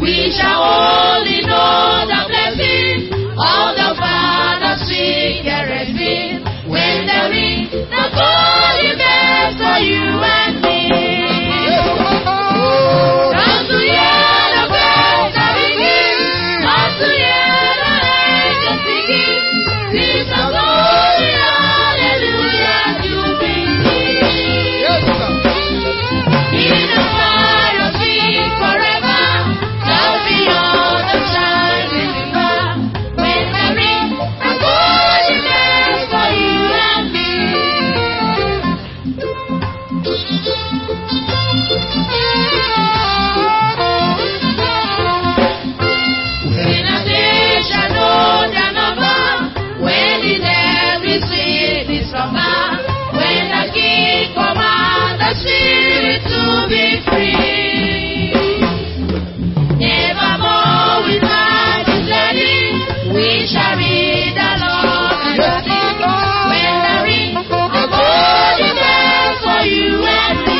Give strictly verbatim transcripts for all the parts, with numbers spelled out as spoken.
we shall only know the blessing of the Father's sweet caressing. When the ring, the golden bells for you and me. Come to hear the bells are ringing. Come to hear the angels singing. Peace of glory, hallelujah, jubilee. In the fire of peace forever, down beyond the shining river. When the ring, the golden bells for you and me. When a day shall know their number, when in every sweet is summer, when the King commands the spirit to be free. Nevermore with heart is ready, we shall read the Lord and the King. When the ring, the golden bells for you and me.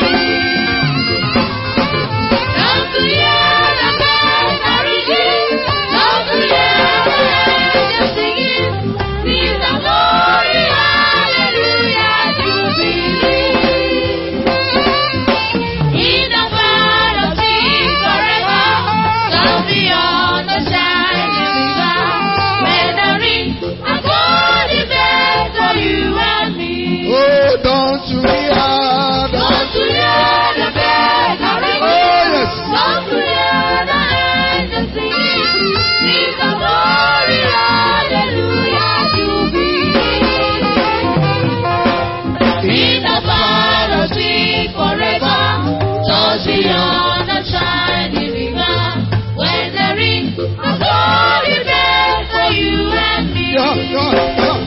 Come to hear the bells are ringing. Come to hear the angels singing. Peace and glory, hallelujah, jubilee. In the fire of peace forever, down beyond the shining river. When the ring, the golden bells for you and me. Oh, don't you hear the Come to hear the bells are ringing. yes. Come to hear the angels singing. Peace and glory, hallelujah, jubilee. In the fire of sweet forever, just beyond the shining river. When the ring, the golden bells for you and me. Yeah, yeah, yeah.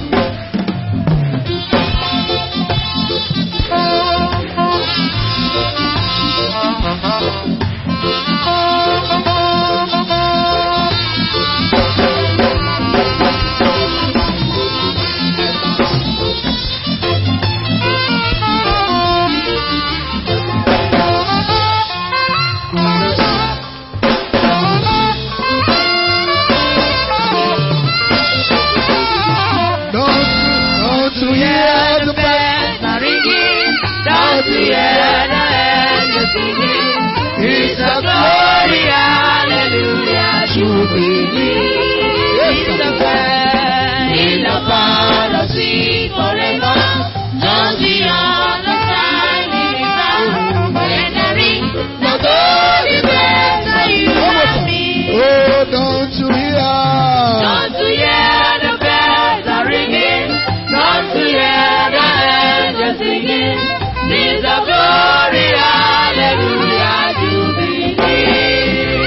Don't, don't you hear the bells? Bells are ringing, don't you hear the angels singing? It's a glory, hallelujah, jubilee. It's the bell in the fire of sweet forever, just beyond the shining river. When the ring, the golden bells are you and me. Oh, don't you hear? Don't you hear the bells are ringing? Don't you hear the angels singing? Peace of glory, hallelujah, jubilee.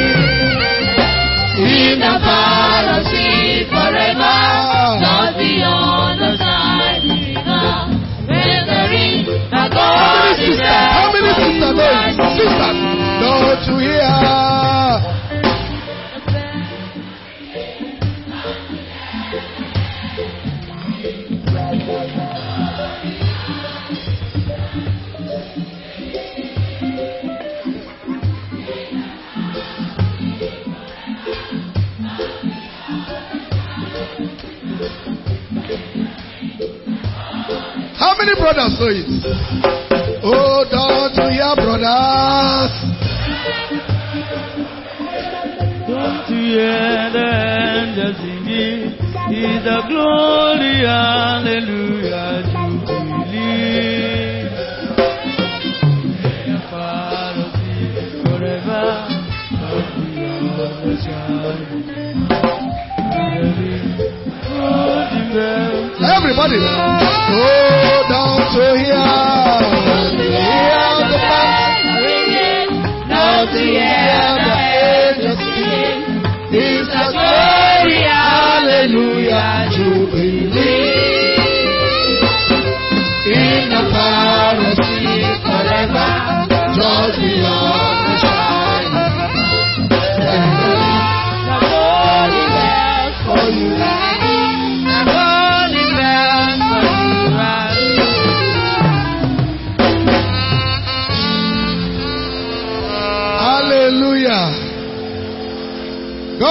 In the fire of sweet forever, just beyond the shining river. When the ring, the golden How many bells sisters? How many for sisters? you Those and me. sisters. Don't you hear? How many brothers know it? Oh, don't you hear, brothers? Don't you hear the angels singing? Is the glory, hallelujah, jubilee. The fire of peace forever, not beyond the shining. Everybody. Oh, don't you hear? Don't you hear the bells are ringing? Don't you hear the angels singing? It's a glory, hallelujah, jubilee. In the fire of peace forever, just beyond the shining. The golden bells for you and me. The golden bells for you and me. Hallelujah.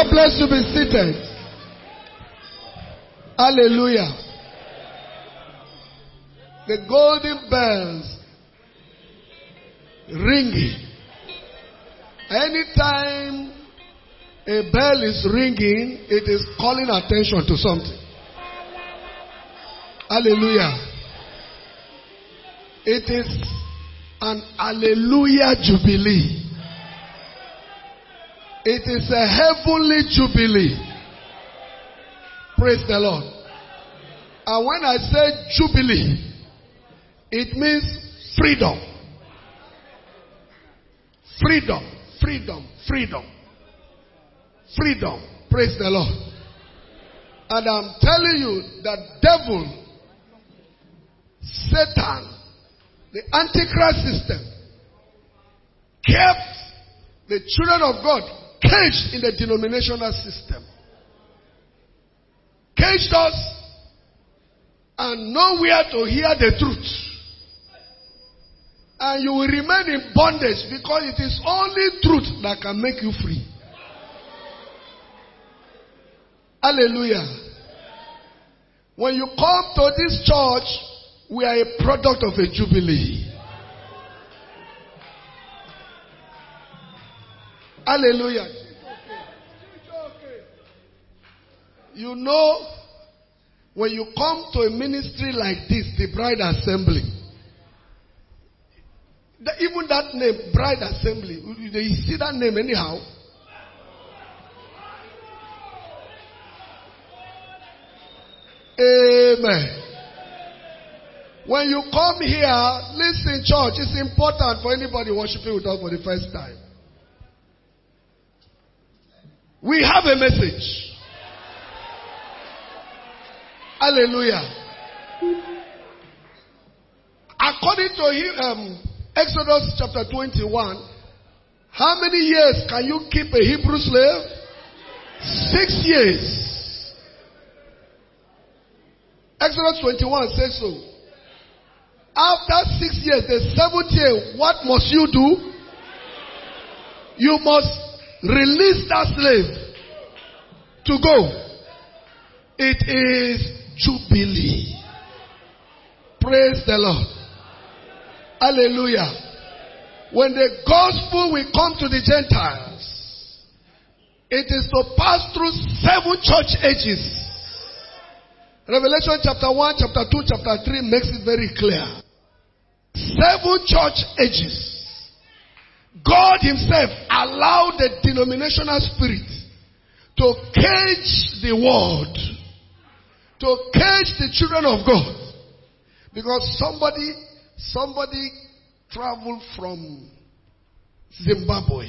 God bless you. Be seated. Hallelujah. The golden bells ringing. Anytime a bell is ringing, it is calling attention to something. Hallelujah. It is an Hallelujah Jubilee. It is a heavenly jubilee. Praise the Lord. And when I say jubilee, it means freedom. Freedom, freedom, freedom. Freedom. Praise the Lord. And I'm telling you that devil, Satan, the Antichrist system, kept the children of God caged in the denominational system. Caged us and nowhere to hear the truth. And you will remain in bondage because it is only truth that can make you free. Hallelujah. When you come to this church, we are a product of a jubilee. Hallelujah. You know, when you come to a ministry like this, the Bride Assembly, the, even that name, Bride Assembly, you see that name anyhow? Amen. When you come here, listen, church, it's important for anybody worshiping with us for the first time. We have a message. Hallelujah. According to um, Exodus chapter twenty-one, how many years can you keep a Hebrew slave? Six years. Exodus twenty-one says so. After six years, the seventh year, what must you do? You must release that slave to go. It is Jubilee. Praise the Lord. Hallelujah. When the gospel will come to the Gentiles, it is to pass through seven church ages. Revelation chapter one, chapter two, chapter three makes it very clear. Seven church ages. God himself allowed the denominational spirit to cage the world, to cage the children of God. Because somebody, somebody traveled from Zimbabwe.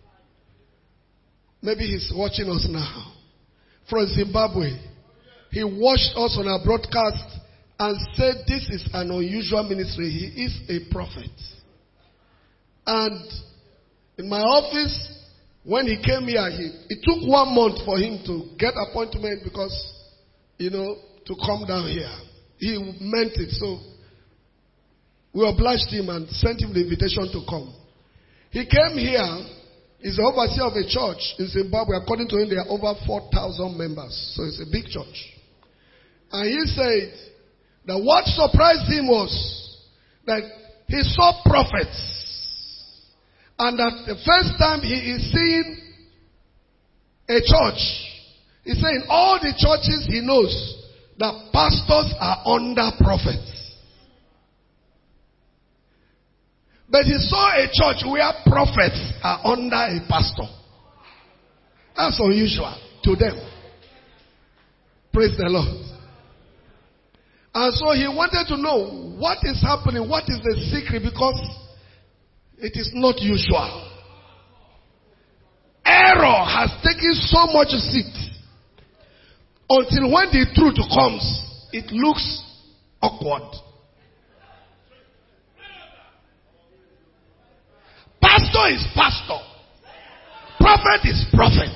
Maybe he's watching us now. From Zimbabwe. He watched us on our broadcast and said this is an unusual ministry. He is a prophet. And in my office, when he came here, he, it took one month for him to get appointment because, you know, to come down here. He meant it. So we obliged him and sent him the invitation to come. He came here. He's the overseer of a church in Zimbabwe. According to him, there are over four thousand members. So it's a big church. And he said that what surprised him was that he saw prophets. And that the first time he is seeing a church, he said in all the churches he knows that pastors are under prophets. But he saw a church where prophets are under a pastor. That's unusual to them. Praise the Lord. And so he wanted to know what is happening, what is the secret, because it is not usual. Error has taken so much seat until when the truth comes, it looks awkward. Pastor is pastor. Prophet is prophet.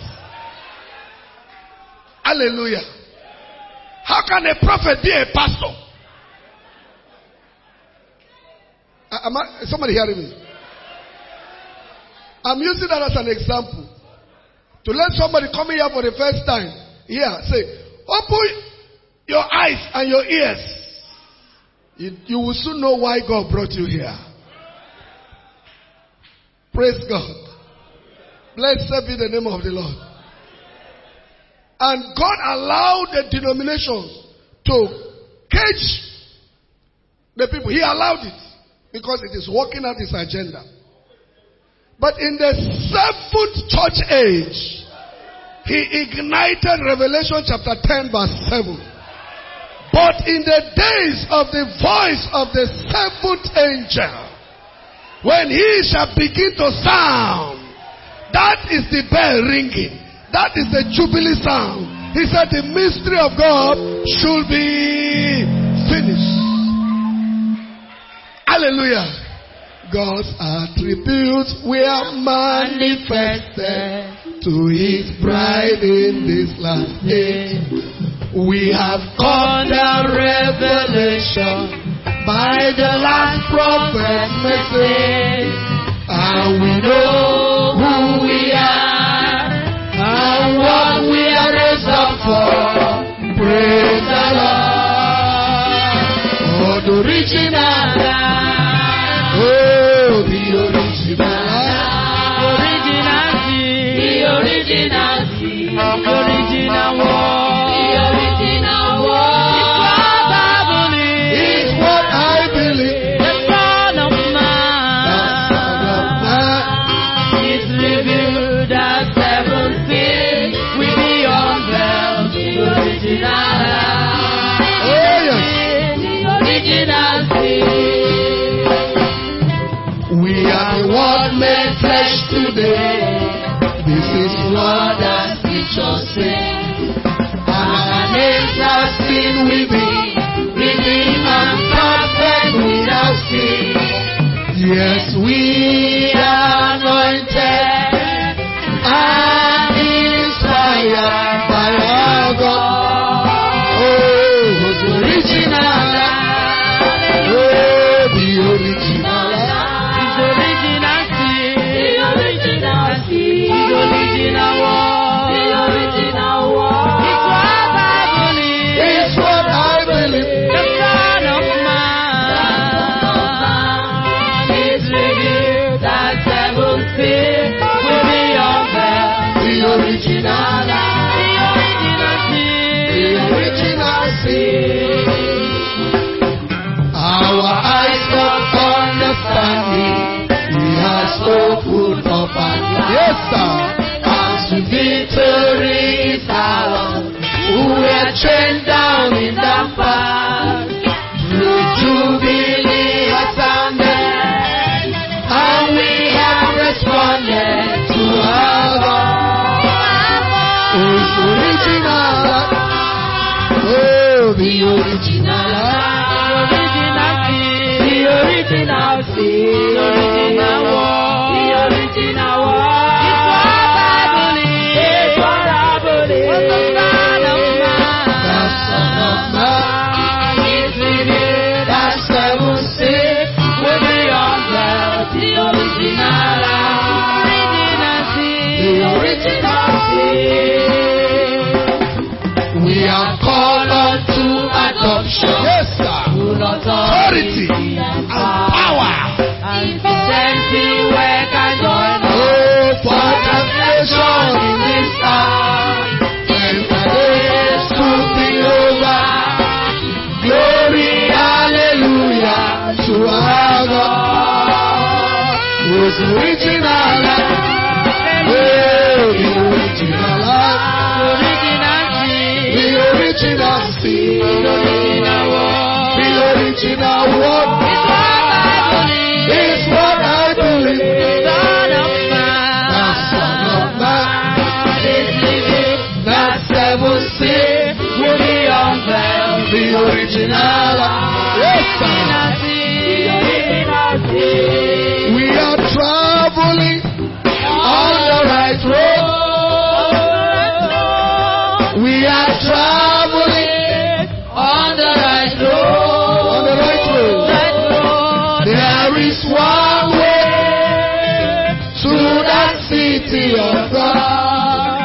Hallelujah. How can a prophet be a pastor? Am I, somebody hearing me? I'm using that as an example. To let somebody come here for the first time, here, say, open your eyes and your ears. You, you will soon know why God brought you here. Praise God. Blessed be the name of the Lord. And God allowed the denominations to cage the people. He allowed it because it is working out his agenda. But in the seventh church age, he ignited Revelation chapter ten verse seven. But in the days of the voice of the seventh angel, when he shall begin to sound, that is the bell ringing. That is the jubilee sound. He said the mystery of God should be finished. Hallelujah. God's attributes were manifested to his bride in this last age. We have got the revelation by the last prophet's message, and we know who we are and what we are raised up for. Praise the Lord. Oh, the original life. Oh, the original life. The original the original one. The original one. It's what I believe. The Son of Man. The Son of Man. Is revealed as seven feet with the unveiled. The original life. Oh yes. The original thing. We are the word made flesh today. This is what the scriptures say. And our names are seen with thee, redeemed and perfect without sin. Yes, we are anointed and inspired by our God. Oh, the original life. Oh, the original life. The original thing. The original thing. The original one. The original one. It's what I believe. It's what I believe. The Son of Man is revealed as seven feet will be unveiled. The original life. The original thing. The original thing. Our eyes of understanding, he has opened up and yes, sir. As victory is ours, who were chained down in the past. Through jubilee has sounded, and we have responded to our God. Oh, it's original life. Oh, the original life. The original thing. The original one. The original one. It's what I believe. It's what I believe. What the Son of Man. The Son of Man is revealed as seven six will be unveiled. The original life. The original thing. We are called unto adoption. Yes, sir. Authority and power. And presenting work and joy. Oh, for translation in this time. And the days to be over. Glory, hallelujah, to our God. Who's original life. Oh, the original life. The original seed. The original one. The original one. It's what I believe. It's what I believe. Son of Man. The Son of Man is living. That seven sin will be unveiled. The original. Yes, sir. The original sin. We are traveling on the right road. We are traveling on the right road. On the right road. There is one way to the city of God.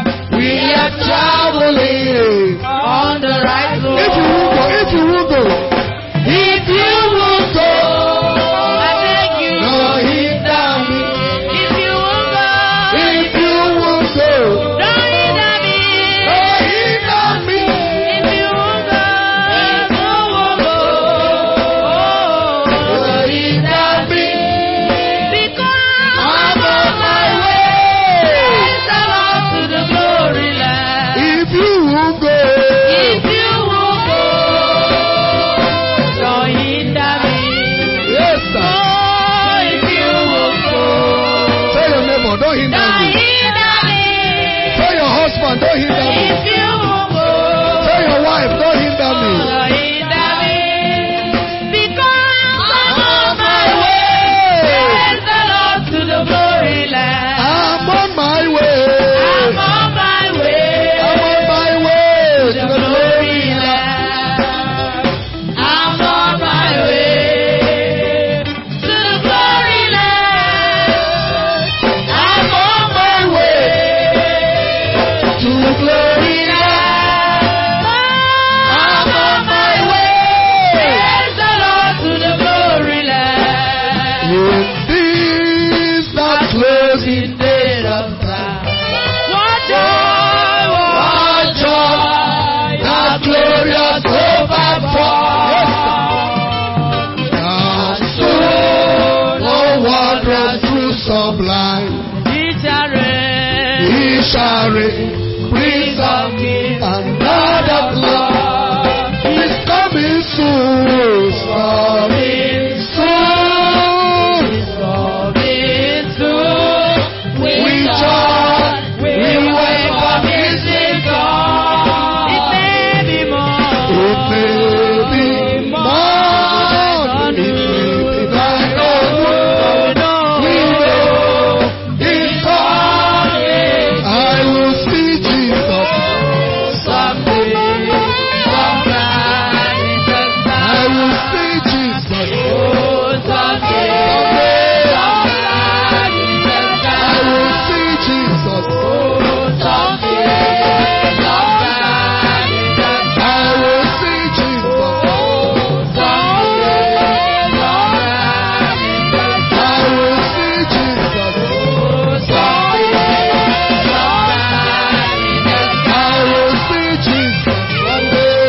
of life. He shall reign. He shall reign, Prince of Kings and Lord of Lords. He's coming soon, he's coming soon. He's coming soon. We joy, we wait for his return. It may be more. It may be more, it may be thine own. We know he's coming. I will see Jesus Someday, sometime in the I sky. will see Jesus. Oh, someday, sometime in the I sky. will see Jesus. Oh, someday, sometime in the sky. I will see Jesus. Someday, sometime in the sky. I will see Jesus. Oh, someday, sometime in the sky. I will see Jesus one day.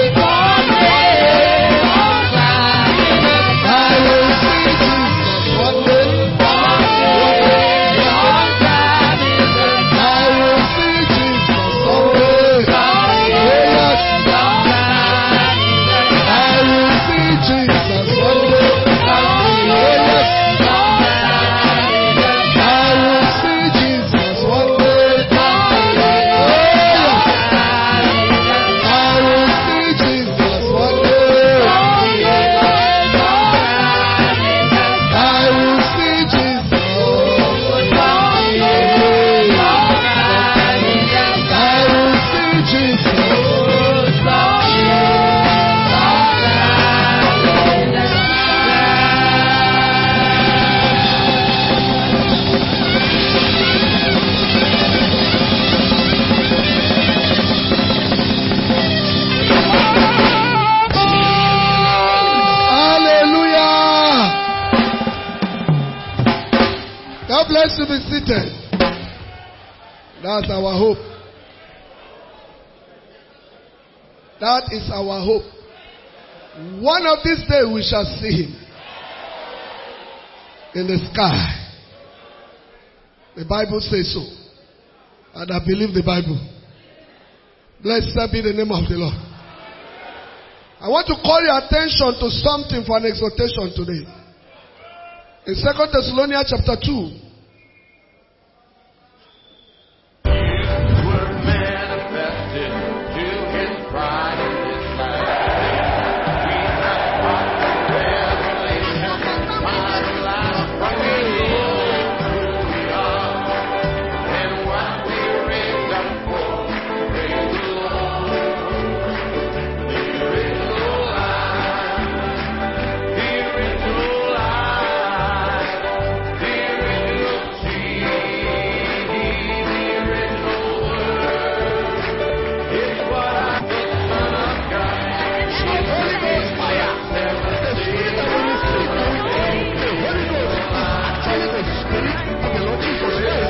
I will see Jesus one day. I will see Jesus someday. Yes, I will see Jesus one day. Yes, I will see Jesus one day. I will see Jesus one day. I will see Jesus. I will see Jesus. Hallelujah. God bless you. Be seated. That's our hope. That is our hope. One of these days we shall see him in the sky. The Bible says so. And I believe the Bible. Blessed be the name of the Lord. I want to call your attention to something for an exhortation today. In Second Thessalonians chapter two. Were manifested to his pride and his sight. We have brought the revelation, final life from within who we are, and what we raised up for. Praise the Lord. The original life, the original life, the original seed, the original word is what I the Son of God. Holy Ghost fire. The Spirit of the Spirit. The Holy Ghost is actually the Spirit of the Lord Jesus Christ.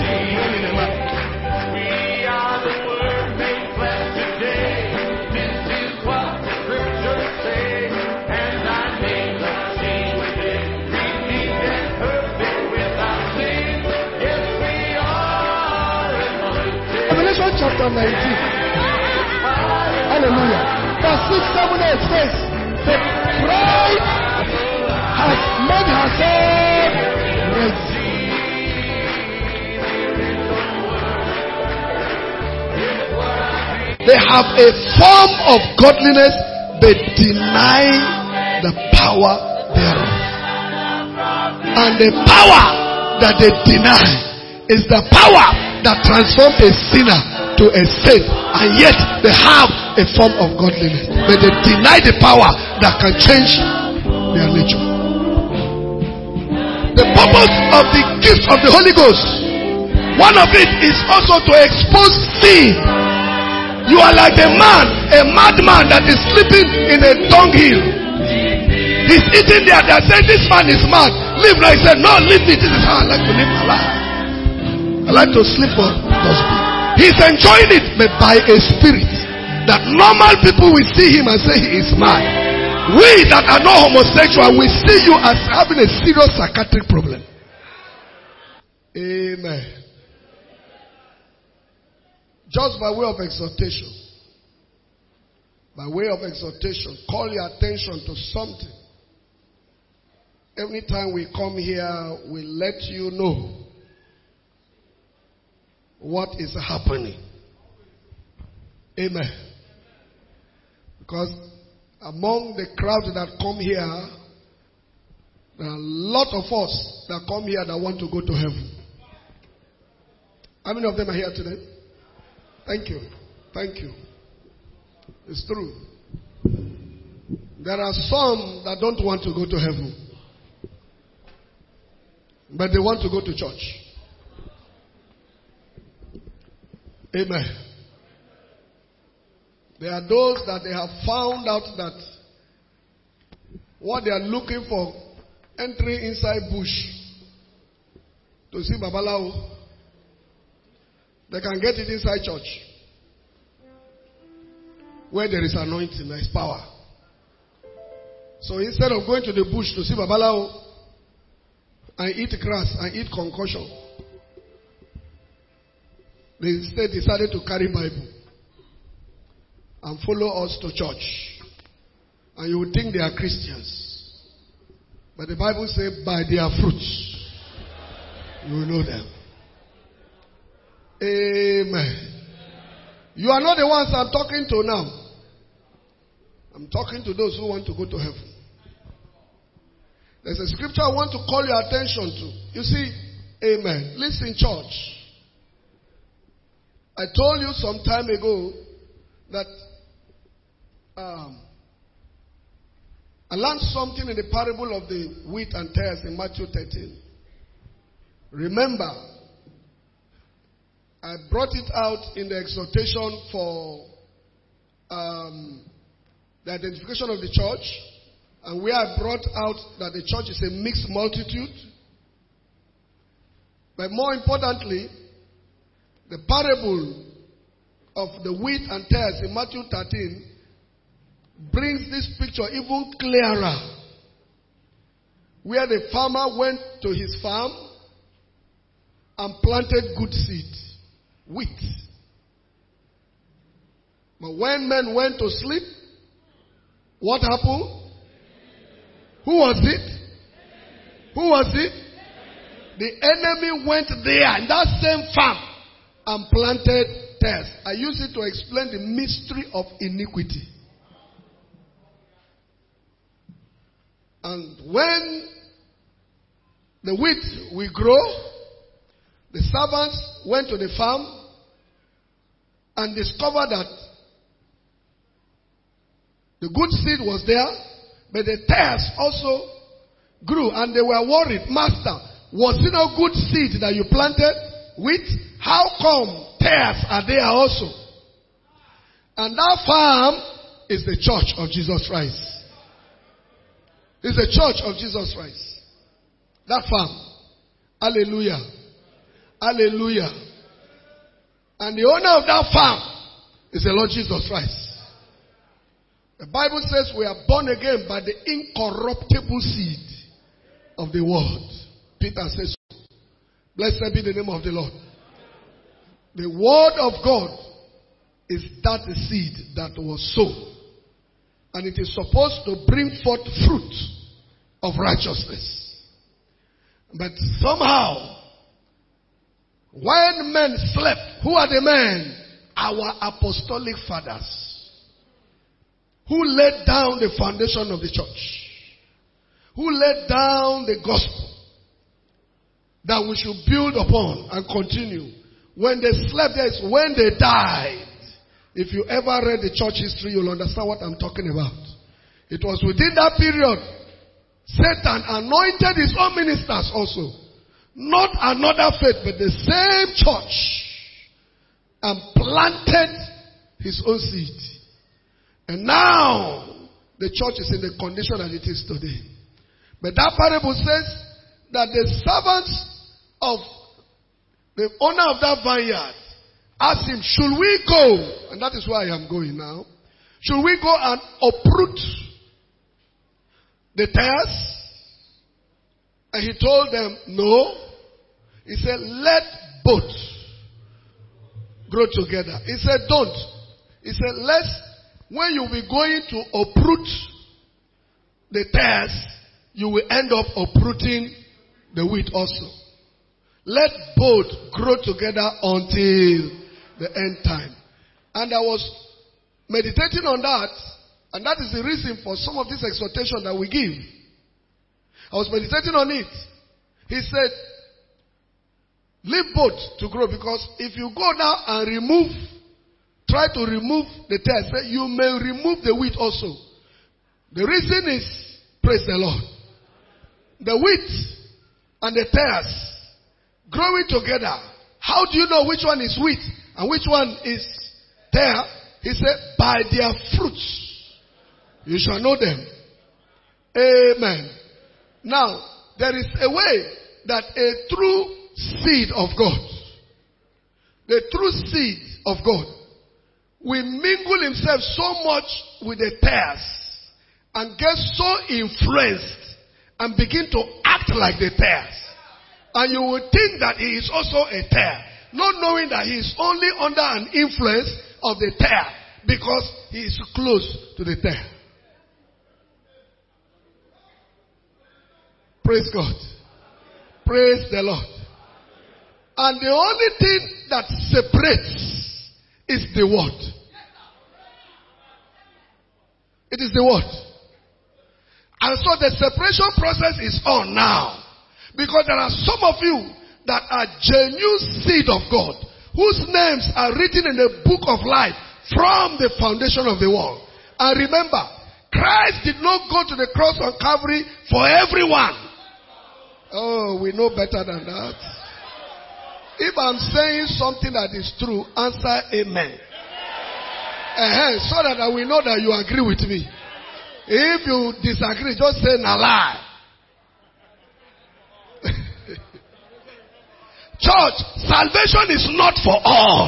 We are the Word made flesh today. This is what the Scriptures say. And I made the seed within, redeemed and perfect without sin. Yes, we are anointed. Revelation chapter nineteen. Hallelujah. Verse six, seven, eight says, the bride has made herself ready. They have a form of godliness, they deny the power thereof. And the power that they deny is the power that transforms a sinner to a saint, and yet they have a form of godliness, but they deny the power that can change their nature. The purpose of the gift of the Holy Ghost, one of it is also to expose sin. You are like a man, a madman that is sleeping in a dunghill. He's eating there. They say this man is mad. Leave now. He said, no, leave me. This is how I like to live my life. I like to sleep for gospel. He's enjoying it, but by a spirit that normal people will see him and say he is mad. We that are not homosexual will see you as having a serious psychiatric problem. Amen. Just by way of exhortation, by way of exhortation, call your attention to something. Every time we come here, we let you know what is happening. Amen. Because among the crowd that come here, there are a lot of us that come here that want to go to heaven. How many of them are here today? Thank you. Thank you. It's true. There are some that don't want to go to heaven, but they want to go to church. Amen. There are those that they have found out that what they are looking for, entering inside bush to see Babalawo, they can get it inside church where there is anointing, there is power. So instead of going to the bush to see Babalawo and eat grass and eat concoction, they instead decided to carry Bible and follow us to church. And you would think they are Christians. But the Bible says, by their fruits, you will know them. Amen. You are not the ones I'm talking to now. I'm talking to those who want to go to heaven. There's a scripture I want to call your attention to. You see, amen. Listen, church. I told you some time ago that um, I learned something in the parable of the wheat and tares in Matthew thirteen. Remember, I brought it out in the exhortation for um, the identification of the church, and where I brought out that the church is a mixed multitude. But more importantly, the parable of the wheat and tares in Matthew thirteen brings this picture even clearer. Where the farmer went to his farm and planted good seed, wheat. But when men went to sleep, what happened? Who was it? Who was it? The enemy went there in that same farm and planted tares. I use it to explain the mystery of iniquity. And when the wheat will grow, the servants went to the farm and discovered that the good seed was there, but the tares also grew, and they were worried. Master, was it not good seed that you planted? Wheat? How come tares are there also? And that farm is the church of Jesus Christ. It's the church of Jesus Christ. That farm. Hallelujah. Hallelujah. And the owner of that farm is the Lord Jesus Christ. The Bible says we are born again by the incorruptible seed of the word. Peter says, blessed be the name of the Lord. The word of God is that seed that was sown. And it is supposed to bring forth fruit of righteousness. But somehow, when men slept, who are the men? Our apostolic fathers, who laid down the foundation of the church, who laid down the gospel that we should build upon and continue. When they slept, there is when they died. If you ever read the church history, you'll understand what I'm talking about. It was within that period Satan anointed his own ministers also. Not another faith, but the same church, and planted his own seed. And now the church is in the condition that it is today. But that parable says that the servants of the owner of that vineyard asked him, should we go? And that is where I am going now. Should we go and uproot the tares? And he told them, no. He said, let both grow together. He said, don't. He said, let's, when you will be going to uproot the tares, you will end up uprooting the wheat also. Let both grow together until the end time. And I was meditating on that, and that is the reason for some of this exhortation that we give. I was meditating on it. He said, leave both to grow, because if you go now and remove, try to remove the tares, you may remove the wheat also. The reason is, praise the Lord, the wheat and the tares growing together. How do you know which one is wheat and which one is tare? He said, by their fruits you shall know them. Amen. Now, there is a way that a true seed of God, the true seed of God, will mingle himself so much with the tares and get so influenced and begin to act like the tares. And you will think that he is also a tare, not knowing that he is only under an influence of the tare because he is close to the tare. Praise God. Praise the Lord. And the only thing that separates is the word. It is the word. And so the separation process is on now. Because there are some of you that are genuine seed of God, whose names are written in the book of life from the foundation of the world. And remember, Christ did not go to the cross on Calvary for everyone. Oh, we know better than that. If I'm saying something that is true, answer amen. Uh-huh, so that I will know that you agree with me. If you disagree, just say na lie. Church, salvation is not for all.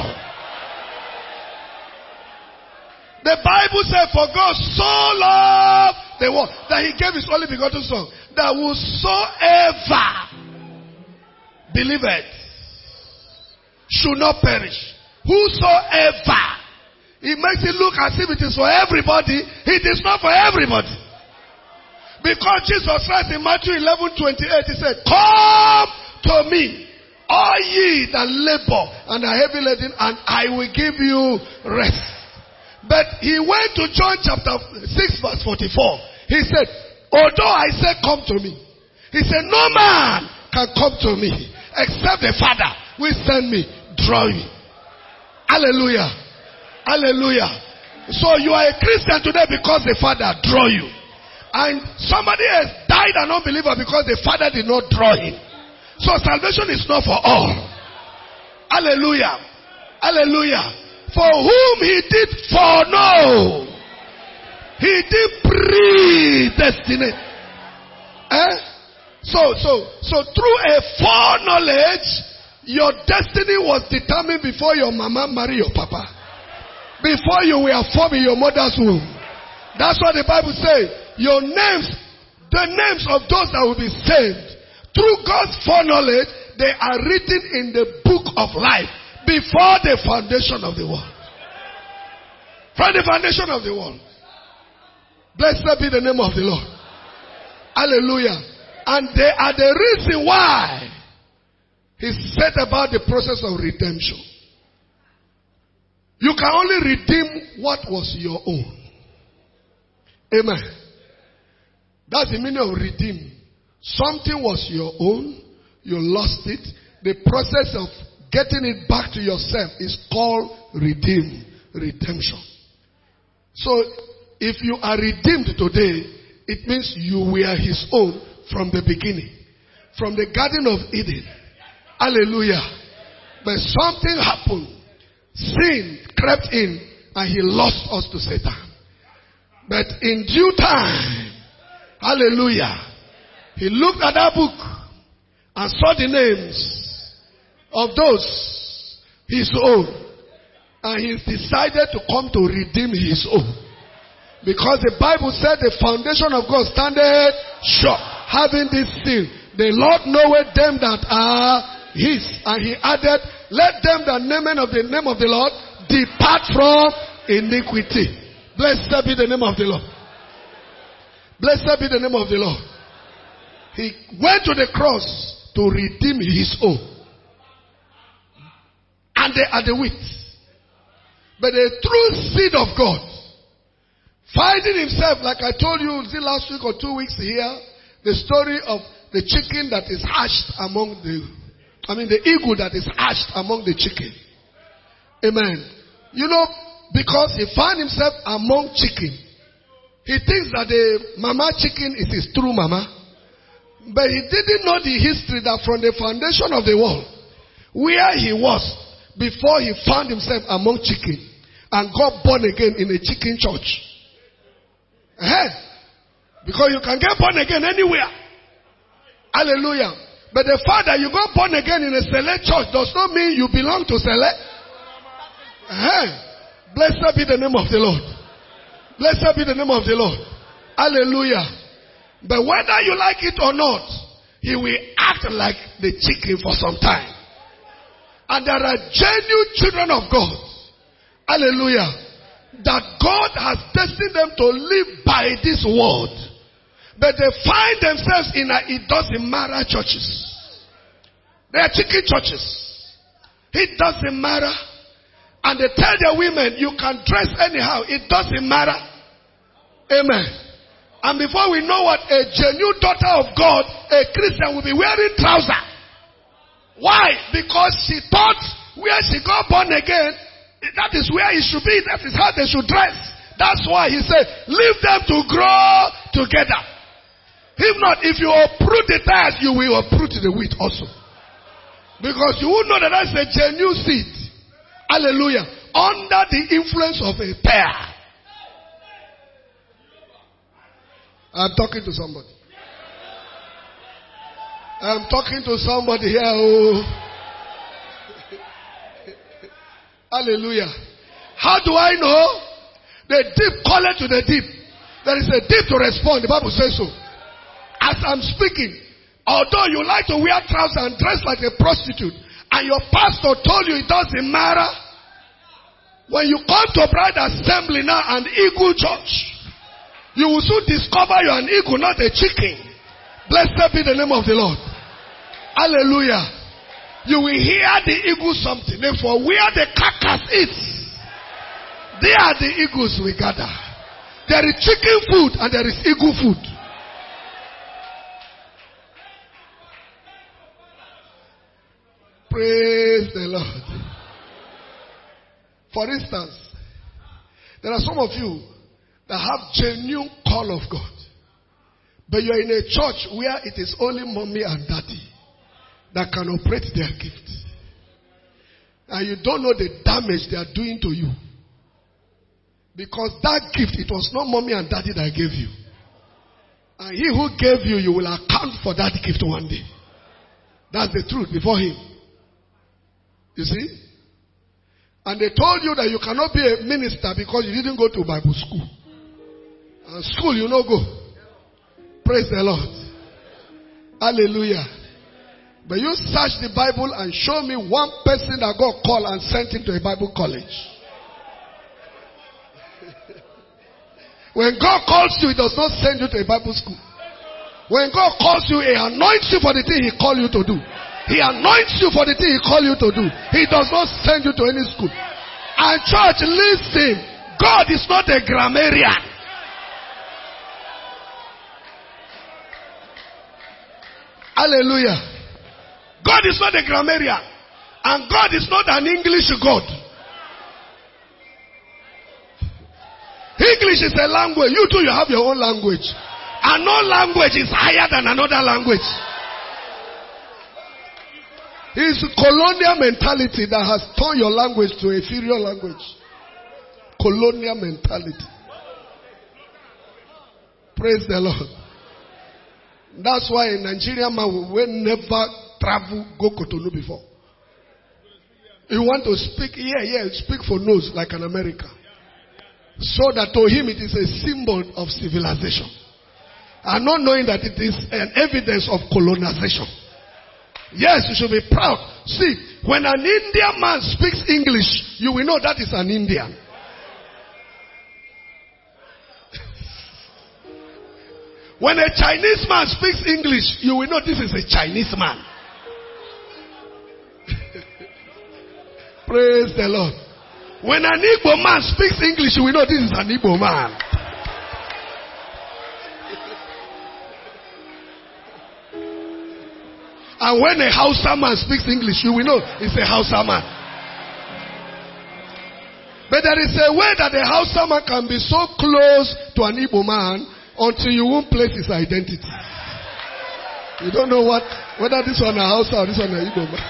The Bible says, for God so loved the world that he gave his only begotten son, that whosoever believeth should not perish. Whosoever. It makes it look as if it is for everybody. It is not for everybody. Because Jesus said in Matthew eleven twenty-eight, he said, come to me, all ye that labor and are heavy laden, and I will give you rest. But he went to John chapter six verse forty-four. He said, although I say come to me, he said, no man can come to me except the Father will send me, draw me. Hallelujah. Hallelujah. So you are a Christian today because the Father draw you. And somebody else died an unbeliever because the Father did not draw him. So salvation is not for all. Hallelujah. Hallelujah. For whom he did foreknow, he did predestinate. Eh? So, so, so through a foreknowledge, your destiny was determined before your mama married your papa. Before you were formed in your mother's womb. That's what the Bible says. Your names, the names of those that will be saved, through God's foreknowledge, they are written in the book of life before the foundation of the world. From the foundation of the world. Blessed be the name of the Lord. Hallelujah. And they are the reason why he said about the process of redemption. You can only redeem what was your own. Amen. That's the meaning of redeem. Something was your own, you lost it. The process of getting it back to yourself is called redeem, redemption. So, if you are redeemed today, it means you were his own from the beginning. From the Garden of Eden. Hallelujah. But something happened. Sin crept in and he lost us to Satan. But in due time, hallelujah, he looked at that book and saw the names of those his own. And he decided to come to redeem his own. Because the Bible said the foundation of God standeth sure, having this seal. The Lord knoweth them that are his. And he added, let them that name of the name of the Lord depart from iniquity. Blessed be the name of the Lord. Blessed be the name of the Lord. He went to the cross to redeem his own. And they are the wheat. But the true seed of God, finding himself, like I told you the last week or two weeks here, the story of the chicken that is hatched among the, I mean the eagle that is hatched among the chicken. Amen. You know, because he found himself among chicken, he thinks that the mama chicken is his true mama. But he didn't know the history that from the foundation of the world, where he was before he found himself among chicken and got born again in a chicken church. Uh-huh. Because you can get born again anywhere. Hallelujah. But the fact that you got born again in a select church does not mean you belong to select. Uh-huh. Blessed be the name of the Lord. Blessed be the name of the Lord. Hallelujah. But whether you like it or not, he will act like the chicken for some time. And there are genuine children of God. Hallelujah. That God has destined them to live by this word. But they find themselves in a it doesn't matter churches. They are chicken churches. It doesn't matter. And they tell their women, you can dress anyhow. It doesn't matter. Amen. And before we know what, a genuine daughter of God, a Christian, will be wearing trousers. Why? Because she thought where she got born again, that is where it should be. That is how they should dress. That's why he said, leave them to grow together. If not, if you uproot the tares, you will uproot the wheat also. Because you will know that that's a genuine seed. Hallelujah. Under the influence of a pear. I'm talking to somebody. I'm talking to somebody here. Oh. Hallelujah. How do I know? The deep calleth to the deep. There is a deep to respond. The Bible says so. As I'm speaking, although you like to wear trousers and dress like a prostitute, and your pastor told you it doesn't matter, when you come to Bride Assembly now, an eagle church, you will soon discover you're an eagle, not a chicken. Blessed be the name of the Lord. Hallelujah. You will hear the eagle something. Therefore, where the carcass is, there the eagles will gather. There is chicken food and there is eagle food. Praise the Lord. For instance, there are some of you that have genuine call of God. But you are in a church where it is only mommy and daddy that can operate their gift. And you don't know the damage they are doing to you. Because that gift, it was not mommy and daddy that gave you. And he who gave you, you will account for that gift one day. That's the truth before him. You see? And they told you that you cannot be a minister because you didn't go to Bible school. And school, you know, go. Praise the Lord. Hallelujah. But you search the Bible and show me one person that God called and sent him to a Bible college. When God calls you, he does not send you to a Bible school. When God calls you, he anoints you for the thing he called you to do. He anoints you for the thing he called you to do. He does not send you to any school. And church, listen. God is not a grammarian. Hallelujah. God is not a grammarian. And God is not an English God. English is a language. You too, you have your own language. And no language is higher than another language. It's colonial mentality that has turned your language to a inferior language. Colonial mentality. Praise the Lord. That's why a Nigerian man will never travel, go Cotonou before. You want to speak, yeah, yeah, speak for nose like an American. So that to him it is a symbol of civilization. And not knowing that it is an evidence of colonization. Yes, you should be proud. See, when an Indian man speaks English, you will know that is an Indian. When a Chinese man speaks English, you will know this is a Chinese man. Praise the Lord. When an Igbo man speaks English, you will know this is an Igbo man. And when a Hausa man speaks English, you will know it's a Hausa man. But there is a way that a Hausa man can be so close to an Igbo man until you won't place his identity. You don't know what, whether this one a Hausa or this one a Igbo man.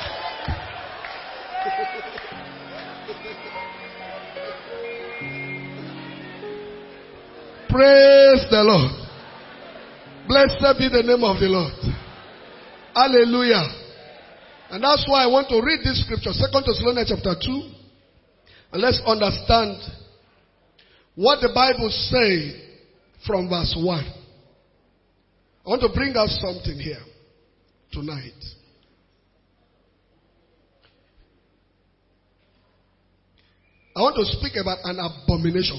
Praise the Lord. Blessed be the name of the Lord. Hallelujah. And that's why I want to read this scripture, Second Thessalonians chapter two. And let's understand what the Bible says from verse one. I want to bring out something here tonight. I want to speak about an abomination.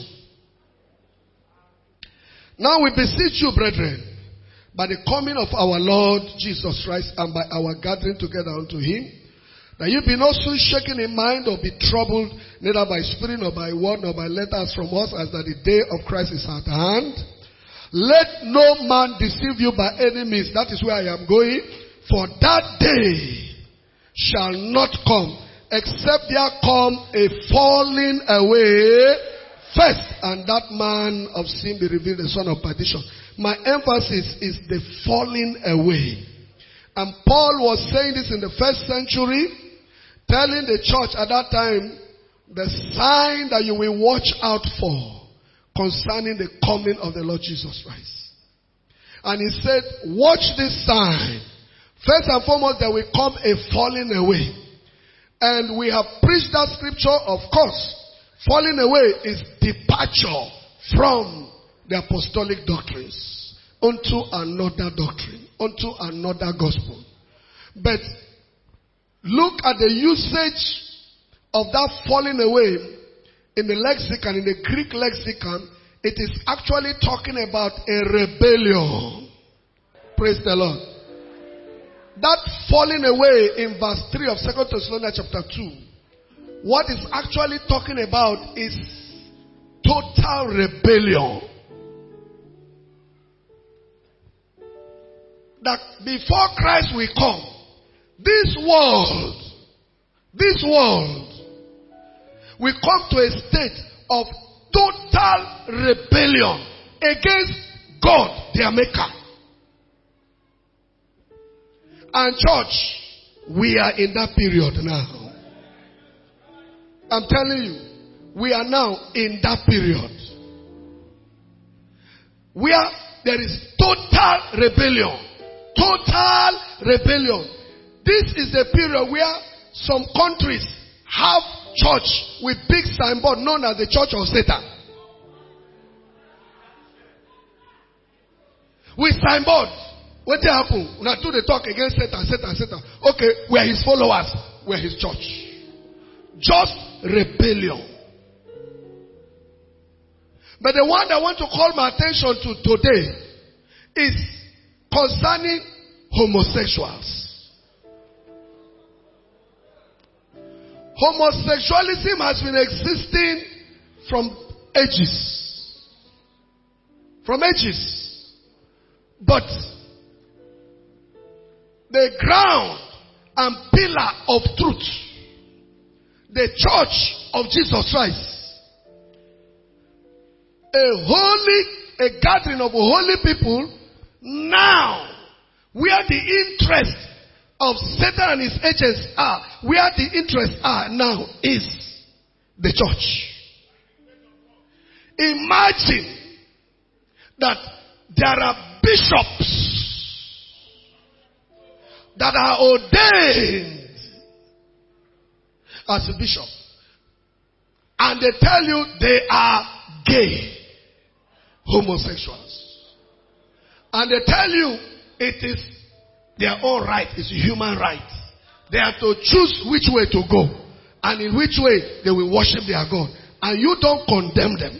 Now we beseech you, brethren, by the coming of our Lord Jesus Christ and by our gathering together unto him, that you be not soon shaken in mind or be troubled, neither by spirit nor by word nor by letters from us, as that the day of Christ is at hand. Let no man deceive you by any means. That is where I am going. For that day shall not come, except there come a falling away first, and that man of sin be revealed, the son of perdition. My emphasis is the falling away. And Paul was saying this in the first century, telling the church at that time the sign that you will watch out for concerning the coming of the Lord Jesus Christ. And he said, watch this sign. First and foremost, there will come a falling away. And we have preached that scripture, of course. Falling away is departure from the apostolic doctrines unto another doctrine, unto another gospel. But look at the usage of that falling away in the lexicon, in the Greek lexicon. It is actually talking about a rebellion. Praise the Lord. That falling away in verse three of Second Thessalonians chapter two, what is actually talking about is total rebellion. That before Christ will come, this world, this world will come to a state of total rebellion against God, their maker. And church, we are in that period now. I'm telling you, we are now in that period where there is total rebellion. Total rebellion. This is a period where some countries have church with big signboard known as the Church of Satan. With signboard. What did happen? Now do they talk against Satan, Satan, Satan. Okay, we are his followers. We are his church. Just rebellion. But the one I want to call my attention to today is concerning homosexuals. Homosexualism has been existing from ages. From ages. But the ground and pillar of truth, the church of Jesus Christ, a holy, a gathering of holy people, now, where the interest of Satan and his agents are, where the interests are now is the church. Imagine that there are bishops that are ordained as a bishop, and they tell you they are gay, homosexuals. And they tell you it is their own right is human right. They have to choose which way to go and in which way they will worship their God. And you don't condemn them.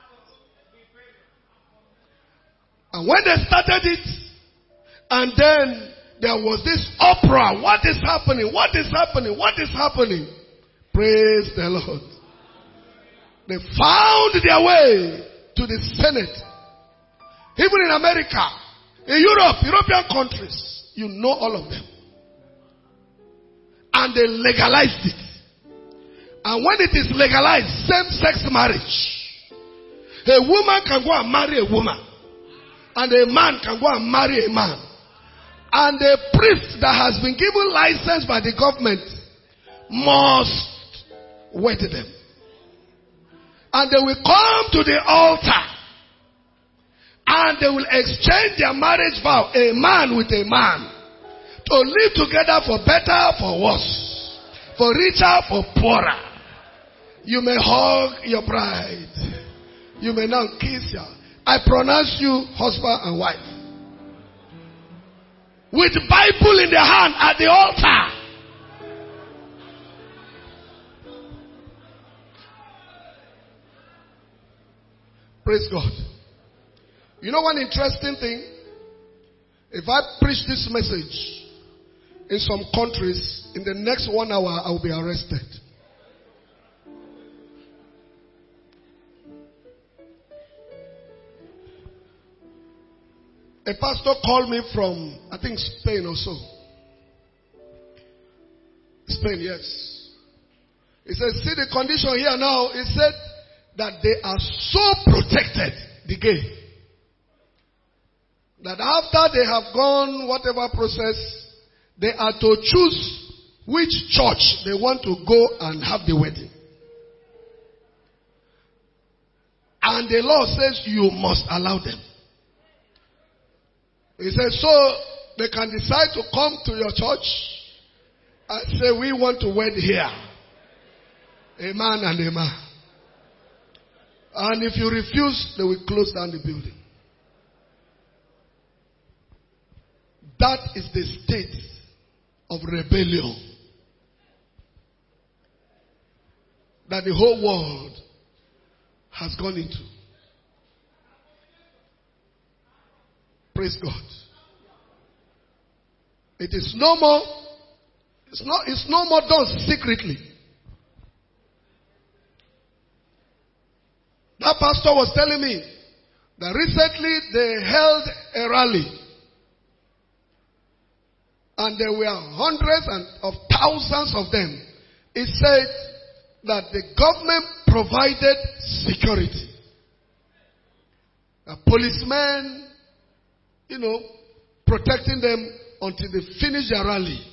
And when they started it, and then there was this uproar. What is happening? What is happening? What is happening? Praise the Lord. They found their way to the Senate. Even in America, in Europe, European countries, you know all of them. And they legalized it. And when it is legalized, same-sex marriage, a woman can go and marry a woman. And a man can go and marry a man. And a priest that has been given license by the government must wed them. And they will come to the altar. And they will exchange their marriage vow, a man with a man, to live together for better, for worse, for richer, for poorer. You may hug your bride. You may now kiss her. I pronounce you husband and wife. With Bible in their hand at the altar. Praise God. You know one interesting thing? If I preach this message in some countries, in the next one hour I will be arrested. A pastor called me from, I think, Spain or so. Spain, yes. He said, see the condition here now. He said that they are so protected, the gay, that after they have gone whatever process, they are to choose which church they want to go and have the wedding. And the law says you must allow them. He said, so they can decide to come to your church and say, we want to wed here. A man and a man. And if you refuse, they will close down the building. That is the state of rebellion that the whole world has gone into. Praise God. It is no more, it's not, it's no more done secretly. That pastor was telling me that recently they held a rally. And there were hundreds and of thousands of them. He said that the government provided security. A policeman, you know, protecting them until they finish their rally.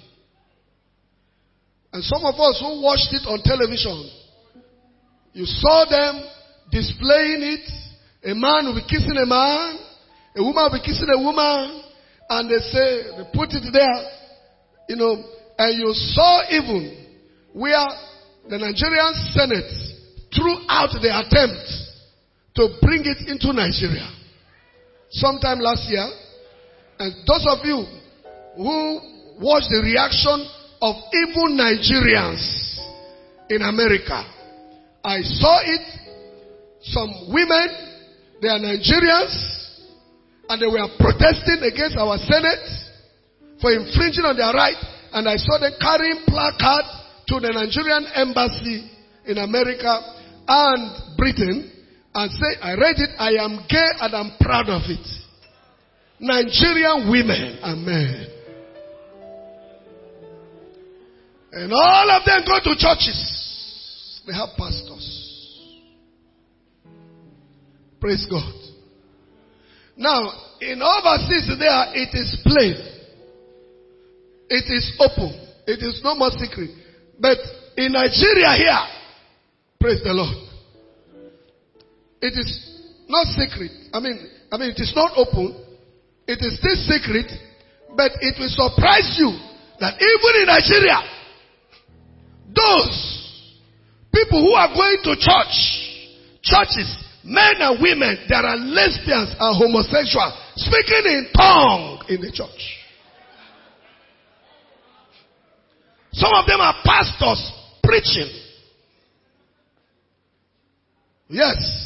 And some of us who watched it on television, you saw them displaying it. A man will be kissing a man, a woman will be kissing a woman, and they say, they put it there, you know, and you saw even where the Nigerian Senate threw out the attempt to bring it into Nigeria sometime last year. And those of you who watched the reaction of even Nigerians in America, I saw it. Some women, they are Nigerians, and they were protesting against our Senate for infringing on their right. And I saw them carrying placards to the Nigerian embassy in America and Britain and say, I read it, I am gay and I'm proud of it. Nigerian women and men. And all of them go to churches. They have pastors. Praise God. Now, in overseas there, it is plain. It is open. It is no more secret. But in Nigeria here, praise the Lord, it is not secret. I mean, I mean, it is not open. It is still secret. But it will surprise you that even in Nigeria, those people who are going to church, churches, men and women, there are lesbians and homosexuals speaking in tongue in the church. Some of them are pastors preaching. Yes.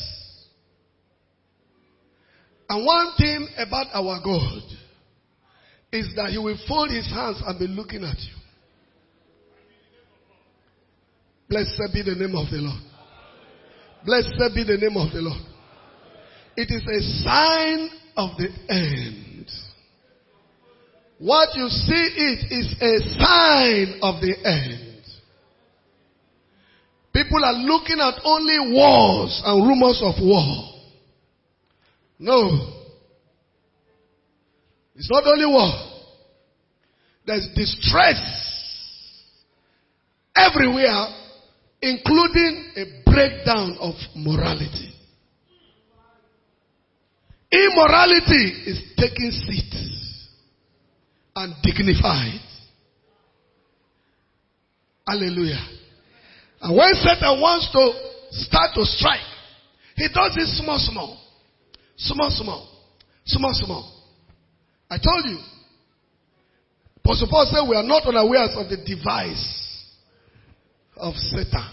And one thing about our God is that He will fold His hands and be looking at you. Blessed be the name of the Lord. Blessed be the name of the Lord. It is a sign of the end. What you see it is a sign of the end. People are looking at only wars and rumors of war. No. It's not only war. There's distress everywhere, including a breakdown of morality. Immorality is taking seats and dignified. Hallelujah. And when Satan wants to start to strike, he does it small, small. Small, small. Small, small. I told you. Apostle Paul said we are not unaware of the device of Satan.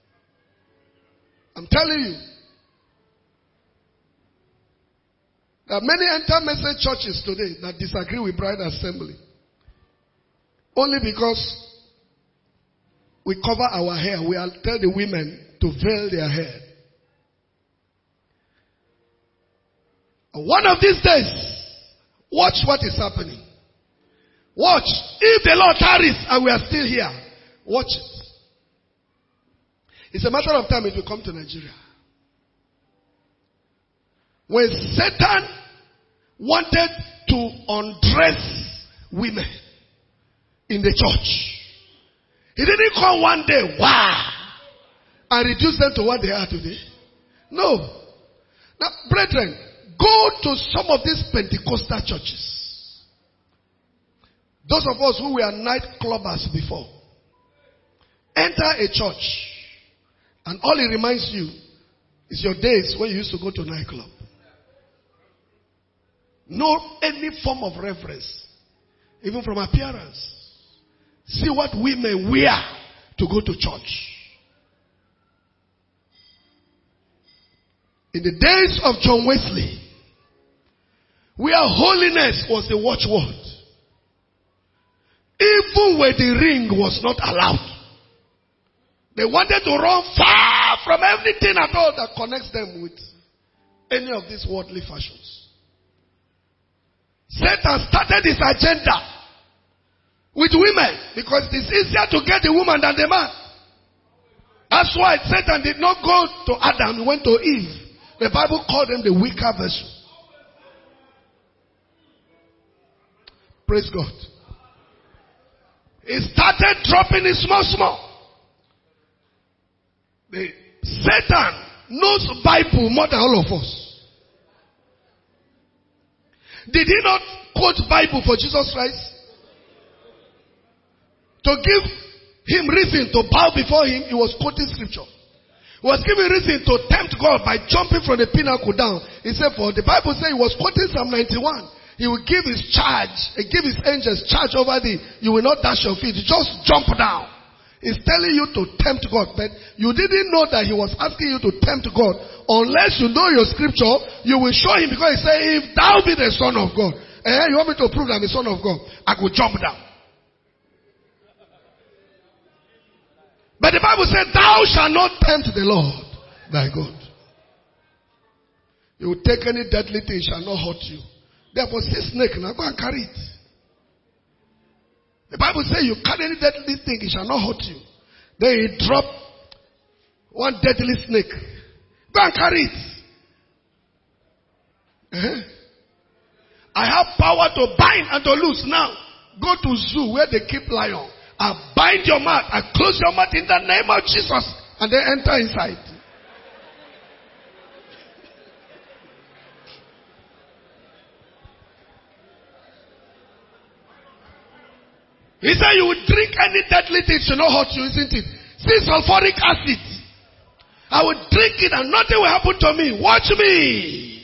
I'm telling you. There are many enter message churches today that disagree with Bride Assembly. Only because we cover our hair. We tell the women to veil their hair. And one of these days, watch what is happening. Watch. If the Lord tarries and we are still here, watch it. It's a matter of time it will come to Nigeria. When Satan wanted to undress women in the church, he didn't come one day, wow, and reduce them to what they are today. No. Now, brethren, go to some of these Pentecostal churches. Those of us who were nightclubbers before, enter a church, and all it reminds you is your days when you used to go to nightclub. No any form of reverence, even from appearance. See what women wear to go to church. In the days of John Wesley, where holiness was the watchword, even where the ring was not allowed, they wanted to run far from everything at all that connects them with any of these worldly fashions. Satan started his agenda with women because it's easier to get the woman than the man. That's why Satan did not go to Adam, he went to Eve. The Bible called them the weaker vessel. Praise God. He started dropping it small, small. The Satan knows Bible more than all of us. Did he not quote Bible for Jesus Christ? To give him reason to bow before him, he was quoting scripture. He was giving reason to tempt God by jumping from the pinnacle down. He said, for the Bible says he was quoting Psalm ninety-one. He will give his charge, he give his angels charge over thee. You will not dash your feet. You just jump down. He's telling you to tempt God. But you didn't know that he was asking you to tempt God. Unless you know your scripture, you will show him, because he said, if thou be the son of God, eh, you want me to prove that I'm the son of God, I will jump down. But the Bible said, thou shalt not tempt the Lord thy God. You will take any deadly thing, it shall not hurt you. Therefore, see snake, now go and carry it. The Bible says you carry any deadly thing, it shall not hurt you. Then he dropped one deadly snake. Go and carry it. Uh-huh. I have power to bind and to loose. Now, go to zoo where they keep lion. I bind your mouth. I close your mouth in the name of Jesus. And then enter inside. He said you will drink any deadly thing, it should not hurt you, isn't it? See sulfuric acid. I will drink it and nothing will happen to me. Watch me.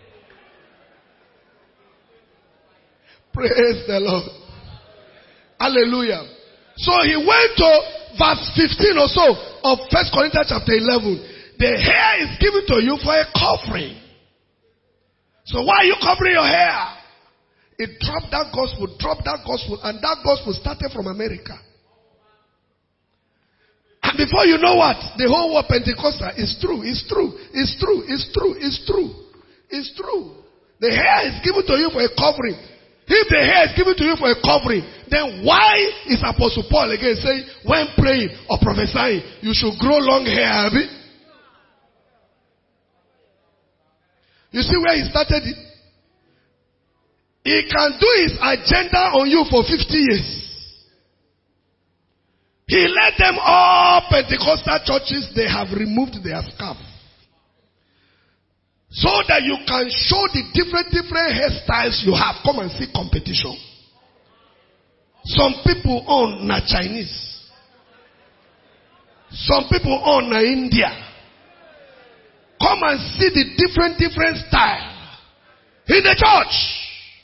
Praise the Lord. Hallelujah. So he went to verse fifteen or so of First Corinthians chapter eleven. The hair is given to you for a covering. So why are you covering your hair? It dropped that gospel, dropped that gospel, and that gospel started from America. And before you know what, the whole word Pentecostal is true, it's true, it's true, it's true, it's true, it's true. The hair is given to you for a covering. If the hair is given to you for a covering, then why is Apostle Paul again saying, when praying or prophesying, you should grow long hair? Abi? You see where he started it? He can do his agenda on you for fifty years. He let them all Pentecostal churches, they have removed their scarf. So that you can show the different, different hairstyles you have. Come and see competition. Some people own na Chinese. Some people own na India. Come and see the different, different style in the church.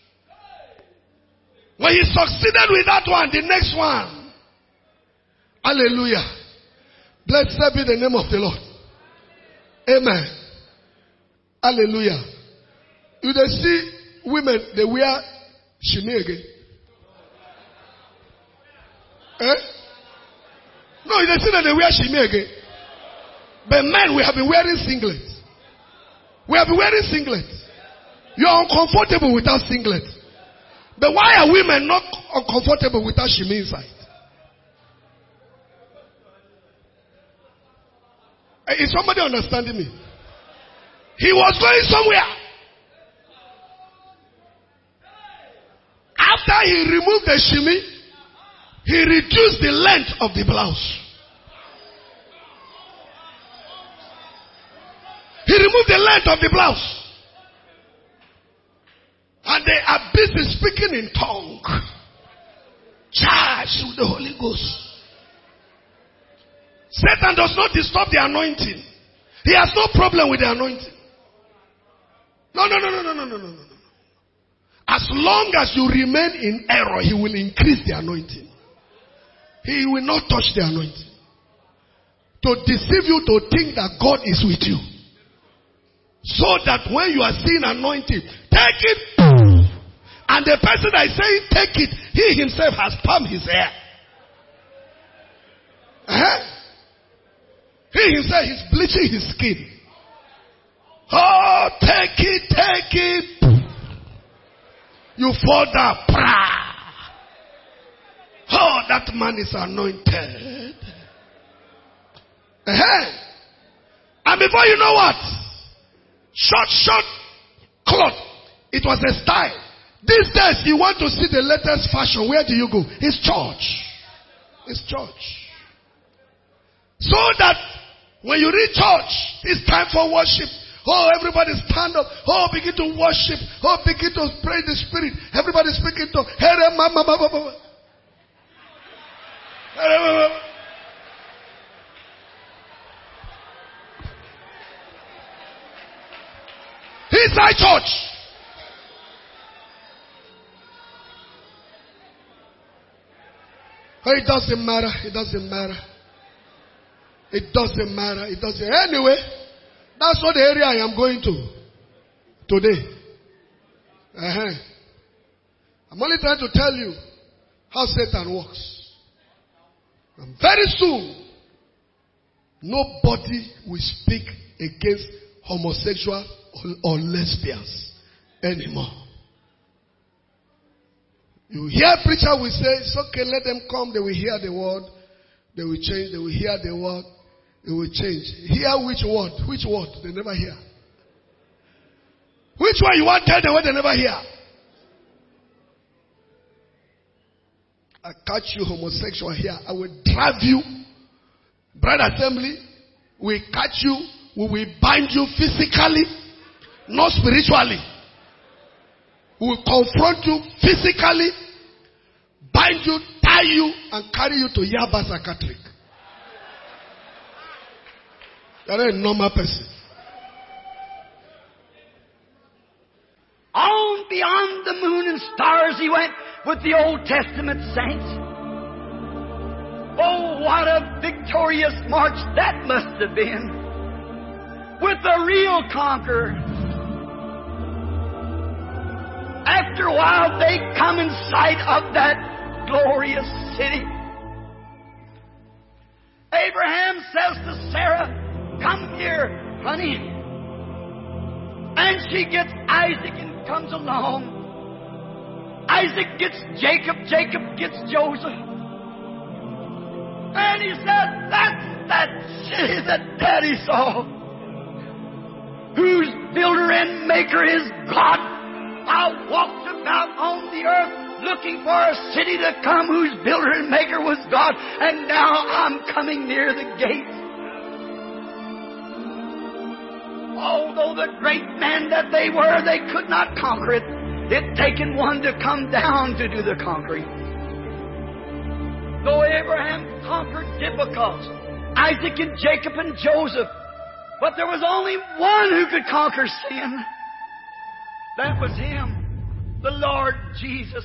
When he succeeded with that one, the next one. Hallelujah. Blessed be the name of the Lord. Amen. Hallelujah. You they see women, they wear shimi again. Eh? No, you they see that they wear shimi again. But men, we have been wearing singlets. We have been wearing singlets. You are uncomfortable without singlets. But why are women not uncomfortable without shimi inside? Is somebody understanding me? He was going somewhere. After he removed the shimi, he reduced the length of the blouse. He removed the length of the blouse. And they are busy speaking in tongue. Charged with the Holy Ghost. Satan does not disturb the anointing. He has no problem with the anointing. No, no, no, no, no, no, no, no, no. As long as you remain in error, he will increase the anointing. He will not touch the anointing. To deceive you to think that God is with you. So that when you are seeing anointing, take it. And the person that is saying take it, he himself has palmed his hair. Uh-huh. He himself is bleaching his skin. Oh, take it, take it. You fall down. Prah. Oh, that man is anointed. Uh-huh. And before you know what? Short, short cloth. It was a style. These days, you want to see the latest fashion. Where do you go? It's church. It's church. So that when you reach church, it's time for worship. Oh, everybody stand up. Oh, begin to worship. Oh, begin to pray the Spirit. Everybody speaking to. Inside church. Oh, it doesn't matter. It doesn't matter. It doesn't matter. It doesn't. Anyway, that's not the area I am going to today. Uh-huh. I'm only trying to tell you how Satan works. And very soon, nobody will speak against homosexual or, or lesbians anymore. You hear preacher will say, it's okay, let them come, they will hear the word, they will change, they will hear the word, they will change. Hear which word? Which word? They never hear. Which one you want to tell them what they never hear? I catch you homosexual here, I will drive you. Bride assembly, we catch you, we will bind you physically, not spiritually. We will confront you physically, bind you, tie you, and carry you to Yaba Psychiatric. You're a normal person. On beyond the moon and stars he went with the Old Testament saints. Oh, what a victorious march that must have been. With the real conqueror. After a while, they come in sight of that glorious city. Abraham says to Sarah, come here, honey. And she gets Isaac and comes along. Isaac gets Jacob, Jacob gets Joseph. And he said, that's that city that Daddy saw, whose builder and maker is God. I walked about on the earth looking for a city to come whose builder and maker was God, and now I'm coming near the gate. Although the great men that they were, they could not conquer it. It taken one to come down to do the conquering. Though Abraham conquered difficult, Isaac and Jacob and Joseph, but there was only one who could conquer sin. That was Him, the Lord Jesus.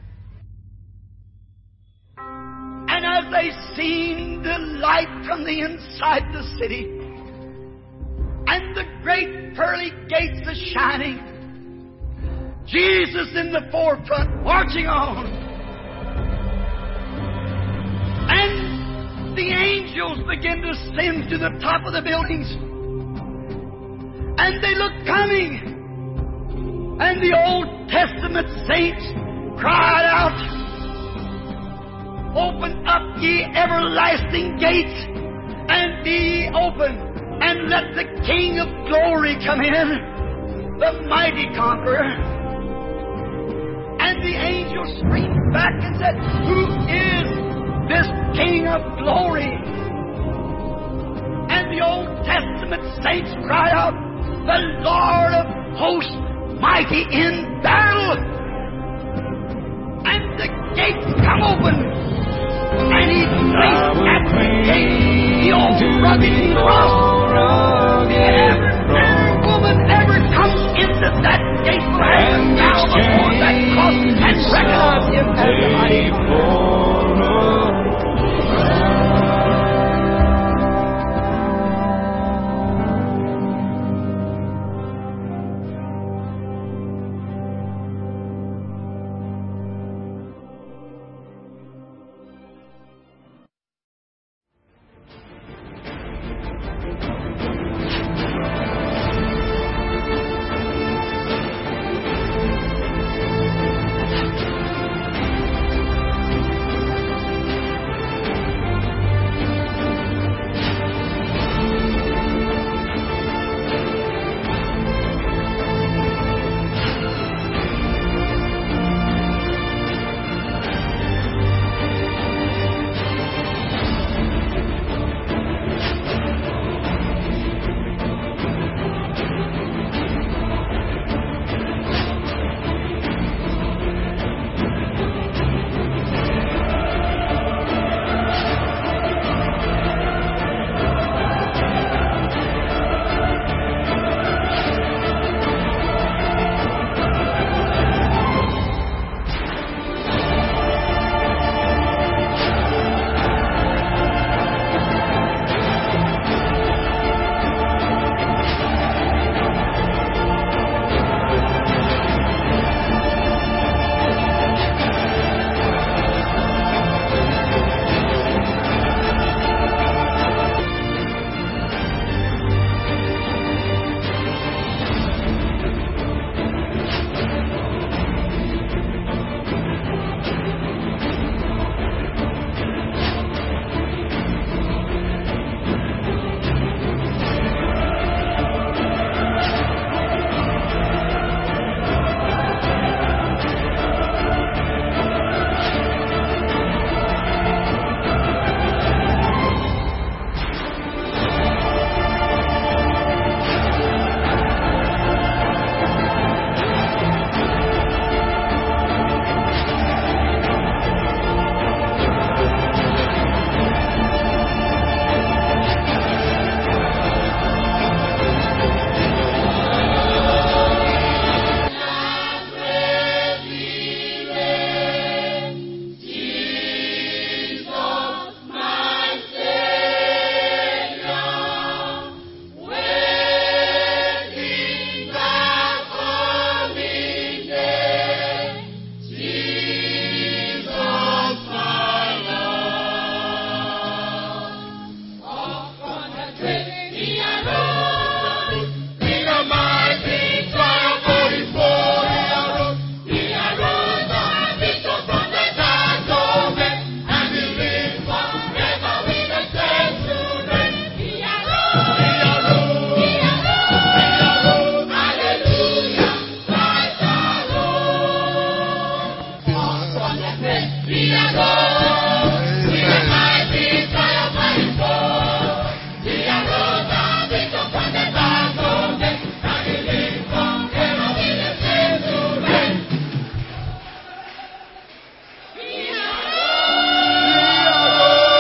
And as they seen the light from the inside the city, and the great pearly gates a-shining, Jesus in the forefront, marching on. And the angels begin to ascend to the top of the buildings. And they look coming. And the Old Testament saints cried out, open up ye everlasting gates, and be open, and let the King of glory come in, the mighty conqueror. And the angel screamed back and said, who is this King of glory? And the Old Testament saints cried out, the Lord of hosts, mighty in battle. And the gates come open, and He placed at the gate the old rugged cross. And every man, woman ever comes into that gate will have to bow before that cross and recognize Him as the mighty conqueror.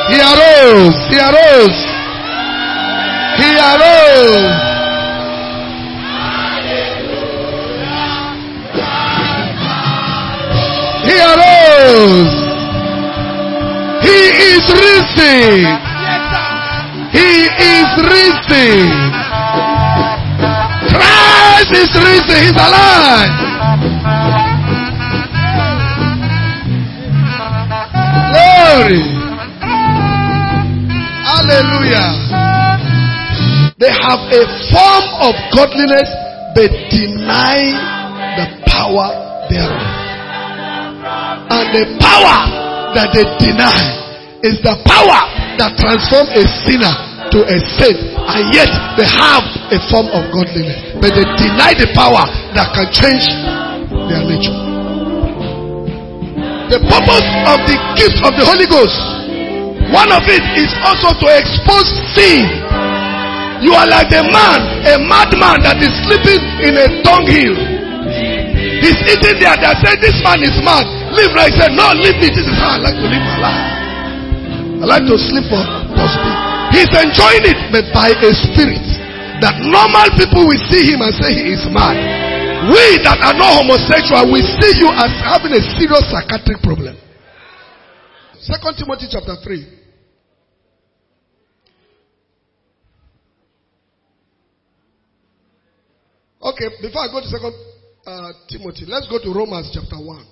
He arose. He arose. He arose. He arose. He is risen. He is risen. Christ is risen. He's alive. Glory. Hallelujah. They have a form of godliness, but deny the power thereof. And the power that they deny is the power that transforms a sinner to a saint. And yet they have a form of godliness, but they deny the power that can change their nature. The purpose of the gift of the Holy Ghost, one of it is also to expose sin. You are like a man, a madman that is sleeping in a dunghill. He's eating there. They say, this man is mad. Live like, he said, no, leave me. This is how I like to live my life. I like to sleep for possibility. He's enjoying it, but by a spirit that normal people will see him and say he is mad. We that are not homosexual, we see you as having a serious psychiatric problem. Second Timothy chapter three. Okay, before I go to Second uh, Timothy, let's go to Romans chapter one.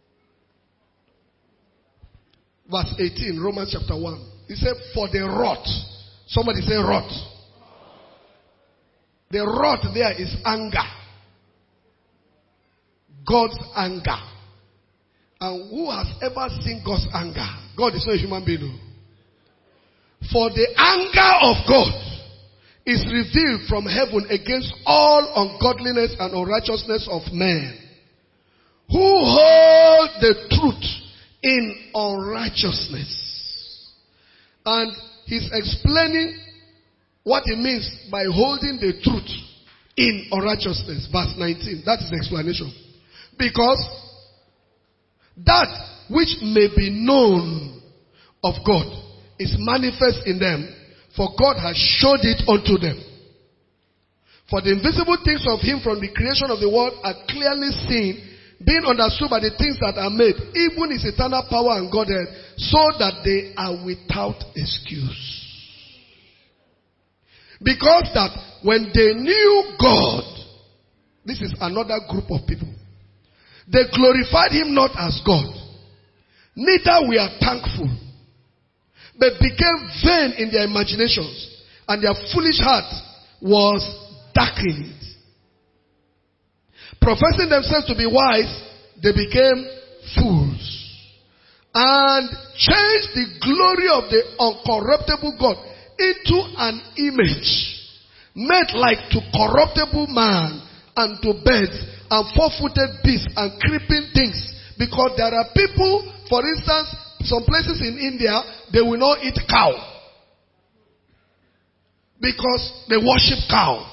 Verse eighteen, Romans chapter one. He said, for the wrath. Somebody say wrath. The wrath there is anger. God's anger. And who has ever seen God's anger? God is not a human being. For the anger of God is revealed from heaven against all ungodliness and unrighteousness of men, who hold the truth in unrighteousness. And he's explaining what it means by holding the truth in unrighteousness. Verse nineteen. That is the explanation. Because that which may be known of God is manifest in them, for God has showed it unto them. For the invisible things of him from the creation of the world are clearly seen, being understood by the things that are made, even his eternal power and Godhead, so that they are without excuse. Because that when they knew God, this is another group of people, they glorified him not as God, neither were thankful, but became vain in their imaginations, and their foolish heart was darkened. Professing themselves to be wise, they became fools, and changed the glory of the uncorruptible God into an image made like to corruptible man, and to birds, and four-footed beasts, and creeping things. Because there are people, for instance, some places in India, they will not eat cow, because they worship cow.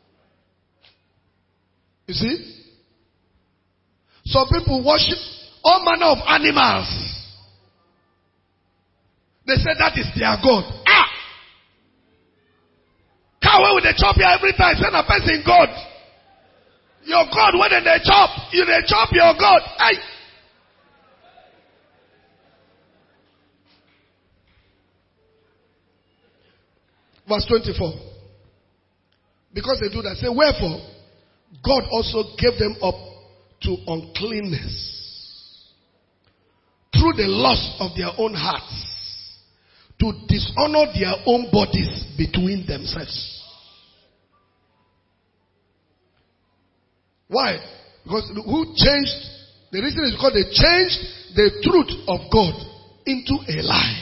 You see? Some people worship all manner of animals. They say that is their God. Ah! Cow will they chop you every time. Send a person God. Your God, when they chop, you they chop your God. Aye. Verse twenty-four. Because they do that, say, wherefore, God also gave them up to uncleanness through the lust of their own hearts, to dishonor their own bodies between themselves. Why? Because who changed? The reason is because they changed the truth of God into a lie,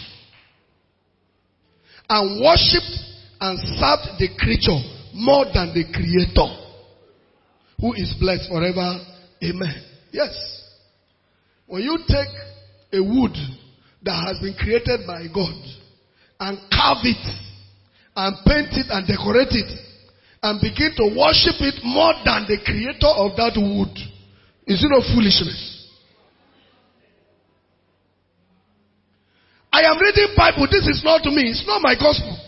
and worshipped and served the creature more than the Creator, who is blessed forever. Amen. Yes. When you take a wood that has been created by God and carve it and paint it and decorate it and begin to worship it more than the creator of that wood, is it not foolishness? I am reading Bible. This is not me. It's not my gospel.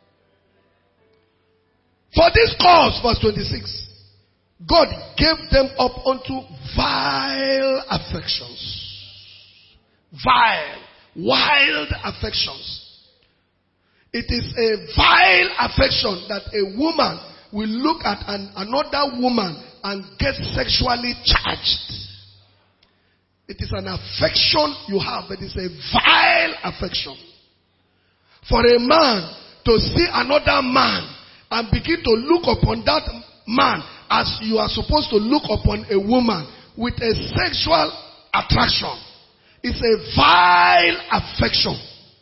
For this cause, verse twenty-six, God gave them up unto vile affections. Vile, wild affections. It is a vile affection that a woman will look at an, another woman and get sexually charged. It is an affection you have, but it's a vile affection. For a man to see another man and begin to look upon that man as you are supposed to look upon a woman with a sexual attraction, it's a vile affection.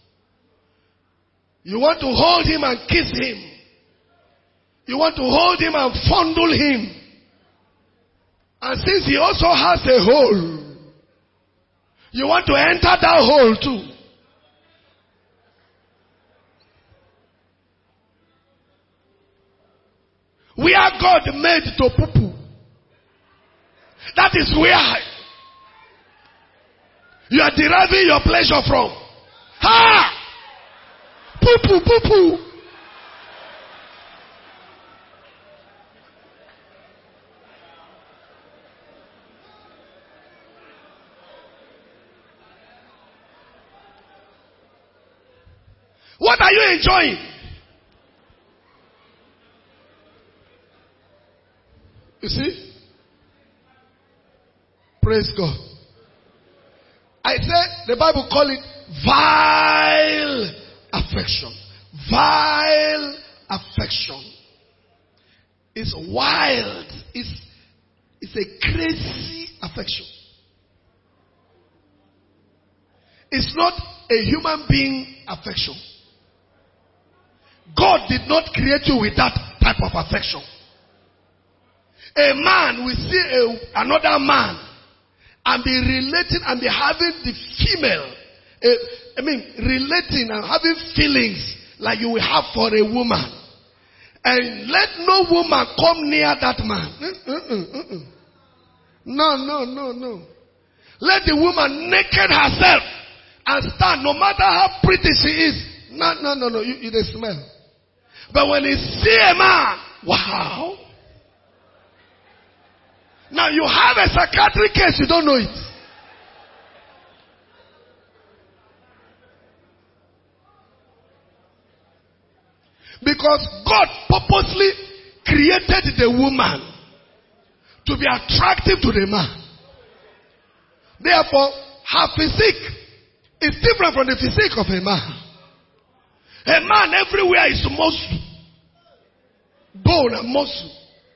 You want to hold him and kiss him. You want to hold him and fondle him. And since he also has a hole, you want to enter that hole too. Where God made to poo-poo, that is where you are deriving your pleasure from. Ha! Poo-poo, poo-poo. What are you enjoying? You see? Praise God. I said the Bible call it vile affection. Vile affection. It's wild. It's, it's a crazy affection. It's not a human being affection. God did not create you with that type of affection. A man will see a, another man and be relating and be having the female, uh, I mean, relating and having feelings like you will have for a woman. And let no woman come near that man. Mm-mm, mm-mm. No, no, no, no. Let the woman naked herself and stand, no matter how pretty she is. No, no, no, no, you, you they smell. But when you see a man, wow. Now you have a psychiatric case, you don't know it. Because God purposely created the woman to be attractive to the man. Therefore, her physique is different from the physique of a man. A man everywhere is muscle. Bone and muscle.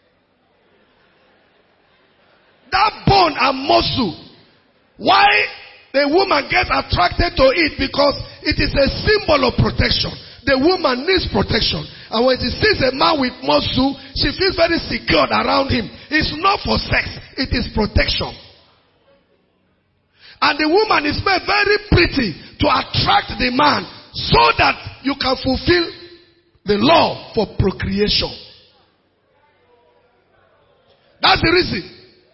That bone and muscle. Why the woman gets attracted to it? Because it is a symbol of protection. The woman needs protection. And when she sees a man with muscle, she feels very secure around him. It's not for sex. It is protection. And the woman is made very pretty to attract the man so that you can fulfill the law for procreation. That's the reason.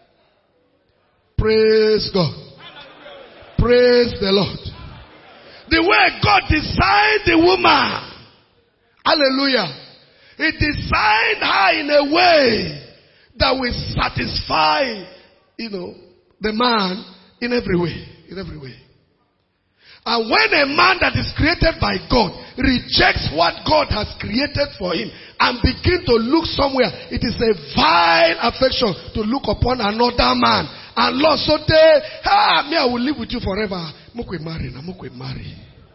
Praise God. Praise the Lord. The way God designed the woman. Hallelujah. He designed her in a way that will satisfy, you know, the man in every way. In every way. And when a man that is created by God rejects what God has created for him and begin to look somewhere, it is a vile affection to look upon another man. And Lord, so they, ah, me, I will live with you forever. Mukwe marry, na mukwe marry.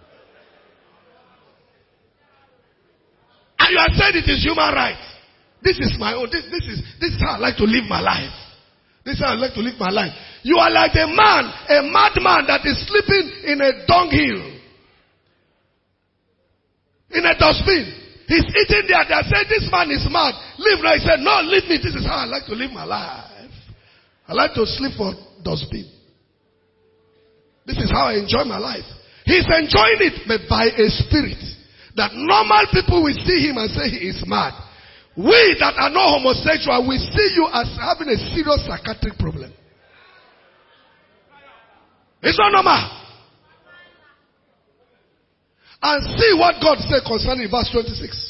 And you are saying it is human right. This is my own. This, this is this is how I like to live my life. This is how I like to live my life. You are like a man, a madman that is sleeping in a dunghill, in a dustbin. He's eating there. They are saying this man is mad. Leave now. He said, no, leave me. This is how I like to live my life. I like to sleep for dustbin. This is how I enjoy my life. He's enjoying it, but by a spirit that normal people will see him and say he is mad. We that are not homosexual will see you as having a serious psychiatric problem. It's not normal. And see what God said concerning verse twenty-six.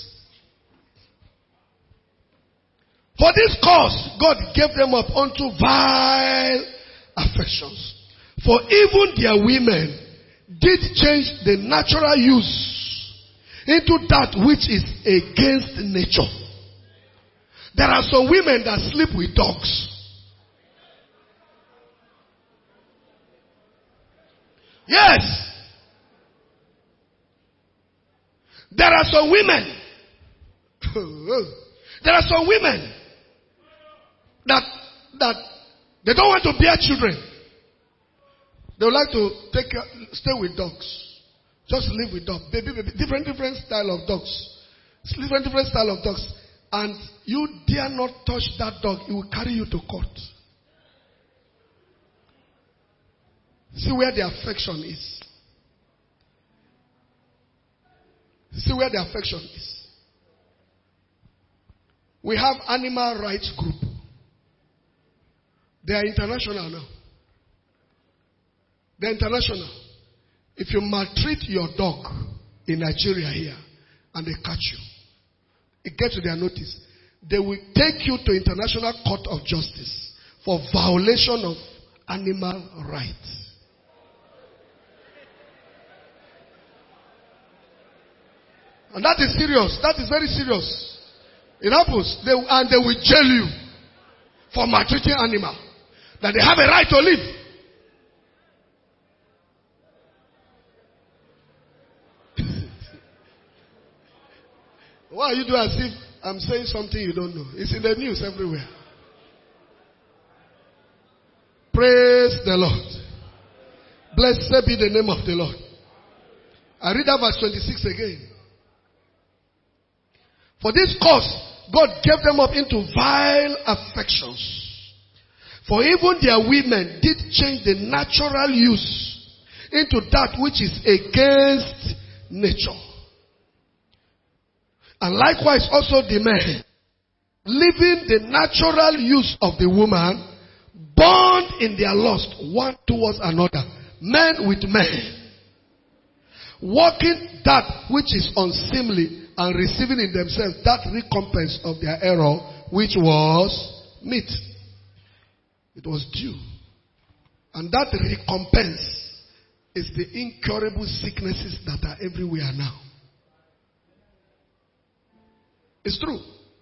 For this cause, God gave them up unto vile affections. For even their women did change the natural use into that which is against nature. There are some women that sleep with dogs. Yes. There are some women. There are some women that that they don't want to bear children. They would like to take stay with dogs. Just live with dogs. Baby, baby, different different style of dogs. Different different style of dogs. And you dare not touch that dog, it will carry you to court. See where the affection is. See where the affection is. We have animal rights group. They are international now. They are international. If you maltreat your dog in Nigeria here and they catch you, it gets to their notice. They will take you to International Court of Justice for violation of animal rights. And that is serious. That is very serious. It happens. They, and they will jail you for maltreating animal. That they have a right to live. Why are you doing as if I'm saying something you don't know? It's in the news everywhere. Praise the Lord. Blessed be the name of the Lord. I read that verse twenty-six again. For this cause, God gave them up into vile affections. For even their women did change the natural use into that which is against nature. And likewise also the men, leaving the natural use of the woman, bond in their lust one towards another, men with men, working that which is unseemly, and receiving in themselves that recompense of their error, which was meet. It was due. And that recompense is the incurable sicknesses that are everywhere now. It's true.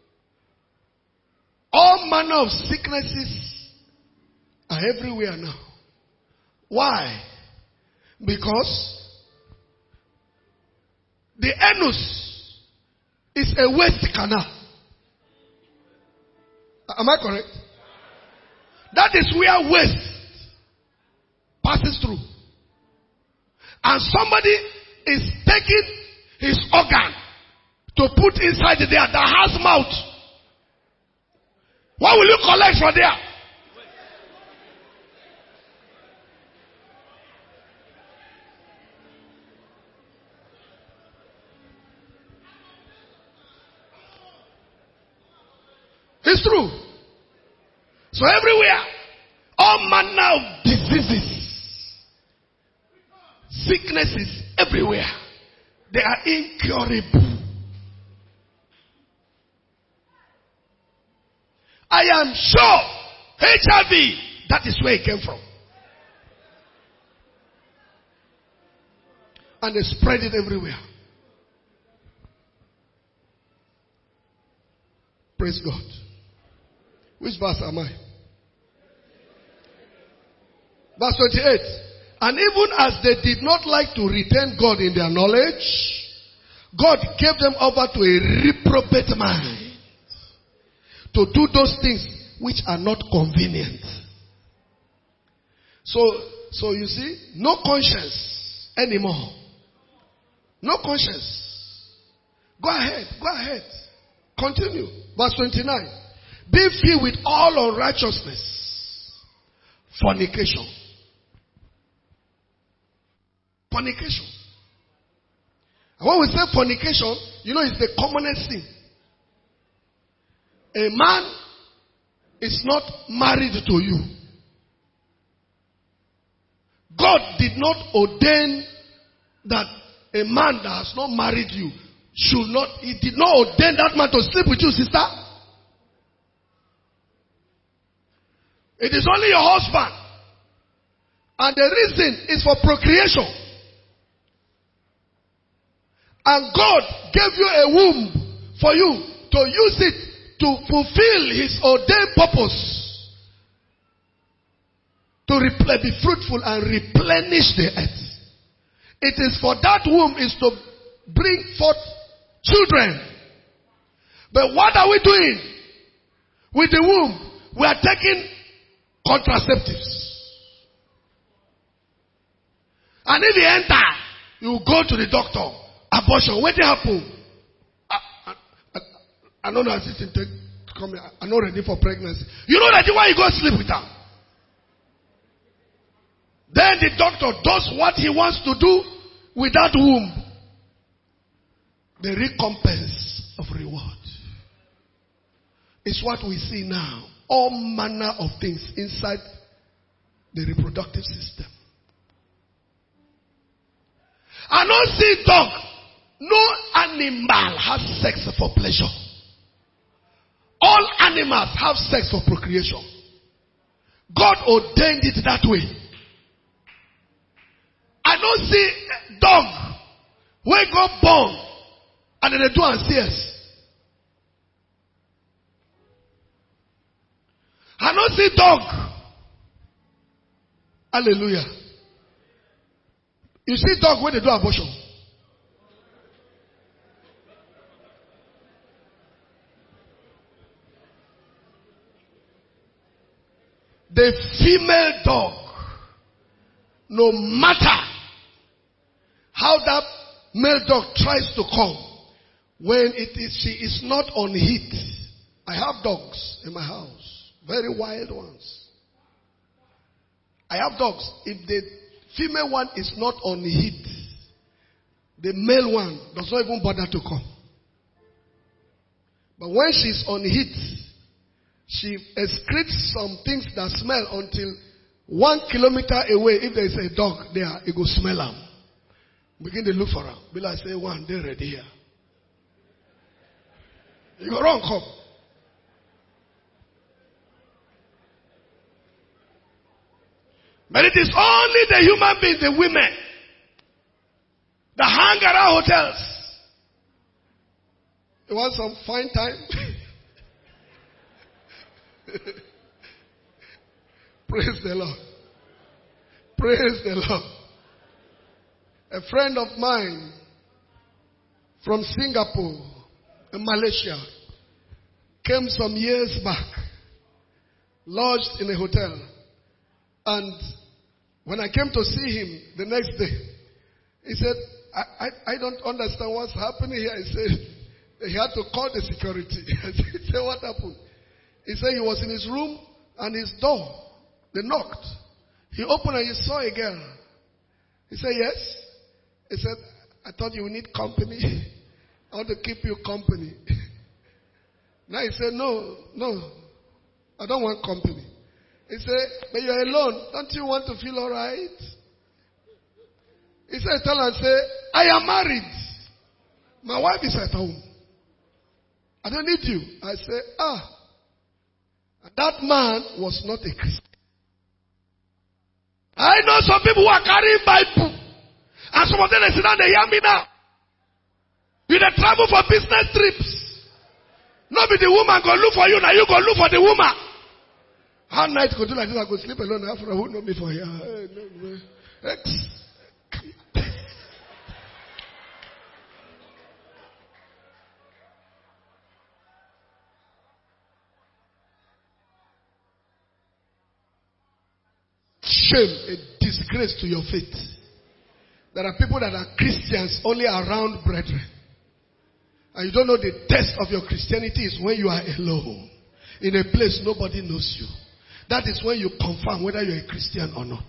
All manner of sicknesses are everywhere now. Why? Because the anus is a waste canal. Am I correct? That is where waste passes through. And somebody is taking his organ to put inside there that has mouth. What will you collect from there? It's true. So everywhere, all manner of diseases, sicknesses everywhere, they are incurable. I am sure H I V, that is where it came from. And they spread it everywhere. Praise God. Which verse am I? Verse twenty-eight. And even as they did not like to retain God in their knowledge, God gave them over to a reprobate mind to do those things which are not convenient. So, so you see, no conscience anymore. No conscience. Go ahead, go ahead. Continue. Verse twenty-nine. Be filled with all unrighteousness. Fornication. Fornication. And when we say fornication, you know it's the commonest thing. A man is not married to you. God did not ordain that A man that has not married you should not, he did not ordain that man to sleep with you, sister. It is only your husband. And the reason is for procreation. And God gave you a womb for you to use it to fulfill his ordained purpose. To repl- be fruitful and replenish the earth. It is for that womb is to bring forth children. But what are we doing with the womb? We are taking contraceptives. And if you enter, you go to the doctor. Abortion. What happened? I, I, I, I know that it's coming. I'm not ready for pregnancy. You know that why you go sleep with her. Then the doctor does what he wants to do with that womb. The recompense of reward. It's what we see now. All manner of things inside the reproductive system. I don't see dog. No animal has sex for pleasure. All animals have sex for procreation. God ordained it that way. I don't see dog when God born and then they do and see us. I don't see dog. Hallelujah. You see dog when they do abortion. The female dog, no matter how that male dog tries to come, when it is she is not on heat. I have dogs in my house, very wild ones. I have dogs. If the female one is not on heat, the male one does not even bother to come. But when she's on heat, she excretes some things that smell until one kilometer away. If there is a dog there, it go smell them. Begin to look for her. Be like, say, one, they're ready here. You go wrong, come. But it is only the human beings, the women, that hang around hotels. You want some fine time? Praise the Lord. Praise the Lord. A friend of mine from Singapore in Malaysia came some years back, lodged in a hotel. And when I came to see him the next day, he said, I, I, I don't understand what's happening here. He said, he had to call the security. I said, what happened? He said he was in his room and his door, they knocked. He opened and he saw a girl. He said, yes. He said, I thought you would need company. I want to keep you company. Now he said, no, no, I don't want company. He said, but you're alone. Don't you want to feel all right? He said, tell her, say, I am married. My wife is at home. I don't need you. I said, ah. That man was not a Christian. I know some people who are carrying Bible. And some of them, they sit down, they hear me now. You dey travel for business trips. Not be the woman go look for you, now you go look for the woman. How night go do like this, I go sleep alone after who know me for here. X. Shame, a disgrace to your faith. There are people that are Christians only around brethren. And you don't know the test of your Christianity is when you are alone. In a place nobody knows you. That is when you confirm whether you're a Christian or not.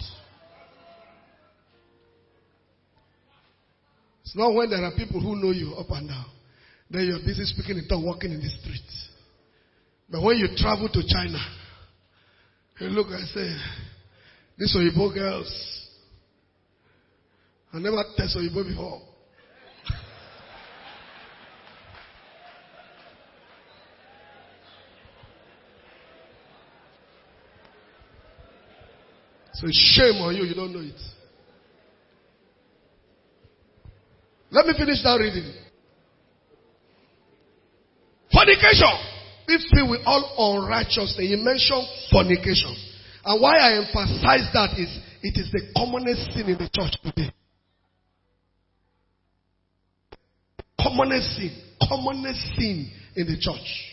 It's not when there are people who know you up and down. Then you're busy speaking in tongue, walking in the streets. But when you travel to China, you look and say, these Oyibo girls, I never tested Oyibo before. So shame on you, you don't know it. Let me finish that reading. Fornication. Be filled with all unrighteousness. He mentioned fornication. And why I emphasize that is, it is the commonest sin in the church today. Commonest sin. Commonest sin in the church.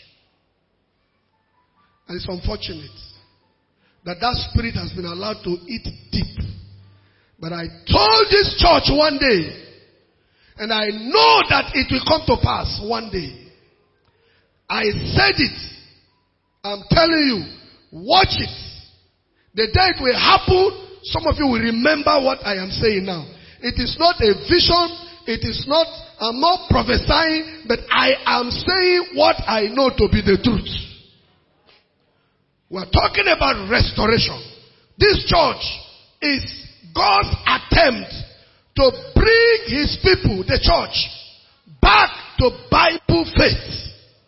And it's unfortunate that that spirit has been allowed to eat deep. But I told this church one day, and I know that it will come to pass one day. I said it. I'm telling you, watch it. The day it will happen, some of you will remember what I am saying now. It is not a vision. It is not, I'm not prophesying, but I am saying what I know to be the truth. We're talking about restoration. This church is God's attempt to bring his people, the church, back to Bible faith.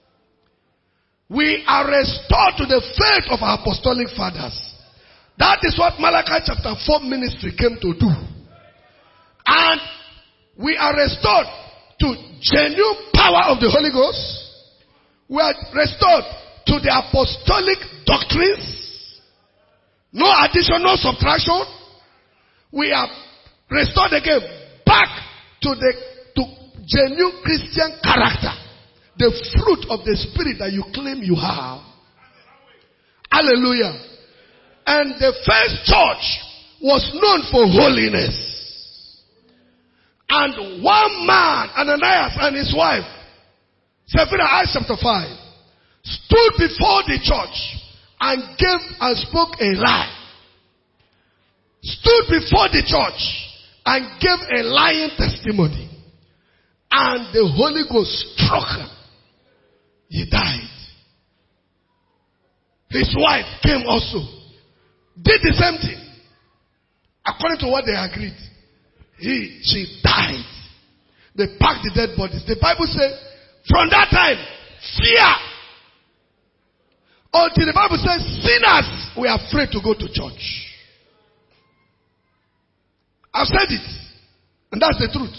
We are restored to the faith of our apostolic fathers. That is what Malachi chapter four ministry came to do. And we are restored to genuine power of the Holy Ghost. We are restored to the apostolic doctrines. No addition, no subtraction. We are restored again back to the to genuine Christian character. The fruit of the Spirit that you claim you have. Hallelujah. And the first church was known for holiness. And one man, Ananias and his wife, Second Acts chapter five, stood before the church and gave and spoke a lie. Stood before the church and gave a lying testimony. And the Holy Ghost struck him. He died. His wife came also. Did the same thing. According to what they agreed. He, she died. They packed the dead bodies. The Bible says, from that time, fear. Until the Bible says, sinners were afraid to go to church. I've said it. And that's the truth.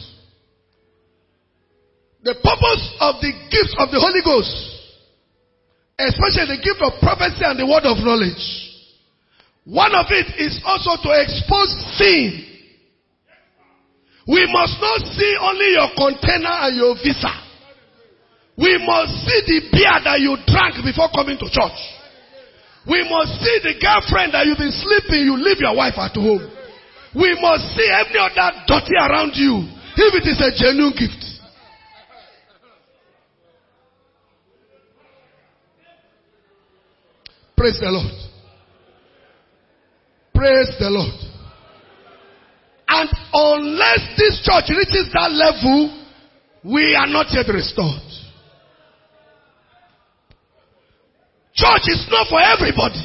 The purpose of the gifts of the Holy Ghost, especially the gift of prophecy and the word of knowledge, one of it is also to expose sin. We must not see only your container and your visa. We must see the beer that you drank before coming to church. We must see the girlfriend that you've been sleeping, you leave your wife at home. We must see every other dirty around you, if it is a genuine gift. Praise the Lord. Praise the Lord. And unless this church reaches that level, we are not yet restored. Church is not for everybody.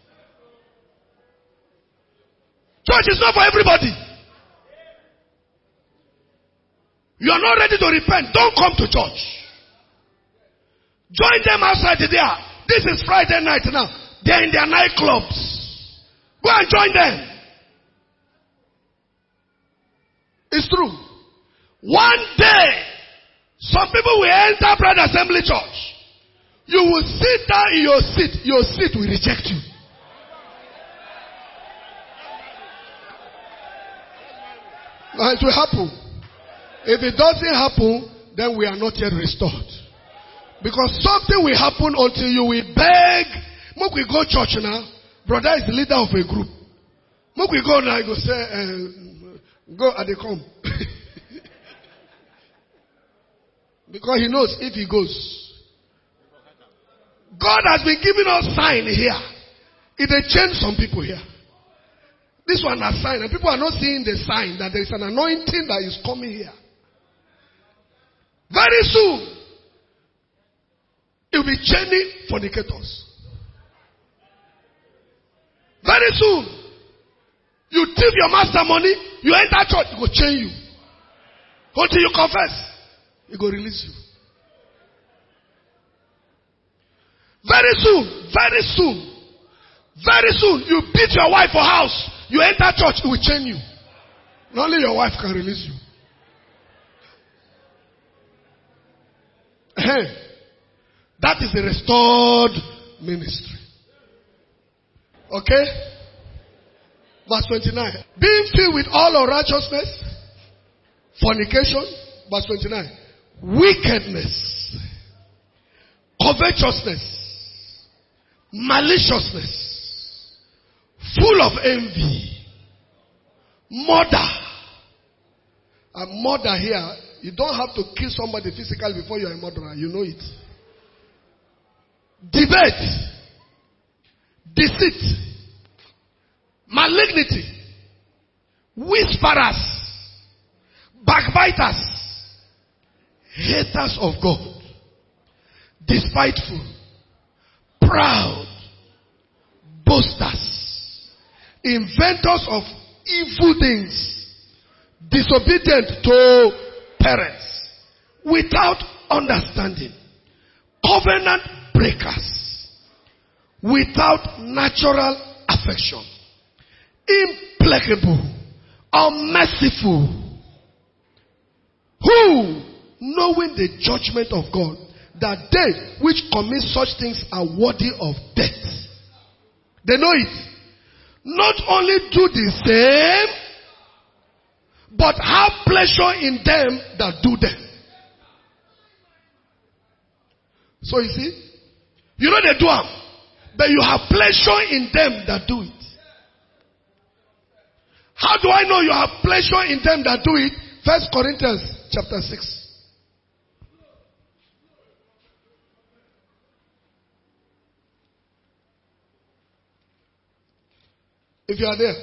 Church is not for everybody. You are not ready to repent. Don't come to church. Join them outside there. This is Friday night now. They're in their nightclubs. Go and join them. It's true. One day, some people will enter Bride Assembly Church. You will sit down in your seat. Your seat will reject you. Now it will happen. If it doesn't happen, then we are not yet restored. Because something will happen until you will beg. Make we go church now. Brother is the leader of a group. Make we go now. He go say, uh, go and they come. Because he knows if he goes. God has been giving us sign here. It may change some people here. This one has sign, and people are not seeing the sign that there is an anointing that is coming here. Very soon, it will be chaining fornicators. Very soon, you thief your master money, you enter church, it will chain you. Until you confess, it will release you. Very soon, very soon, very soon, you beat your wife for house. You enter church, it will chain you. Not only your wife can release you. Hey, that is a restored ministry. Okay? Verse twenty-nine. Being filled with all unrighteousness, fornication. Verse twenty-nine. Wickedness, covetousness, maliciousness, full of envy, murder. And murder here, you don't have to kill somebody physically before you are a murderer. You know it. Debate, deceit, malignity, whisperers, backbiters, haters of God, despiteful, proud, boasters, inventors of evil things, disobedient to parents, without understanding, covenant breakers, without natural affection, implacable, unmerciful, who, knowing the judgment of God, that they which commit such things are worthy of death. They know it. Not only do the same, but have pleasure in them that do them. So you see, you know they do them, but you have pleasure in them that do it. How do I know you have pleasure in them that do it? First Corinthians chapter six. If you are there.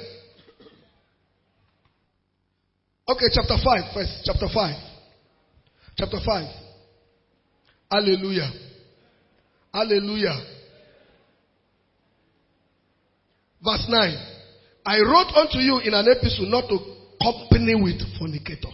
Okay, chapter five first. Chapter five. Chapter five. Hallelujah. Hallelujah. Verse nine. I wrote unto you in an epistle not to company with fornicators.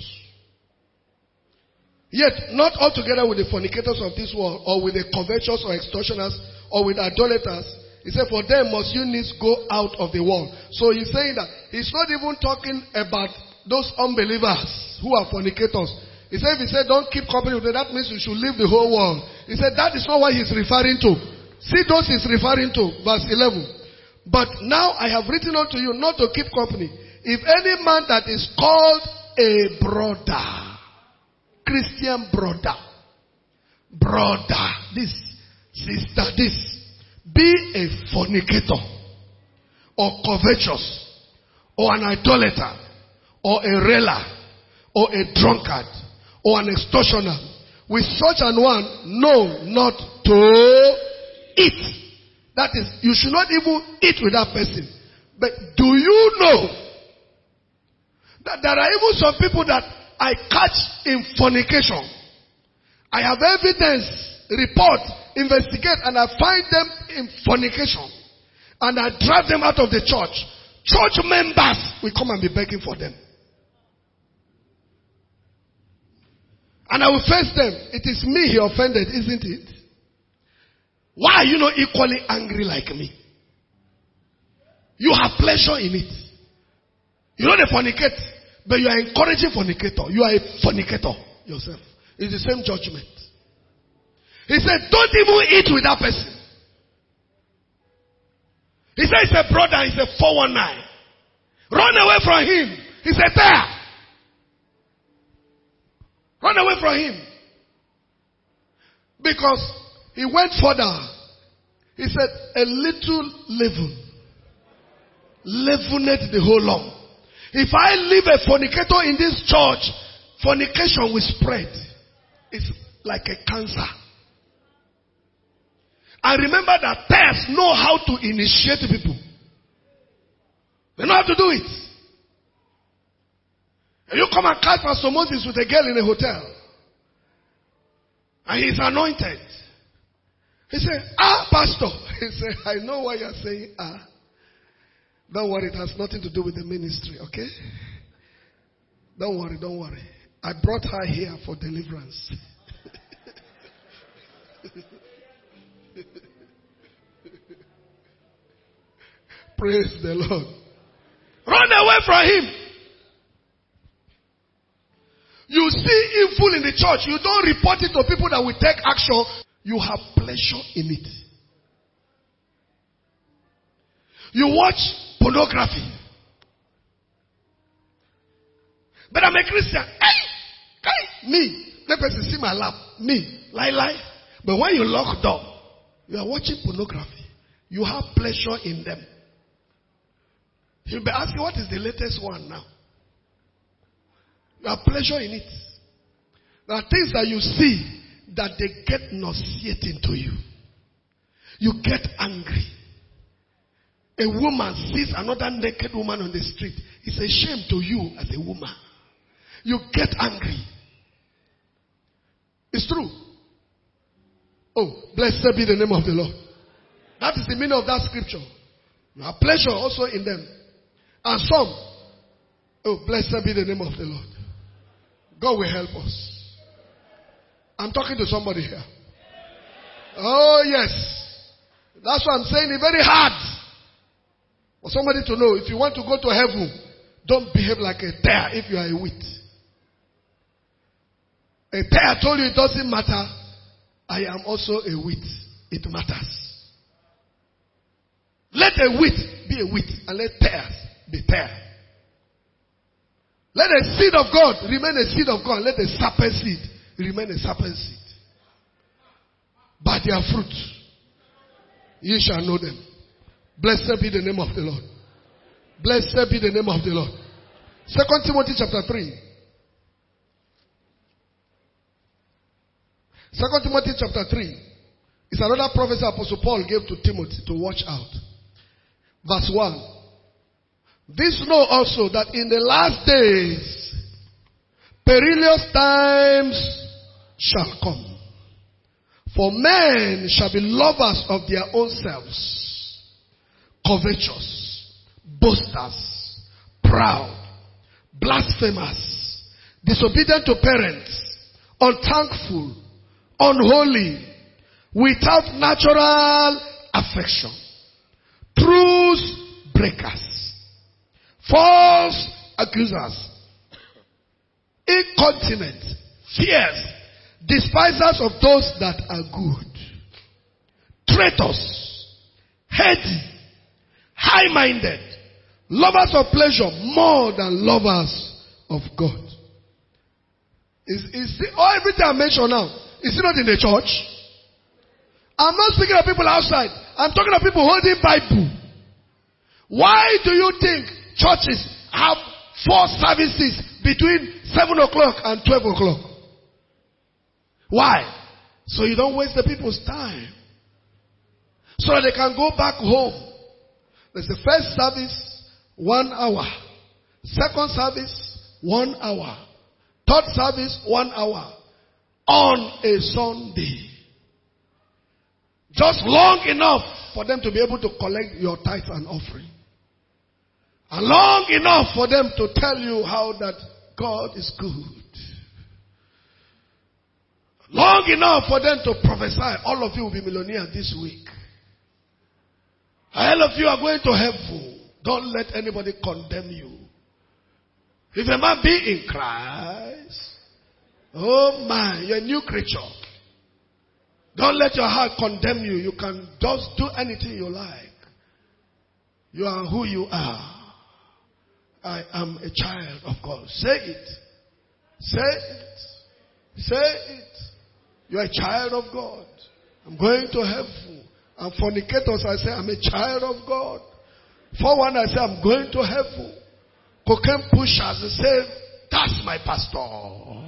Yet, not altogether with the fornicators of this world, or with the covetous or extortioners, or with idolaters. He said, for them must you needs go out of the world. So he's saying that he's not even talking about those unbelievers who are fornicators. He said, if he said, don't keep company with them, that means you should leave the whole world. He said, that is not what he's referring to. See those he's referring to. Verse eleven. But now I have written unto you not to keep company. If any man that is called a brother, Christian brother, brother, this, sister, this, be a fornicator, or covetous, or an idolater, or a railer, or a drunkard, or an extortioner, with such an one, know not to eat. That is, you should not even eat with that person. But do you know that there are even some people that I catch in fornication? I have evidence, report, investigate, and I find them in fornication. And I drive them out of the church. Church members will come and be begging for them. And I will face them. It is me he offended, isn't it? Why are you not equally angry like me? You have pleasure in it. You don't fornicate, but you are encouraging fornicator. You are a fornicator yourself. It's the same judgment. He said, don't even eat with that person. He said, it's a brother, it's a four one nine. Run away from him. He said, there. Run away from him. Because he went further. He said, a little leaven leaveneth the whole lump. If I leave a fornicator in this church, fornication will spread. It's like a cancer. And remember that thieves know how to initiate people. They know how to do it. And you come and catch Pastor Moses with a girl in a hotel. And he's anointed. He said, ah, Pastor. He said, I know why you're saying ah. Don't worry, it has nothing to do with the ministry, okay? Don't worry, don't worry. I brought her here for deliverance. Praise the Lord. Run away from him. You see evil in the church. You don't report it to people that will take action. You have pleasure in it. You watch pornography. But I'm a Christian. Hey, hey, me. Let person see my lap. Me. Lie, lie. But when you lock door, you are watching pornography. You have pleasure in them. You'll be asking, what is the latest one now? You have pleasure in it. There are things that you see that they get nauseating to you. You get angry. A woman sees another naked woman on the street. It's a shame to you as a woman. You get angry. It's true. Oh, blessed be the name of the Lord. That is the meaning of that scripture. You have pleasure also in them. And some, oh, blessed be the name of the Lord. God will help us. I'm talking to somebody here. Oh, yes. That's why I'm saying it's very hard for somebody to know if you want to go to heaven, don't behave like a tare if you are a wit. A tare told you it doesn't matter. I am also a wit. It matters. Let a wit be a wit and let tares be tare. Let a seed of God remain a seed of God. Let a serpent seed remain a serpent seed. By their fruit, ye shall know them. Blessed be the name of the Lord. Blessed be the name of the Lord. Second Timothy chapter three. Second Timothy chapter three. It's another prophecy Apostle Paul gave to Timothy to watch out. Verse one. This know also that in the last days perilous times shall come. For men shall be lovers of their own selves, covetous, boasters, proud, blasphemers, disobedient to parents, unthankful, unholy, without natural affection, truce breakers, false accusers, incontinent, fierce, despisers of those that are good, traitors, heady, high-minded, lovers of pleasure more than lovers of God. Is, is the, oh, everything I mention now, is it not in the church? I'm not speaking of people outside. I'm talking of people holding Bible. Why do you think churches have four services between seven o'clock and twelve o'clock? Why? So you don't waste the people's time. So that they can go back home. There's the first service, one hour. Second service, one hour. Third service, one hour. On a Sunday. Just long enough for them to be able to collect your tithes and offering. And long enough for them to tell you how that God is good. Long enough for them to prophesy. All of you will be millionaires this week. All of you are going to heaven. Don't let anybody condemn you. If a man be in Christ, oh man, you're a new creature. Don't let your heart condemn you. You can just do anything you like. You are who you are. I am a child of God. Say it. Say it. Say it. You are a child of God. I'm going to heaven. And fornicators, I say, I'm a child of God. For one, I say, I'm going to heaven. Cocaine pushers, they say, that's my pastor.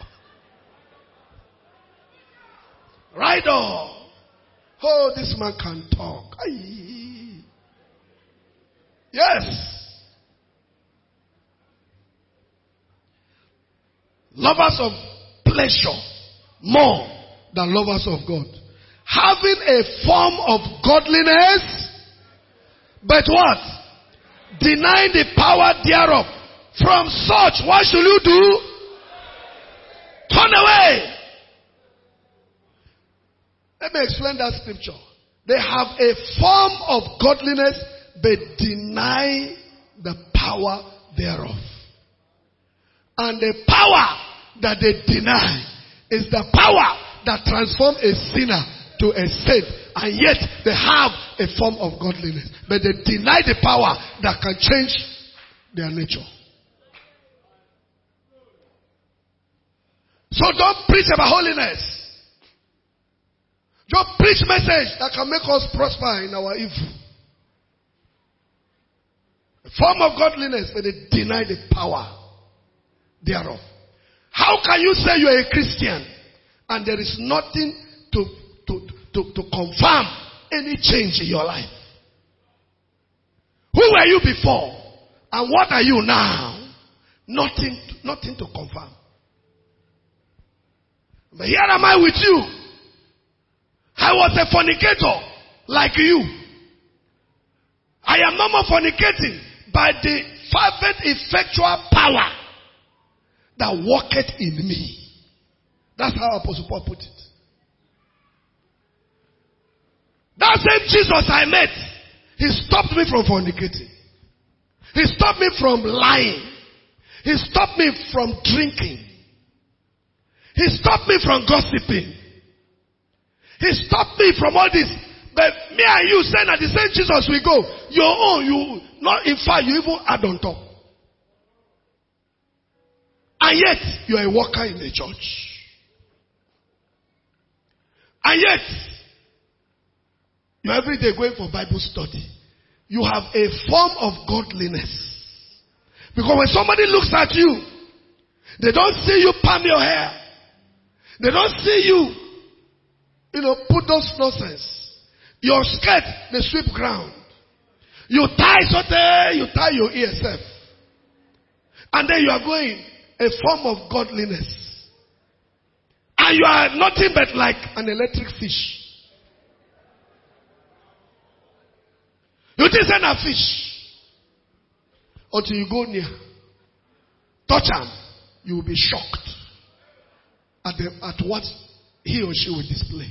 Right on. Oh, this man can talk. Aye. Yes. Lovers of pleasure more than lovers of God. Having a form of godliness, but what? Denying the power thereof. From such, what should you do? Turn away. Let me explain that scripture. They have a form of godliness, but deny the power thereof. And the power that they deny is the power that transforms a sinner to a saint, and yet they have a form of godliness. But they deny the power that can change their nature. So don't preach about holiness. Don't preach message that can make us prosper in our evil. A form of godliness, but they deny the power thereof. How can you say you are a Christian and there is nothing to, to, to, to confirm any change in your life? Who were you before? And what are you now? Nothing, nothing to confirm. But here am I with you. I was a fornicator like you. I am no more fornicating by the fervent, effectual power that worketh in me. That's how Apostle Paul put it. That same Jesus I met, he stopped me from fornicating. He stopped me from lying. He stopped me from drinking. He stopped me from gossiping. He stopped me from all this. But me and you saying that the same Jesus we go. Your own, you, not in fact, you even add on top. And yet, you are a worker in the church. And yet, you are every day going for Bible study. You have a form of godliness. Because when somebody looks at you, they don't see you palm your hair. They don't see you, you know, put those nonsense. Your skirt, they sweep ground. You tie something, you tie your ear self. And then you are going a form of godliness. And you are nothing but like an electric fish. You just send a fish. Until you go near. Touch him. You will be shocked at, the, at what he or she will display.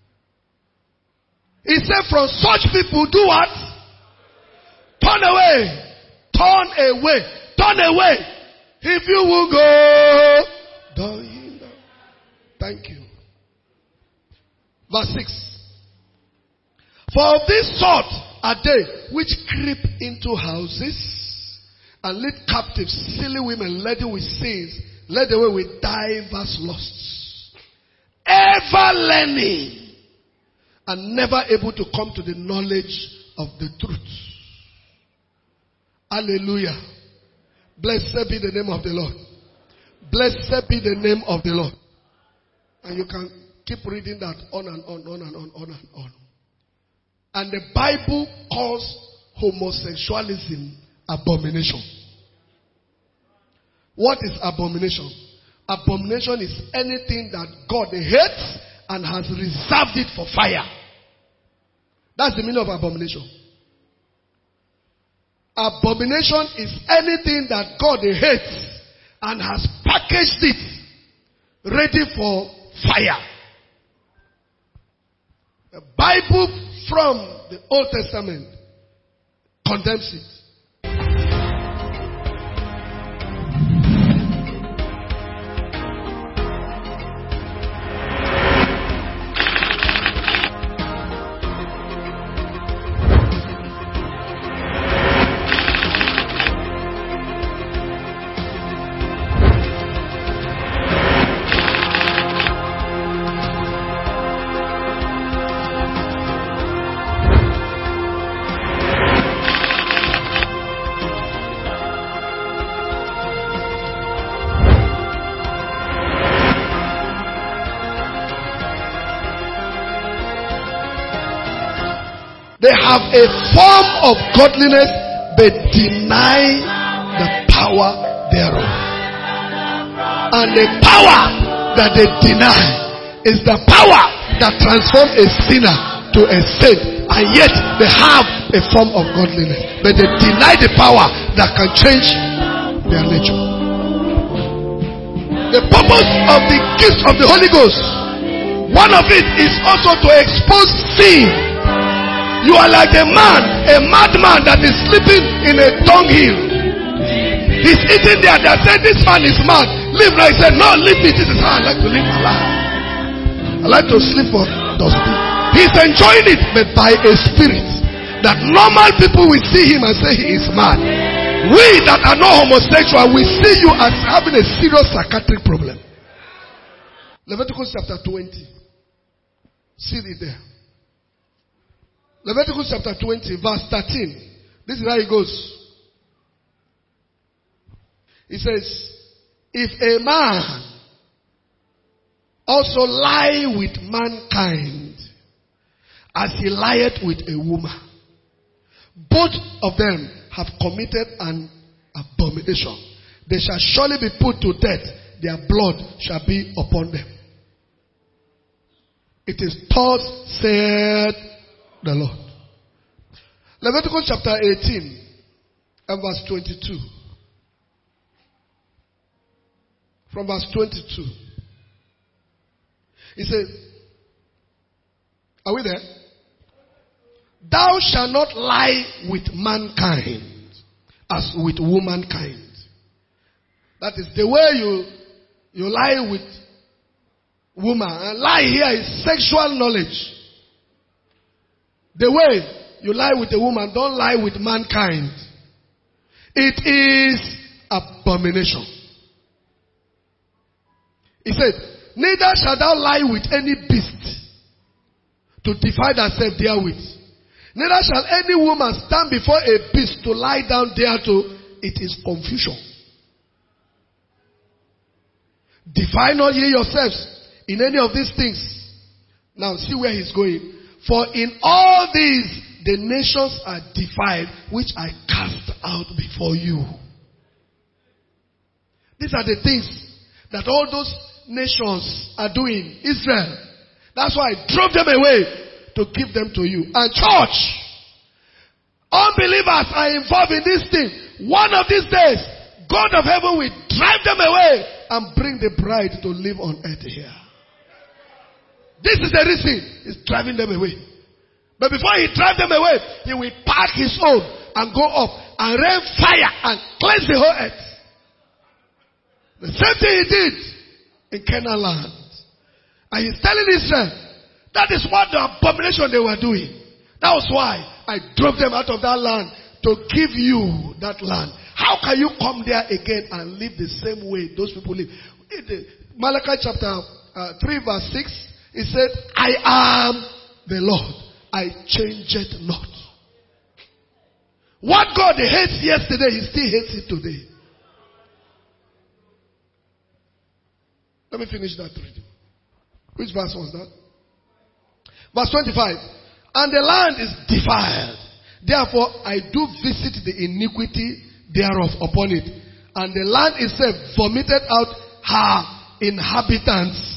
He said from such people do what? Turn away. Turn away. Turn away. If you will go, don't hinder. Thank you. Verse six. For of this sort are they which creep into houses and lead captives silly women laden with sins, led away with diverse lusts, ever learning and never able to come to the knowledge of the truth. Hallelujah. Blessed be the name of the Lord. Blessed be the name of the Lord. And you can keep reading that on and on, on and on, on and on. And the Bible calls homosexualism abomination. What is abomination? Abomination is anything that God hates and has reserved it for fire. That's the meaning of abomination. Abomination is anything that God hates and has packaged it ready for fire. The Bible from the Old Testament condemns it. They have a form of godliness, but deny the power thereof. And the power that they deny is the power that transforms a sinner to a saint. And yet they have a form of godliness, but they deny the power that can change their nature. The purpose of the gift of the Holy Ghost, one of it is also to expose sin. You are like a man, a madman that is sleeping in a dunghill. He's eating there. They said, this man is mad. Leave now. He said, no, leave me. This is how I like to live my life. I like to sleep for dusty. He's enjoying it, but by a spirit that normal people will see him and say he is mad. We that are not homosexual, we see you as having a serious psychiatric problem. Leviticus chapter twenty. See it there. Leviticus chapter twenty, verse thirteen. This is how it goes. It says, if a man also lie with mankind as he lieth with a woman, both of them have committed an abomination. They shall surely be put to death. Their blood shall be upon them. It is thus said the Lord. Leviticus chapter eighteen and verse twenty-two. From verse twenty-two. He says, are we there? Thou shalt not lie with mankind as with womankind. That is the way you, you lie with woman. And lie here is sexual knowledge. The way you lie with a woman, don't lie with mankind. It is abomination. He said, neither shalt thou lie with any beast to defile thyself therewith. Neither shall any woman stand before a beast to lie down thereto. It is confusion. Defile not ye yourselves in any of these things. Now see where he's going. For in all these the nations are defiled, which I cast out before you. These are the things that all those nations are doing. Israel. That's why I drove them away to give them to you. And church, unbelievers are involved in this thing. One of these days, God of heaven will drive them away and bring the bride to live on earth here. This is the reason he's driving them away. But before he drives them away, he will pack his own and go up and rain fire and cleanse the whole earth. The same thing he did in Canaan land. And he's telling Israel, that is what the abomination they were doing. That was why I drove them out of that land to give you that land. How can you come there again and live the same way those people live? Malachi chapter uh, three verse six, it said, I am the Lord. I change it not. What God hates yesterday, he still hates it today. Let me finish that reading. Which verse was that? Verse twenty-five. And the land is defiled. Therefore I do visit the iniquity thereof upon it. And the land itself vomited out her inhabitants.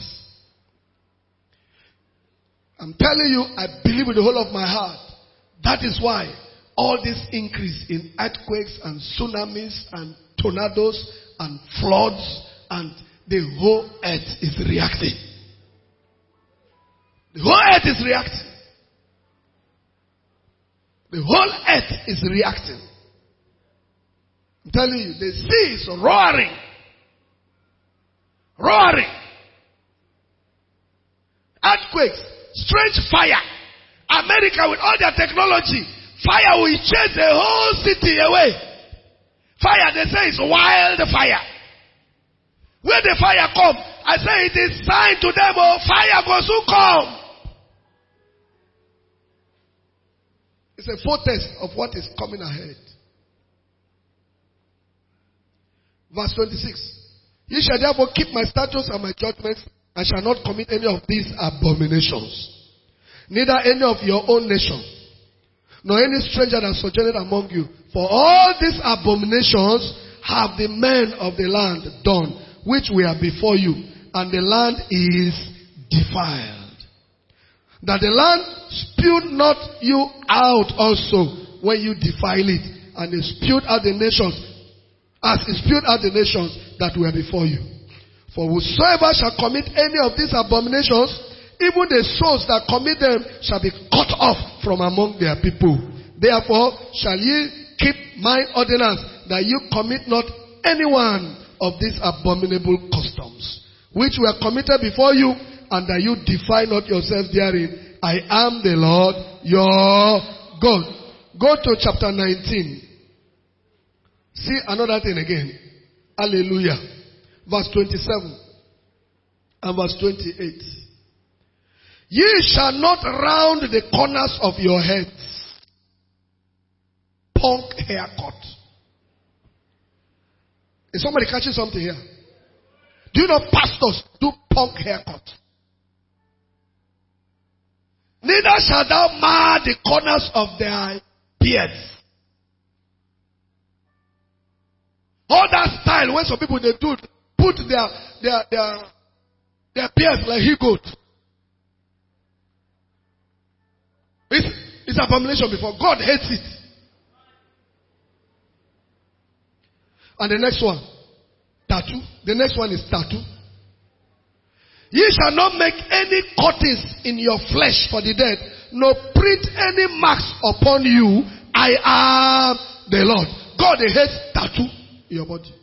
I'm telling you, I believe with the whole of my heart. That is why all this increase in earthquakes and tsunamis and tornadoes and floods and the whole earth is reacting. The whole earth is reacting. The whole earth is reacting. I'm telling you, the sea is roaring. Roaring. Earthquakes. Strange fire. America with all their technology. Fire will chase the whole city away. Fire, they say it's wild fire. Where the fire come, I say it is sign to them, oh, fire goes to come. It's a foretaste of what is coming ahead. Verse twenty-six. Ye shall therefore keep my statutes and my judgments, and shall not commit any of these abominations. Neither any of your own nation, nor any stranger that sojourned among you. For all these abominations have the men of the land done, which were before you, and the land is defiled. That the land spewed not you out also when you defile it, and it spewed out the nations, as it spewed out the nations that were before you. For whosoever shall commit any of these abominations, even the souls that commit them shall be cut off from among their people. Therefore shall ye keep my ordinance, that you commit not any one of these abominable customs, which were committed before you, and that you defile not yourselves therein. I am the Lord your God. Go to chapter nineteen. See another thing again. Hallelujah. Verse twenty-seven and verse twenty-eight. Ye shall not round the corners of your heads. Punk haircut. Is somebody catching something here? Do you know pastors do punk haircut? Neither shall thou mar the corners of their beards. All that style when some people they do put their their their their beards like he goat. It's, it's abomination before God hates it. And the next one, tattoo. The next one is tattoo. Ye shall not make any cuttings in your flesh for the dead, nor print any marks upon you. I am the Lord. God hates tattoo in your body.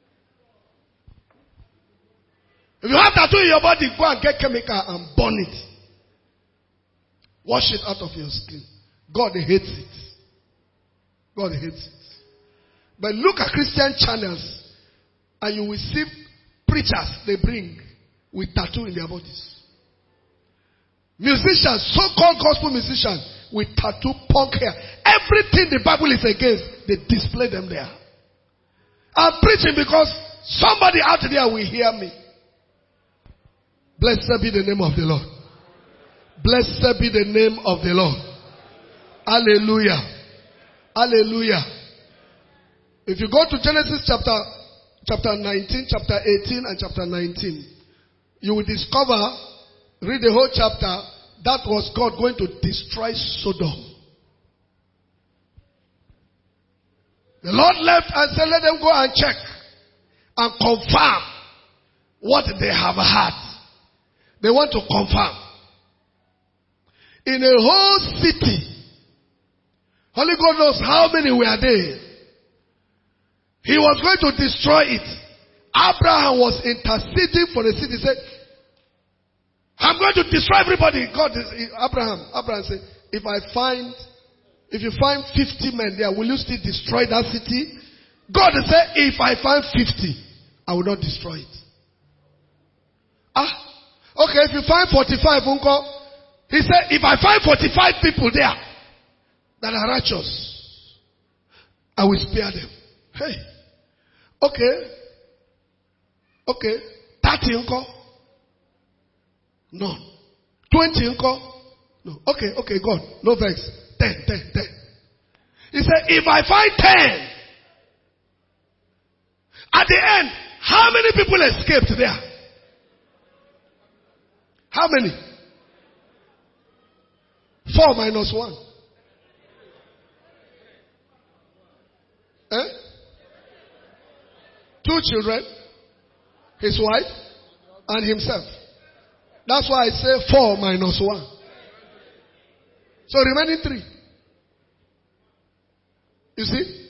If you have tattoo in your body, go and get chemical and burn it. Wash it out of your skin. God hates it. God hates it. But look at Christian channels and you will see preachers they bring with tattoo in their bodies. Musicians, so-called gospel musicians with tattoo, punk hair. Everything the Bible is against, they display them there. I'm preaching because somebody out there will hear me. Blessed be the name of the Lord. Blessed be the name of the Lord. Hallelujah. Hallelujah. If you go to Genesis chapter chapter nineteen, chapter eighteen, and chapter nineteen, you will discover, read the whole chapter, that was God going to destroy Sodom. The Lord left and said, let them go and check and confirm what they have had. They want to confirm. In a whole city, only God knows how many were there. He was going to destroy it. Abraham was interceding for the city. He said, I'm going to destroy everybody. God, Abraham, Abraham said, if I find, if you find fifty men there, will you still destroy that city? God said, if I find fifty, I will not destroy it. Ah, okay, if you find forty-five, uncle, he said, if I find forty-five people there that are righteous, I will spare them. Hey, okay, okay, thirty, uncle. None. Twenty, uncle. No. Okay, okay, God. No vex. Ten, ten, ten. He said, if I find ten, at the end, how many people escaped there? How many? Four minus one. Eh? Two children, his wife, and himself. That's why I say four minus one. So remaining three. You see?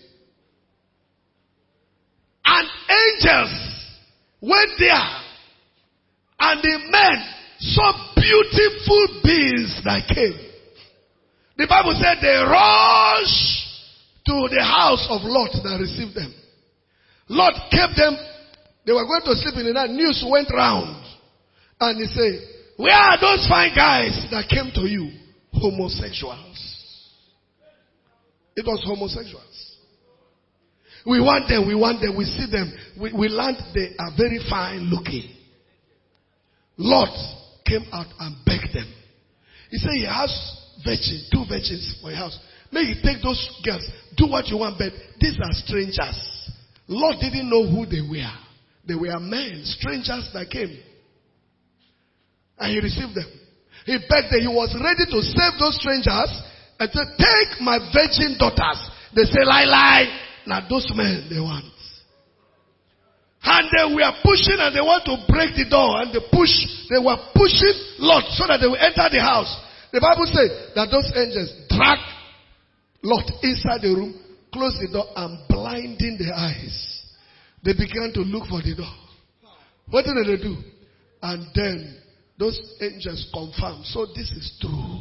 And angels went there, and the men saw beautiful beings that came. The Bible said they rushed to the house of Lot that received them. Lot kept them. They were going to sleep in the night. News went round. And he said, where are those fine guys that came to you? Homosexuals. It was homosexuals. We want them, we want them, we see them. We, we learned they are very fine looking. Lot came out and begged them. He said he has virgin, two virgins for your house. May you take those girls, do what you want, but these are strangers. Lot didn't know who they were. They were men, strangers that came. And he received them. He begged them. He was ready to save those strangers and to take my virgin daughters. They say, lie, lie. Now those men, they want. And they were pushing and they want to break the door. And they push, they were pushing Lot so that they will enter the house. The Bible says that those angels dragged Lot inside the room, closed the door and blinding their eyes. They began to look for the door. What did they do? And then those angels confirmed. So this is true.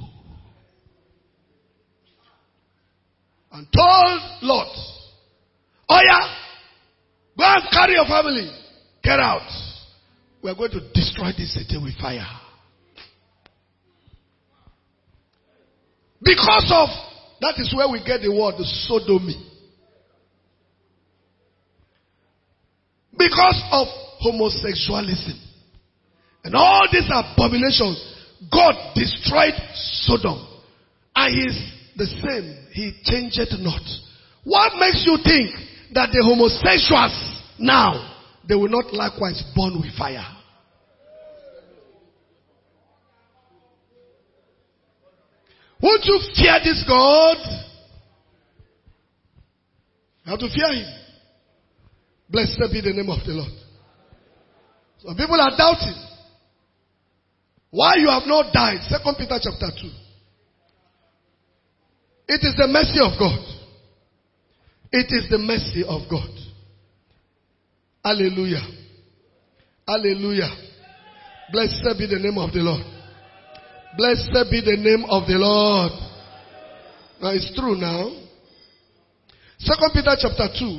And told Lot, oh yeah, go and carry your family. Get out. We are going to destroy this city with fire. Because of, that is where we get the word sodomy. Because of homosexualism and all these abominations, God destroyed Sodom. And he is the same. He changed it not. What makes you think that the homosexuals now, they will not likewise burn with fire? Won't you fear this God? You have to fear him. Blessed be the name of the Lord. Some people are doubting why you have not died. Second Peter chapter two. It is the mercy of God. It is the mercy of God. Hallelujah. Hallelujah. Blessed be the name of the Lord. Blessed be the name of the Lord. Now it's true now. Second Peter chapter two.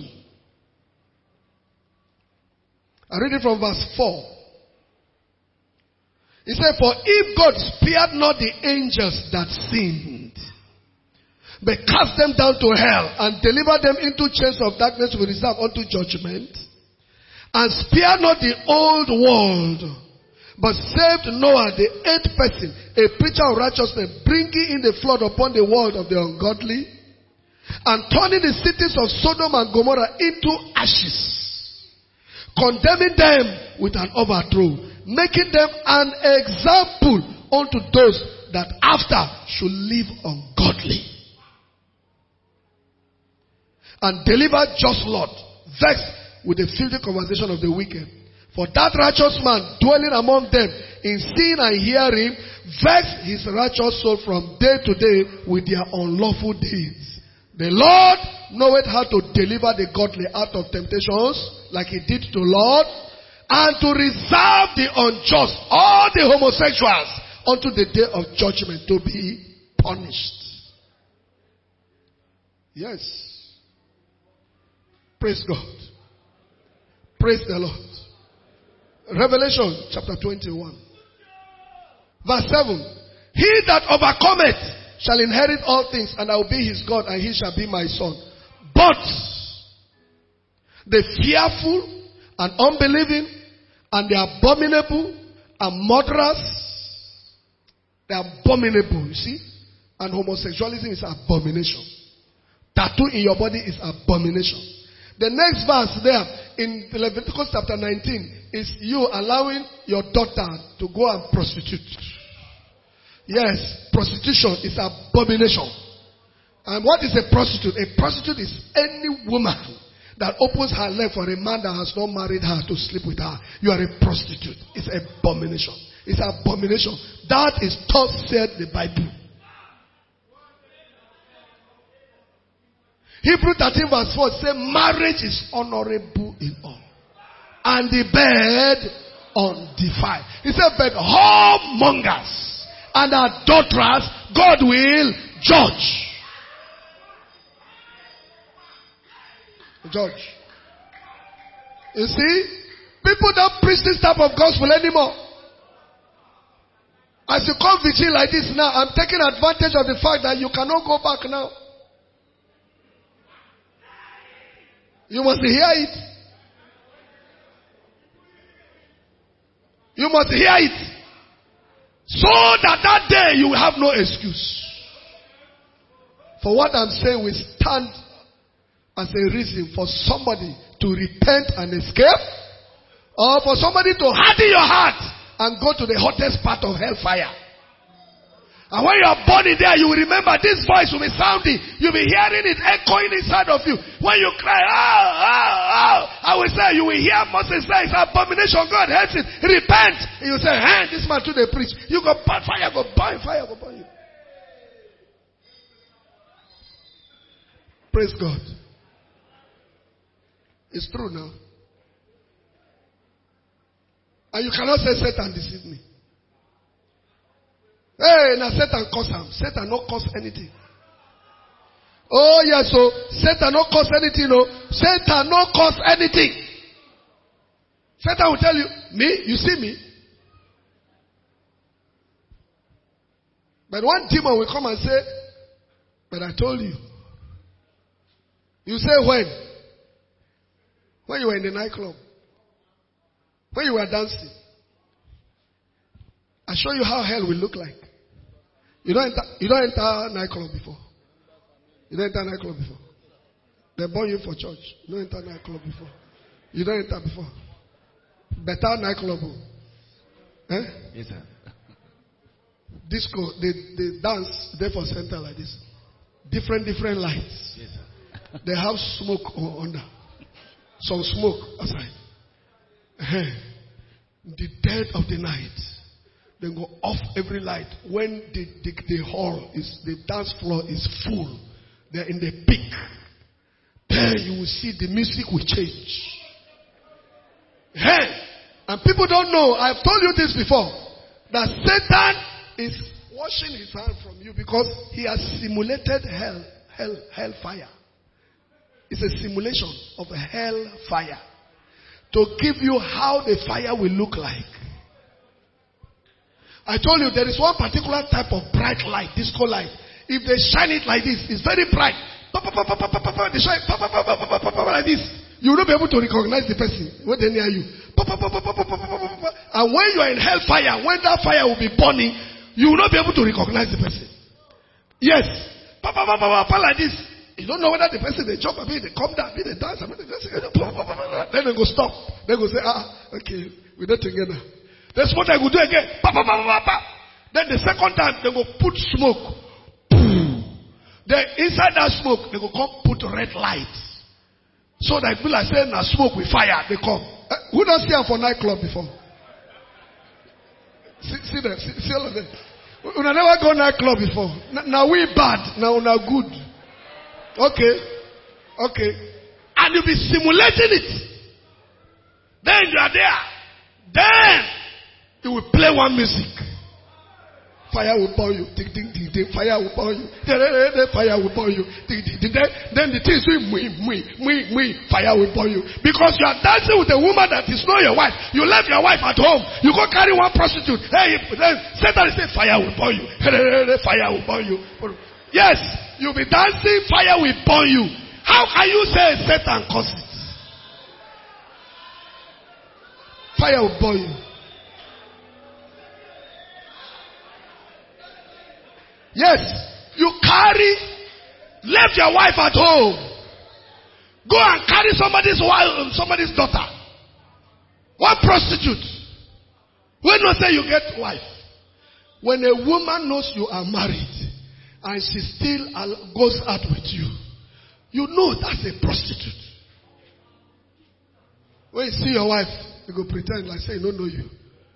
I read it from verse four. He said, for if God spared not the angels that sinned, but cast them down to hell and delivered them into chains of darkness with reserve unto judgment, and spared not the old world, but saved Noah, the eighth person, a preacher of righteousness, bringing in the flood upon the world of the ungodly, and turning the cities of Sodom and Gomorrah into ashes, condemning them with an overthrow, making them an example unto those that after should live ungodly, and delivered just Lot, vexed with the filthy conversation of the wicked. For that righteous man dwelling among them in seeing and hearing, vexed his righteous soul from day to day with their unlawful deeds. The Lord knoweth how to deliver the godly out of temptations, like he did to Lot, and to reserve the unjust, all the homosexuals, unto the day of judgment, to be punished. Yes. Praise God. Praise the Lord. Revelation chapter twenty-one. Verse seven. He that overcometh shall inherit all things, and I will be his God, and he shall be my son. But the fearful and unbelieving and the abominable and murderers, they are abominable, you see. And homosexuality is abomination. Tattoo in your body is abomination. The next verse there in Leviticus chapter nineteen is you allowing your daughter to go and prostitute. Yes, prostitution is abomination. And what is a prostitute? A prostitute is any woman that opens her leg for a man that has not married her to sleep with her. You are a prostitute. It's abomination. It's abomination. That is thus said the Bible. Hebrews thirteen verse four says marriage is honorable in all, and the bed undefiled. He said, but whoremongers and adulterers God will judge. Judge. You see, people don't preach this type of gospel anymore. As you come vigil like this now, I'm taking advantage of the fact that you cannot go back now. You must hear it. You must hear it. So that that day you will have no excuse. For what I'm saying will stand as a reason for somebody to repent and escape, or for somebody to harden your heart and go to the hottest part of hellfire. And when you are born in there, you will remember this voice will be sounding. You'll be hearing it echoing inside of you. When you cry, ah, ah, ah, I will say, you will hear Moses say, it's abomination, God hates it. Repent. And you say, hey, this man today preach. You go burn fire, go burn fire, go burn you. Praise God. It's true now. And you cannot say Satan deceived me. Hey, now Satan cause him. Satan not cause anything. Oh yes, so Satan not cause anything. No, Satan not cause anything. Satan will tell you, me, you see me. But one demon will come and say, but I told you. You say when? When you were in the nightclub. When you were dancing. I show you how hell will look like. You don't enter, you don't enter nightclub before. You don't enter nightclub before. They born you for church. You don't enter nightclub before. You don't enter before. Better nightclub. Eh? Yes, sir. Disco, they, they dance there for center like this. Different, different lights. Yes, sir. They have smoke under. Some smoke aside. Uh-huh. The dead of the night. They go off every light. When the, the, the hall is, the dance floor is full. They're in the peak. There you will see the music will change. Hey! And people don't know, I've told you this before, that Satan is washing his hand from you because he has simulated hell, hell, hell fire. It's a simulation of a hell fire to give you how the fire will look like. I told you there is one particular type of bright light, disco light. If they shine it like this, it's very bright. They shine like this. You will not be able to recognize the person when they're near you. And when you are in hellfire, when that fire will be burning, you will not be able to recognize the person. Yes. Like this. You don't know whether the person they jump a bit, they come down, they dance, then they go stop. They go say, ah, okay, we're not together. That's what I will do again. Then the second time, they go put smoke. Then inside that smoke, they go come put red light. So that people are saying, now smoke with fire, they come. Uh, who don't see them for nightclub before? See, see them, see, see all of them. We never go nightclub before. N- now we bad, now we good. Okay, okay. And you'll be simulating it. Then you are there. Then you will play one music. Fire will burn you. Ding, ding, ding, ding. Fire will burn you. Fire will burn you. Ding, ding, ding. Then, then the things will mui, mui, mui, mui. Fire will burn you. Because you are dancing with a woman that is not your wife. You left your wife at home. You go carry one prostitute. Hey, then Satan say fire will burn you. Fire will burn you. Yes, you'll be dancing. Fire will burn you. How can you say Satan cause it? Fire will burn you. Yes, you carry, left your wife at home. Go and carry somebody's wife, somebody's daughter. One prostitute. When you say you get wife, when a woman knows you are married and she still goes out with you, you know that's a prostitute. When you see your wife, you go pretend like say, no, know you.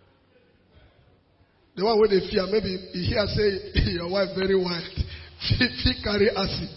The one where they fear, maybe you hear say your wife very wild. She, she carry acid.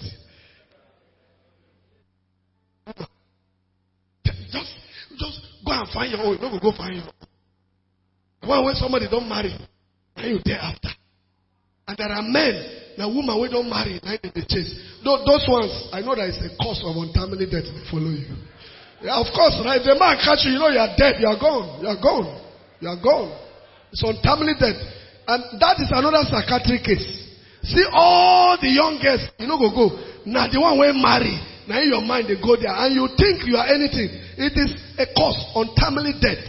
Just, just go and find your own. Don't go find your own. The one when somebody don't marry, and you there after. And there are men, the woman who don't marry, now they chase. Those, those ones, I know that it's a cause of untimely death they follow you. Yeah, of course, right? If the man catch you, you know you are dead. You are gone. You are gone. You are gone. It's untimely death. And that is another psychiatric case. See all the young girls, you know, go go. Now the one when marry, now in your mind they go there and you think you are anything. It is a cause, untimely death.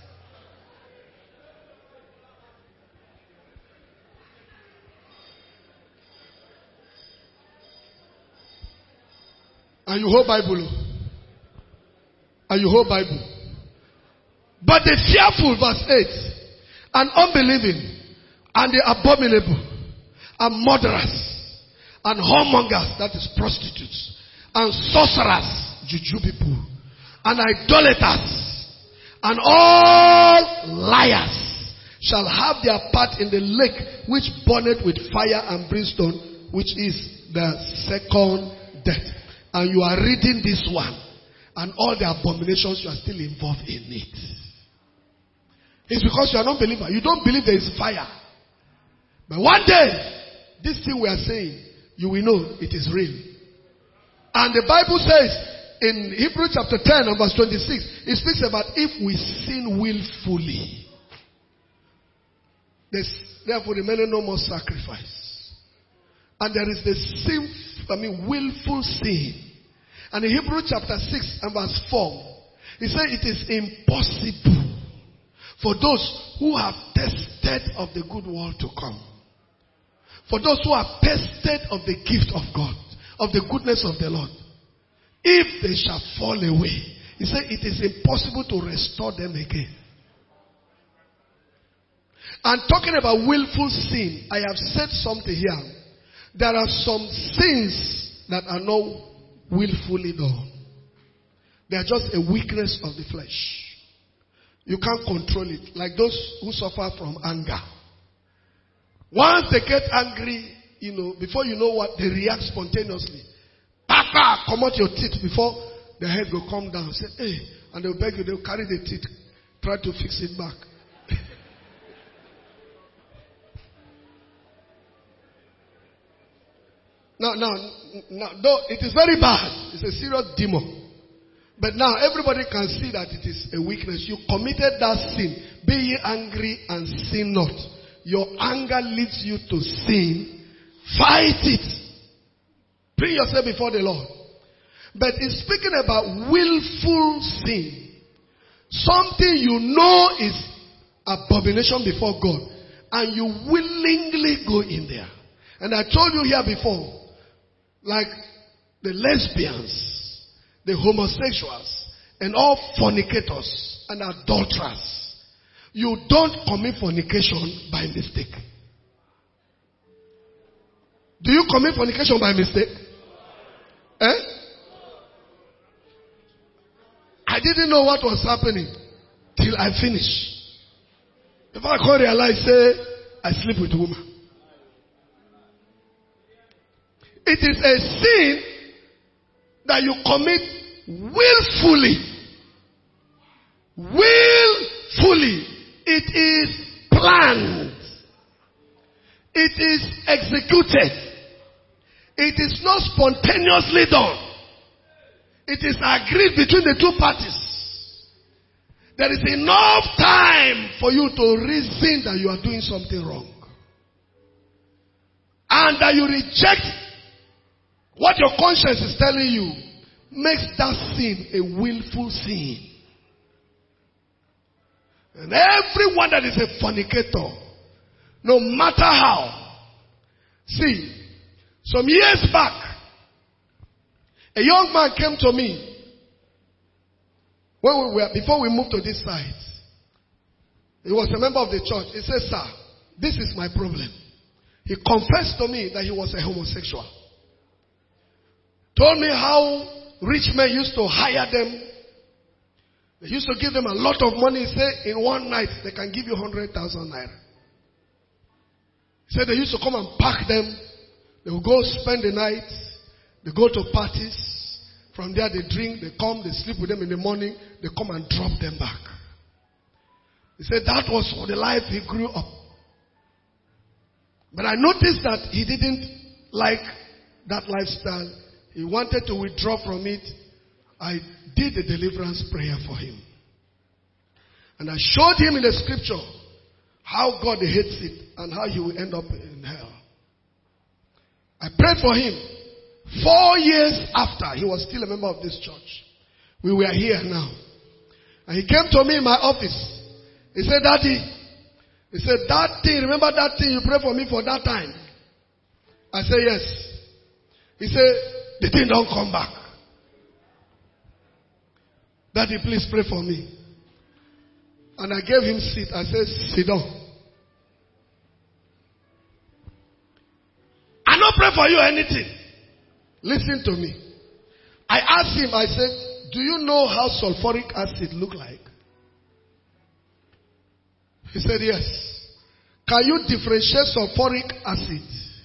And you hold Bible. And you hold Bible. But the fearful, verse eight. And unbelieving, and the abominable, and murderers, and whoremongers, that is prostitutes, and sorcerers, juju people, and idolaters, and all liars shall have their part in the lake which burneth with fire and brimstone, which is the second death. And you are reading this one, and all the abominations, you are still involved in it. It's because you are not a believer. You don't believe there is fire. But one day, this thing we are saying, you will know it is real. And the Bible says in Hebrews chapter ten and verse twenty-six, it speaks about if we sin willfully. There's therefore remaining no more sacrifice. And there is the sin, I mean willful sin. And in Hebrews chapter six and verse four, he said it is impossible for those who have tasted of the good world to come. For those who have tasted of the gift of God, of the goodness of the Lord, if they shall fall away, he said it is impossible to restore them again. And talking about willful sin, I have said something here. There are some sins that are not willfully done. They are just a weakness of the flesh. You can't control it. Like those who suffer from anger. Once they get angry, you know, before you know what, they react spontaneously. Papa, come out your teeth before the head will come down. Say, hey, and they'll beg you, they'll carry the teeth, try to fix it back. now, now, now, though it is very bad, it's a serious demon. But now everybody can see that it is a weakness. You committed that sin. Be ye angry and sin not. Your anger leads you to sin. Fight it. Bring yourself before the Lord. But it's speaking about willful sin. Something you know is abomination before God. And you willingly go in there. And I told you here before, like the lesbians, the homosexuals, and all fornicators and adulterers. You don't commit fornication by mistake. Do you commit fornication by mistake? Eh? I didn't know what was happening till I finished. Before I could realize, say, I sleep with a woman. It is a sin that you commit willfully. Willfully. It is planned. It is executed. It is not spontaneously done. It is agreed between the two parties. There is enough time for you to reason that you are doing something wrong. And that you reject what your conscience is telling you makes that sin a willful sin. And everyone that is a fornicator, no matter how. See, some years back, a young man came to me when we were, before we moved to this site. He was a member of the church. He said, sir, this is my problem. He confessed to me that he was a homosexual. Told me how rich men used to hire them. They used to give them a lot of money. He said, in one night, they can give you one hundred thousand naira. He said they used to come and pack them. They will go spend the night. They go to parties. From there they drink, they come, they sleep with them in the morning. They come and drop them back. He said that was for the life he grew up. But I noticed that he didn't like that lifestyle. He wanted to withdraw from it. I did a deliverance prayer for him. And I showed him in the scripture how God hates it and how he will end up in hell. I prayed for him. Four years after, he was still a member of this church. We were here now. And he came to me in my office. He said, Daddy, he said, that thing, remember that thing you prayed for me for that time? I said, yes. He said, the thing don't come back. Daddy, please pray for me. And I gave him seat. I said, sit down. I don't pray for you anything. Listen to me. I asked him, I said, do you know how sulfuric acid look like? He said, yes. Can you differentiate sulfuric acid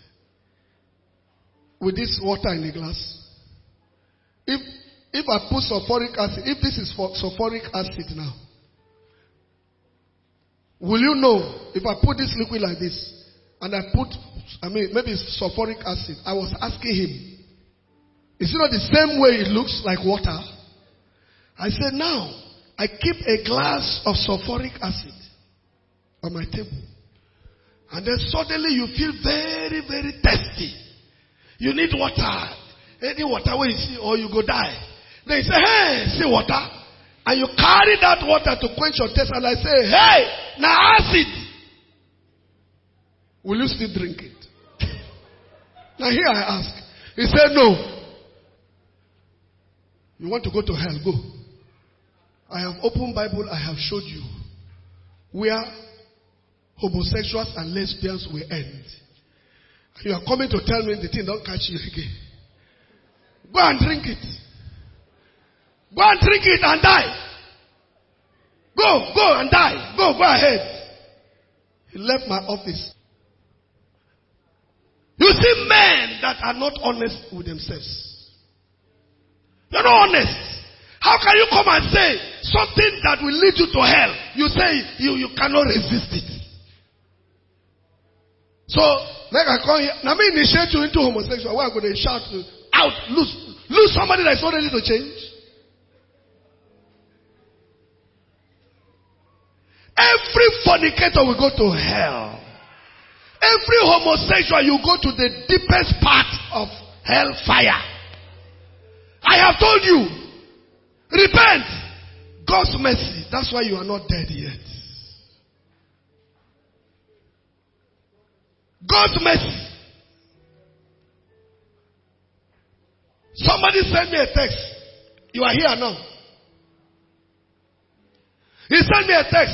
with this water in the glass? If if I put sulfuric acid, if this is for sulfuric acid now, Will you know if I put this liquid like this and I put, I mean, maybe it's sulfuric acid? I was asking him, is it not the same way it looks like water? I said, now, I keep a glass of sulfuric acid on my table. And then suddenly you feel very, very thirsty. You need water. Any water where you see, or you go die. Then you say, hey, see water. And you carry that water to quench your thirst. And I say, hey, now acid. Will you still drink it? Now here I ask. He said, no. You want to go to hell? Go. I have opened Bible. I have showed you where homosexuals and lesbians will end. You are coming to tell me the thing don't catch you again. Go and drink it. Go and drink it and die. Go, go and die. Go, go ahead. He left my office. You see men that are not honest with themselves. You're not honest. How can you come and say something that will lead you to hell? You say you, you cannot resist it. So, like I call here, now me initiate you into homosexual. Why go they shout out, lose, lose somebody that is not ready to change? Every fornicator will go to hell. Every homosexual, you go to the deepest part of hellfire. I have told you, repent. God's mercy. That's why you are not dead yet. God's mercy. Somebody sent me a text. You are here now. He sent me a text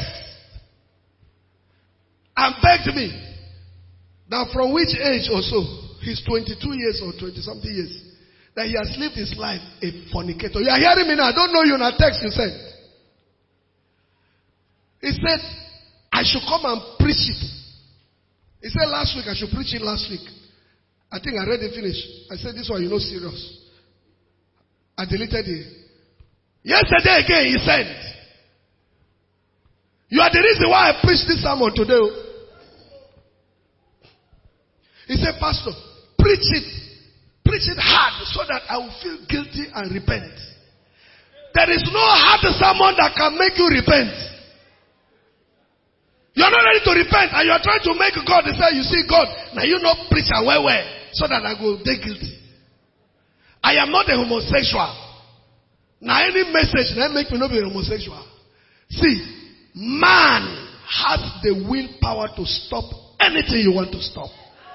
and begged me that from which age or so, he's twenty-two years or twenty something years, that he has lived his life a fornicator. You are hearing me now. I don't know you in a text you sent. He said, I should come and preach it. He said last week I should preach it last week. I think I read it finished. I said this one, you know, serious. I deleted it. Yesterday again he said, you are the reason why I preached this sermon today. He said, Pastor, preach it. Preach it hard so that I will feel guilty and repent. There is no hard sermon that can make you repent. You are not ready to repent and you are trying to make God say, you see God, now you not preach and well well so that I go be guilty. I am not a homosexual. Now any message that make me not be a homosexual. See, man has the willpower to stop anything you want to stop.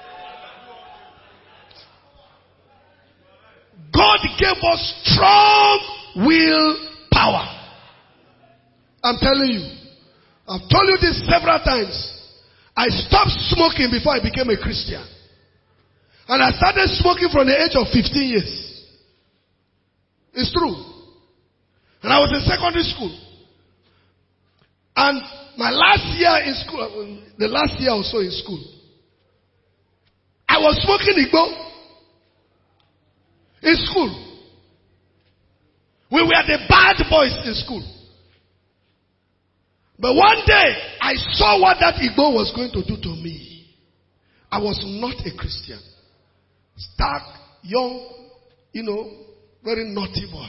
God gave us strong willpower. I'm telling you. I've told you this several times. I stopped smoking before I became a Christian. And I started smoking from the age of fifteen years. It's true. And I was in secondary school. And my last year in school, the last year or so in school, I was smoking Igbo. In school. We were the bad boys in school. But one day, I saw what that Igbo was going to do to me. I was not a Christian. Stark, young, you know, very naughty boy.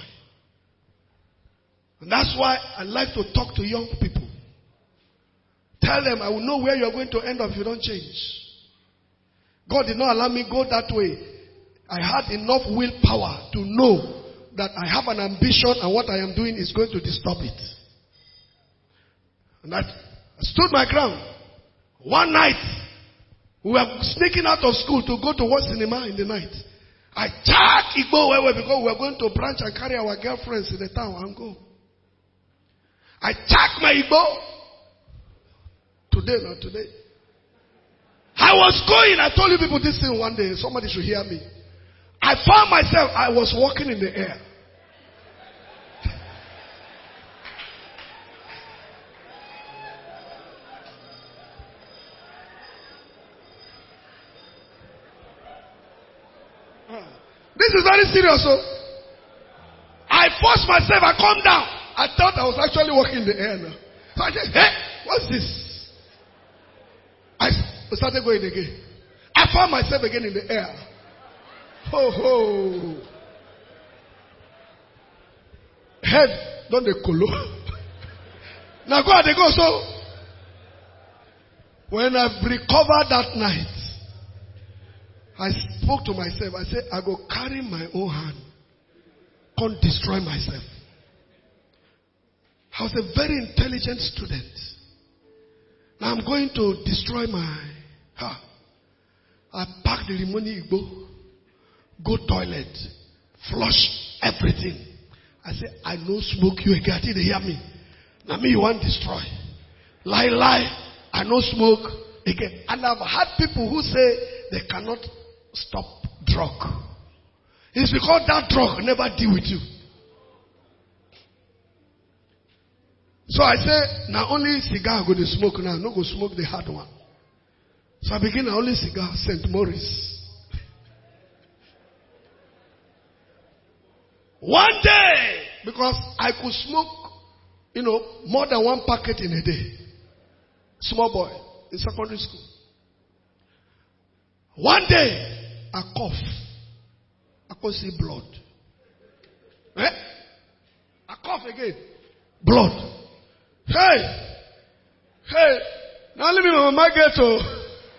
And that's why I like to talk to young people. Tell them, I will know where you are going to end up if you don't change. God did not allow me go that way. I had enough willpower to know that I have an ambition and what I am doing is going to disturb it. And I stood my ground. One night, we were sneaking out of school to go to watch cinema in the night. I charged Igbo Wewe because we were going to branch and carry our girlfriends in the town and go. I charged my Igbo. Today, not today. I was going, I told you people this thing one day, somebody should hear me. I found myself, I was walking in the air. This is very serious. So I forced myself, I calmed down. I thought I was actually walking in the air now. So I said, hey, what's this? we started going again. I found myself again in the air. Ho ho. Head, don't they colo? Now go and they go so. When I've recovered that night, I spoke to myself. I said, I go carry my own hand. Can't destroy myself. I was a very intelligent student. Now I'm going to destroy my heart. I pack the remaining Igbo, go toilet, flush everything. I say, I no smoke you again. They hear me. Now me you want destroy. Lie, lie. I no smoke again. And I've had people who say they cannot stop drug. It's because that drug never deal with you. So I say, now only cigar go to smoke now. No go smoke the hard one. So I begin now only cigar, Saint Maurice. One day, because I could smoke, you know, more than one packet in a day. Small boy in secondary school. One day, I cough. I could see blood. Eh? I cough again. Blood. Hey! Hey! Now let me know my ghetto.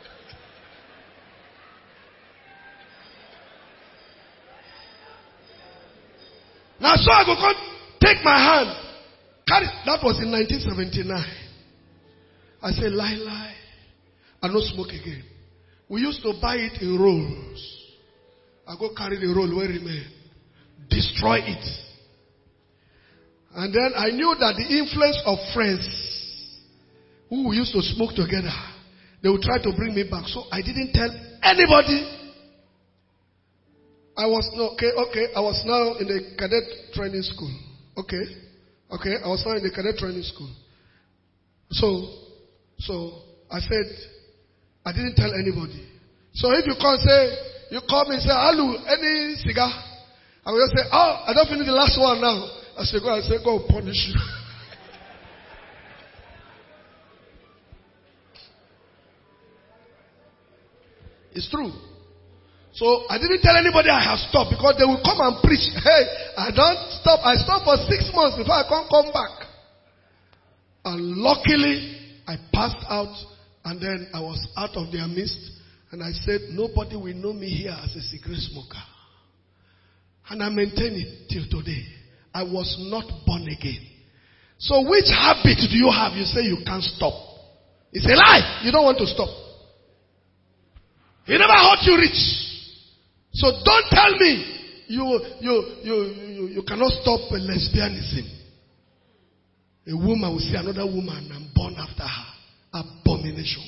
Now so I go come take my hand. Carry, that was in nineteen seventy-nine. I say, lie, lie. I no smoke again. We used to buy it in rolls. I go carry the roll where remain. Destroy it. And then I knew that the influence of friends who we used to smoke together, they would try to bring me back. So I didn't tell anybody. I was no okay, okay. I was now in the cadet training school. Okay, okay. I was now in the cadet training school. So, so I said I didn't tell anybody. So if you come say you call me and say, "Alu, any cigar?" I will just say, "Oh, I don't finish the last one now." I say, "Go," I say, "Go punish you." It's true. So I didn't tell anybody I have stopped because they will come and preach. Hey, I don't stop. I stopped for six months before I can't come back. And luckily, I passed out and then I was out of their midst. And I said, nobody will know me here as a cigarette smoker. And I maintain it till today. I was not born again. So which habit do you have? You say you can't stop. It's a lie. You don't want to stop. He never hurt you rich. So don't tell me you, you, you, you, you cannot stop lesbianism. A woman will see another woman and born after her. Abomination.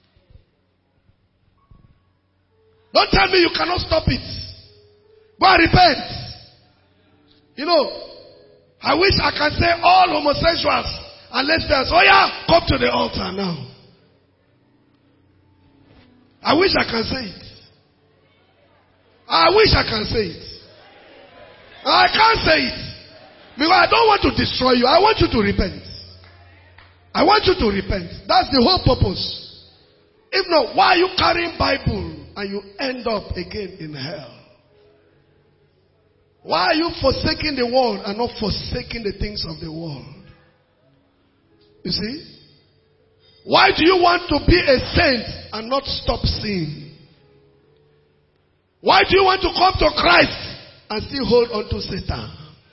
Don't tell me you cannot stop it. Go and repent. You know, I wish I can say all homosexuals and lesbians, oh yeah, come to the altar now. I wish I can say it. I wish I can say it. I can't say it. Because I don't want to destroy you. I want you to repent. I want you to repent. That's the whole purpose. If not, why are you carrying Bible and you end up again in hell? Why are you forsaking the world and not forsaking the things of the world? You see? Why do you want to be a saint and not stop sinning? Why do you want to come to Christ and still hold on to Satan?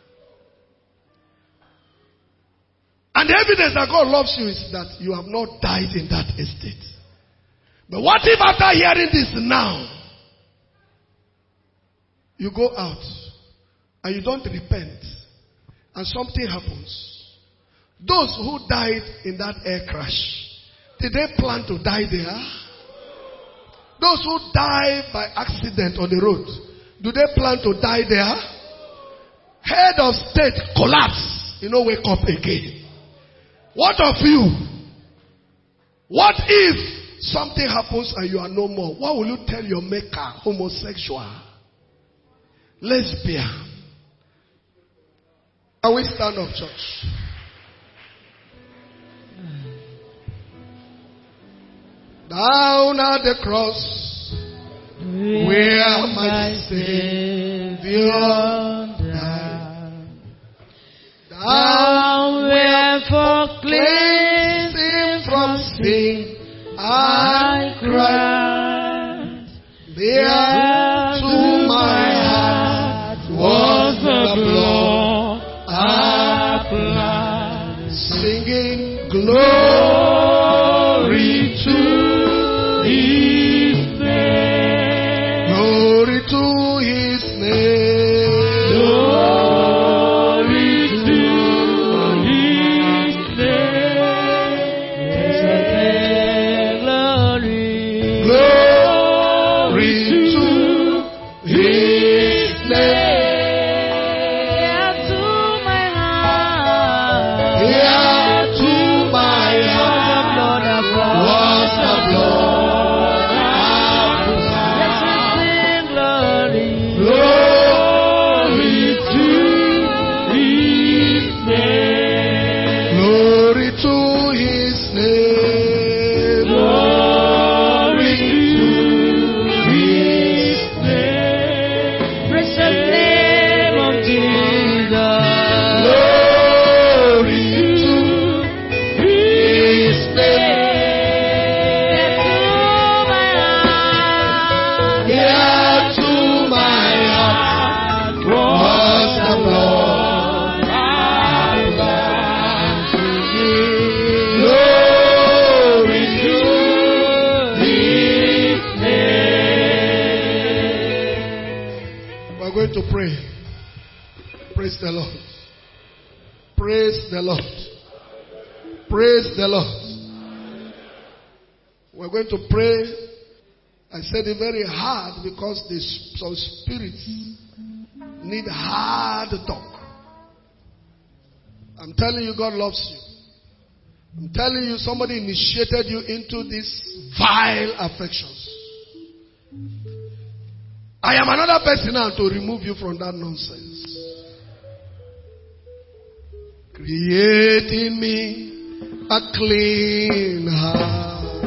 And the evidence that God loves you is that you have not died in that estate. But what if after hearing this now, you go out and you don't repent and something happens? Those who died in that air crash, did they plan to die there? Those who die by accident on the road, do they plan to die there? Head of state collapse, you know, wake up again. What of you? What if something happens and you are no more? What will you tell your maker? Homosexual, lesbian. And we stand up, church. Down at the cross, where my Savior died. Down where for cleansing from sin I cried. There to my heart was the blood applied. Singing glory to His name. Glory to His name. Glory to His name. Glory. Glory to His name. Yeah, to my heart. Yeah, to my heart was the blood applied. Sing glory. Glory to His name. Glory to His name. Glory to His name. Precious name of Jesus. Glory to His name. Yeah, to my heart was the blood applied. Glory to His name. We're going to pray. Praise the Lord. Praise the Lord. Praise the Lord. We're going to pray. I said it very hard because this, some spirits need hard talk. I'm telling you, God loves you. I'm telling you, somebody initiated you into these vile affections. I am another person now to remove you from that nonsense. Create in me a clean heart.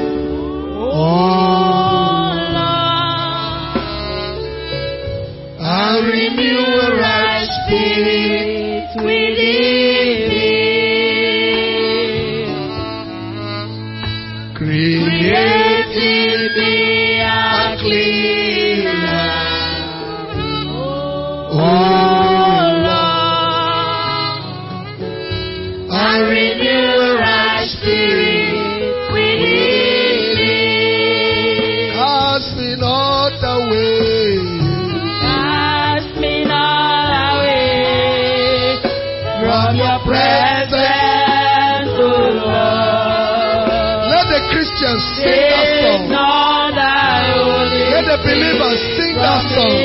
Oh, and renew a right spirit within me. Create in me a clean heart. Oh Lord, and renew a right spirit within me. Cast me not away. From your presence, O Lord. Let the Christians sing that song. Let the believers sing that song.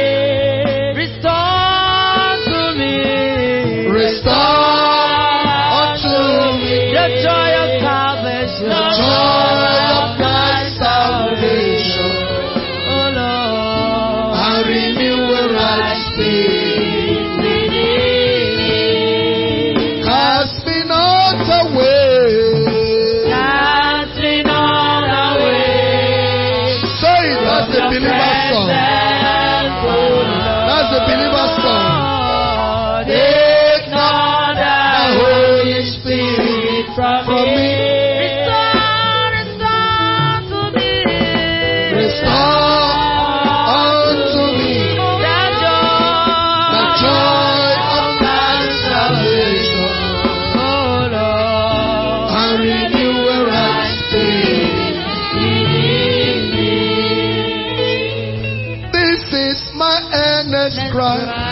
Restore to me. Restore unto me the joy of salvation. the joy of thy salvation. O Lord, And renew a right spirit. Cast me not away. cast me not away. Say it, that's the believer song. That's the believer song. Take not the Holy Spirit from me. Restore, restore to me. Restore unto me the joy, the joy of thy salvation. Oh Lord, And renew a right spirit within me. This is my earnest cry.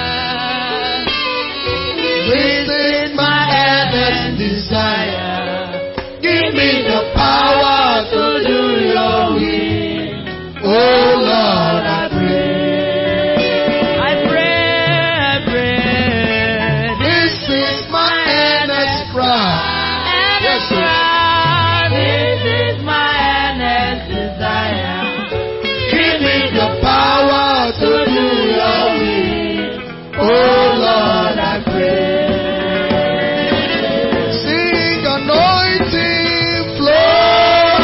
This is my earnest desire. Give me the power to do your will. Oh Lord, I pray. I pray, I pray. This is my earnest cry. And Yes, sir. this is my earnest desire. Give me the power to do your will. Oh Lord, I pray. Sing anointing flow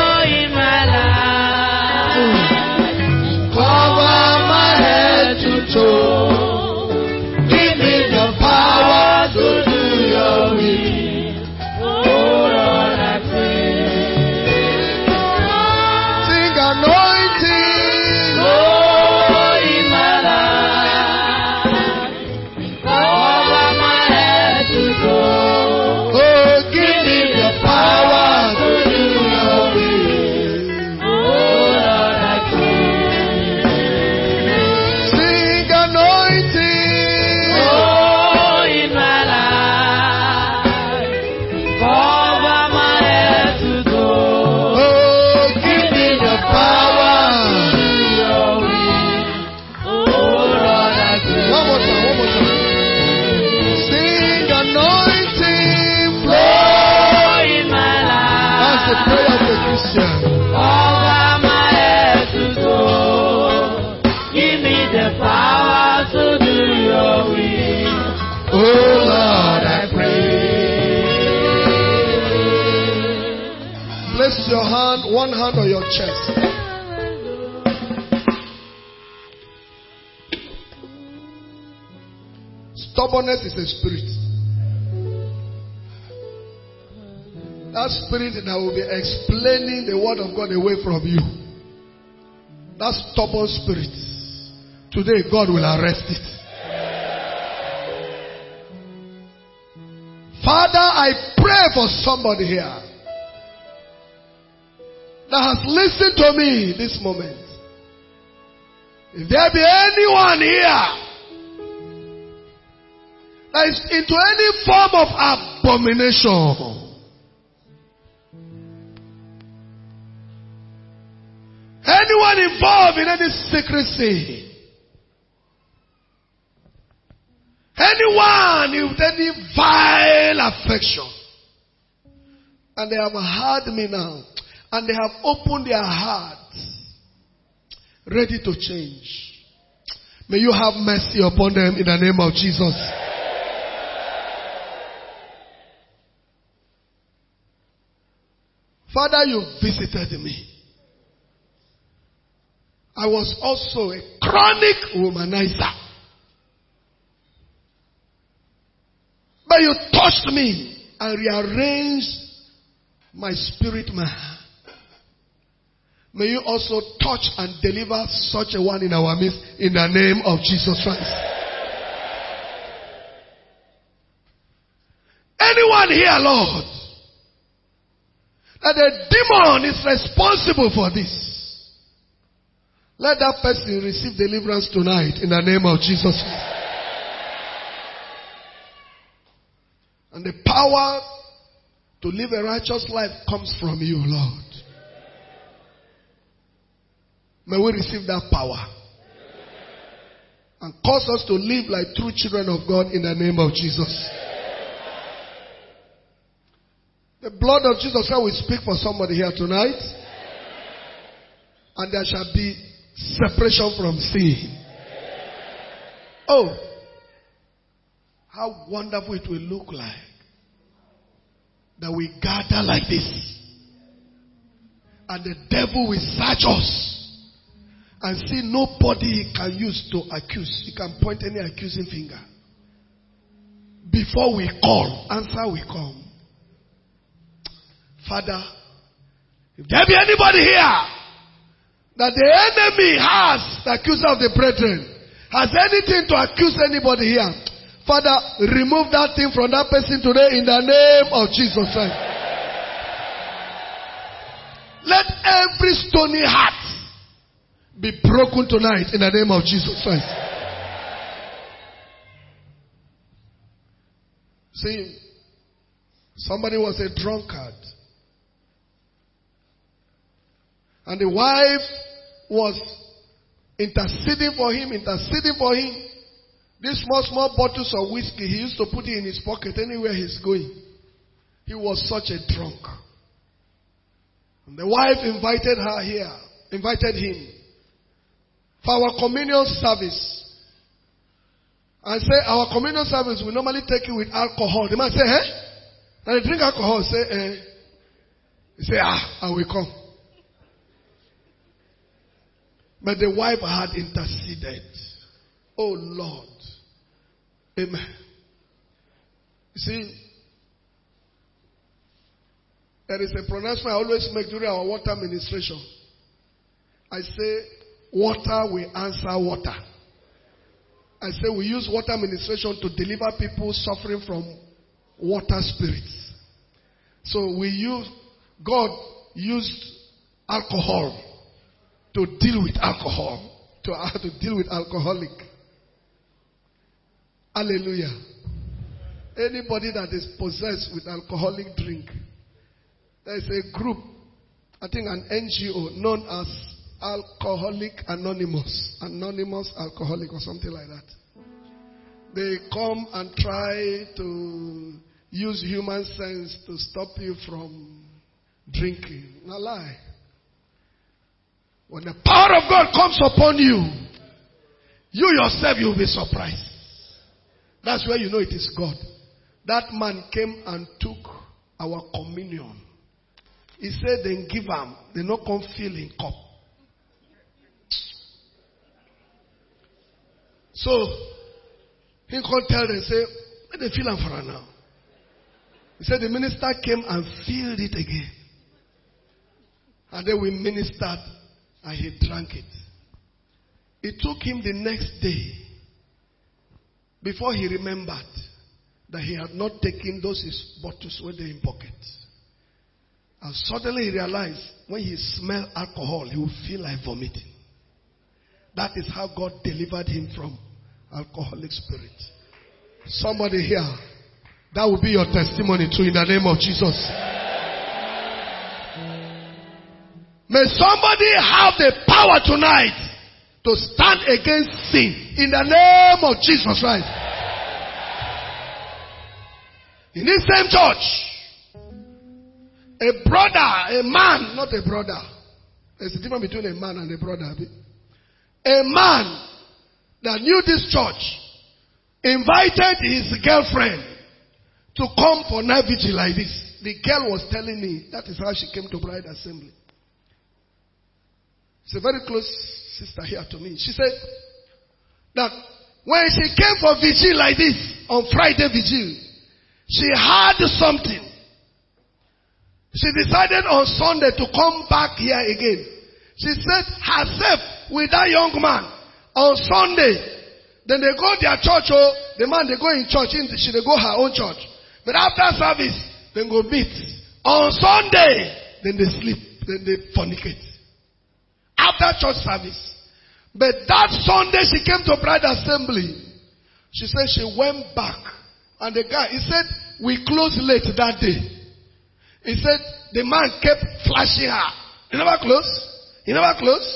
one hand on your chest. Stubbornness is a spirit. That spirit that will be explaining the word of God away from you. That stubborn spirit. Today God will arrest it. Father, I pray for somebody here that has listened to me this moment. If there be anyone here that is into any form of abomination, anyone involved in any secrecy, anyone with any vile affection, and they have heard me now, and they have opened their hearts, ready to change, may you have mercy upon them in the name of Jesus. Father, you visited me. I was also a chronic womanizer. But you touched me and rearranged my spirit man. May you also touch and deliver such a one in our midst in the name of Jesus Christ. Anyone here, Lord, that the demon is responsible for this, let that person receive deliverance tonight in the name of Jesus Christ. And the power to live a righteous life comes from you, Lord. May we receive that power and cause us to live like true children of God in the name of Jesus. The blood of Jesus Christ will speak for somebody here tonight, and there shall be separation from sin. Oh, how wonderful it will look like that we gather like this, and the devil will search us and see nobody he can use to accuse. He can point any accusing finger. Before we call, answer will come. Father, if there be anybody here that the enemy has, the accuser of the brethren, has anything to accuse anybody here, Father, remove that thing from that person today in the name of Jesus Christ. Let every stony heart be broken tonight in the name of Jesus Christ. See, somebody was a drunkard, and the wife was interceding for him, interceding for him. These small, small bottles of whiskey, he used to put it in his pocket anywhere he's going. He was such a drunk. And the wife invited her here, invited him for our communion service. And say, our communion service, we normally take it with alcohol. The man say, eh? And they drink alcohol, say, eh? He say, ah, I will come. But the wife had interceded. Oh Lord. Amen. You see, there is a pronouncement I always make during our water ministration. I say, water will answer water. I say we use water ministration to deliver people suffering from water spirits. So we use, God used alcohol to deal with alcohol, to, uh, to deal with alcoholic. Hallelujah. Anybody that is possessed with alcoholic drink, there is a group, I think an N G O known as Alcoholic Anonymous, Anonymous Alcoholic or something like that. They come and try to use human sense to stop you from drinking. No lie. When the power of God comes upon you, you yourself, you will be surprised. That's where you know it is God. That man came and took our communion. He said, then give them. They not come fill in cup. So, he called tell them, say, let them fill them for her now. He said the minister came and filled it again. And then we ministered and he drank it. It took him the next day before he remembered that he had not taken those his bottles with in pocket. And suddenly he realized when he smelled alcohol, he would feel like vomiting. That is how God delivered him from alcoholic spirit. Somebody here, that will be your testimony too in the name of Jesus. May somebody have the power tonight to stand against sin in the name of Jesus Christ. In this same church, a brother, a man, not a brother. There's a difference between a man and a brother. A man that knew this church invited his girlfriend to come for night vigil like this. The girl was telling me that is how she came to Bride Assembly. She's a very close sister here to me. She said that when she came for vigil like this, on Friday vigil, she heard something. She decided on Sunday to come back here again. She said herself with that young man on Sunday. Then they go to their church, oh, the man they go in church, she they go her own church. But after service, then go meet. On Sunday, then they sleep, then they fornicate. After church service. But that Sunday she came to Bride Assembly. She said she went back. And the guy, he said, we closed late that day. He said, the man kept flashing her. He never closed. He never closed.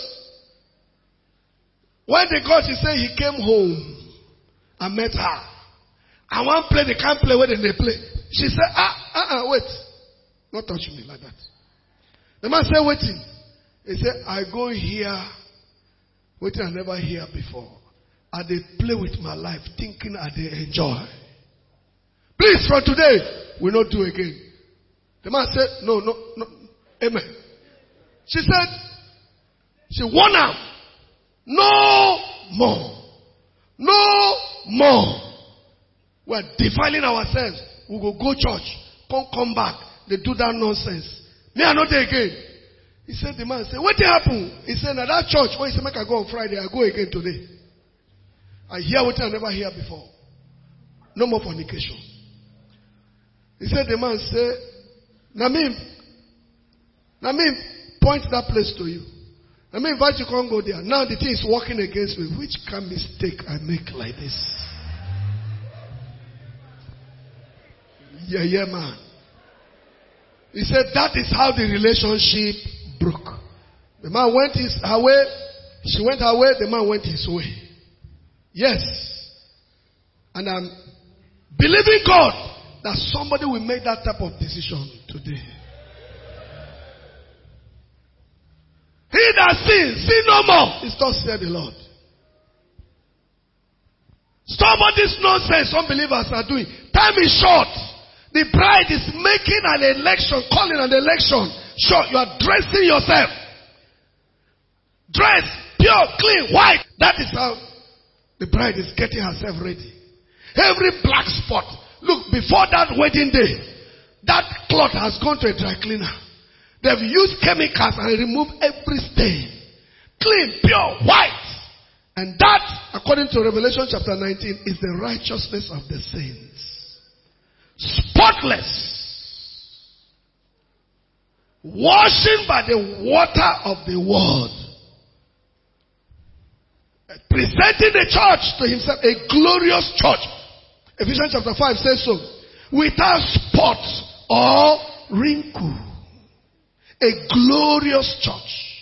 When they got, he said he came home and met her. And one play, they can't play where they play. She said, ah, ah, ah, wait. Not touch me like that. The man said, waiting. He said, I go here, waiting I never hear before. And they play with my life, thinking I they enjoy. Please, from today, we not do again. The man said, no, no, no. Amen. She said, she warned him. No more. No more. We're defiling ourselves. We will go church. Come, come back. They do that nonsense. Me, I not there again. He said, the man said, what did happen? He said, now that church, when he said, make I go on Friday, I go again today. I hear what I never hear before. No more fornication. He said, the man said, Namim, Namim, point that place to you. Let me invite you to come go there. Now the thing is working against me. Which kind of mistake I make like this? Yeah, yeah, man. He said that is how the relationship broke. The man went his her way. She went her way. The man went his way. Yes. And I'm believing God that somebody will make that type of decision today. He that sins, sin no more. It's not said the Lord. Stop all this nonsense unbelievers are doing. Time is short. The bride is making an election, calling an election. Sure, you are dressing yourself. Dress, pure, clean, white. That is how the bride is getting herself ready. Every black spot. Look, before that wedding day, that cloth has gone to a dry cleaner. They've used chemicals and removed every stain. Clean, pure, white. And that, according to Revelation chapter nineteen, is the righteousness of the saints. Spotless. Washing by the water of the word. Presenting the church to himself, a glorious church. Ephesians chapter five says so. Without spot or wrinkle. A glorious church.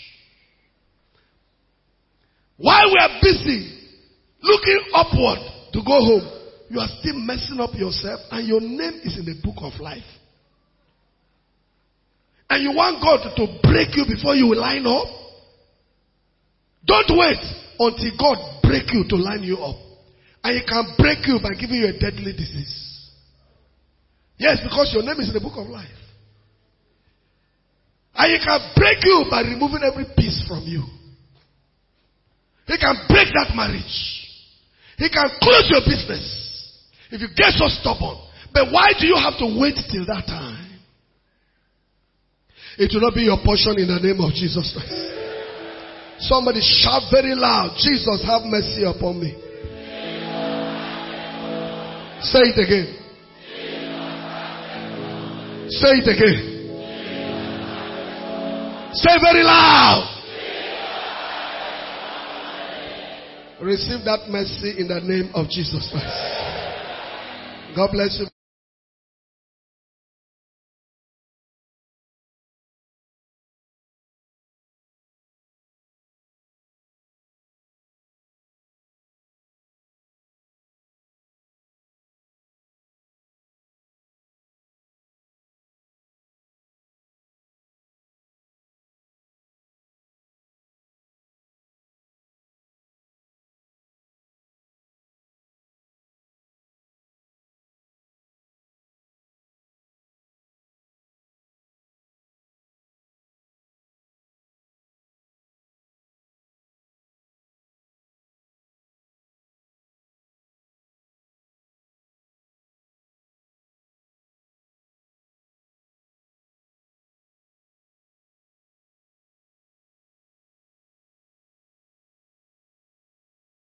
While we are busy looking upward to go home, you are still messing up yourself and your name is in the book of life. And you want God to break you before you line up? Don't wait until God break you to line you up. And he can break you by giving you a deadly disease. Yes, because your name is in the book of life. And he can break you by removing every piece from you. He can break that marriage. He can close your business if you get so stubborn. But why do you have to wait till that time? It will not be your portion in the name of Jesus Christ. Somebody shout very loud, Jesus, have mercy upon me. Say it again. Say it again. Say very loud. Receive that mercy in the name of Jesus Christ. God bless you.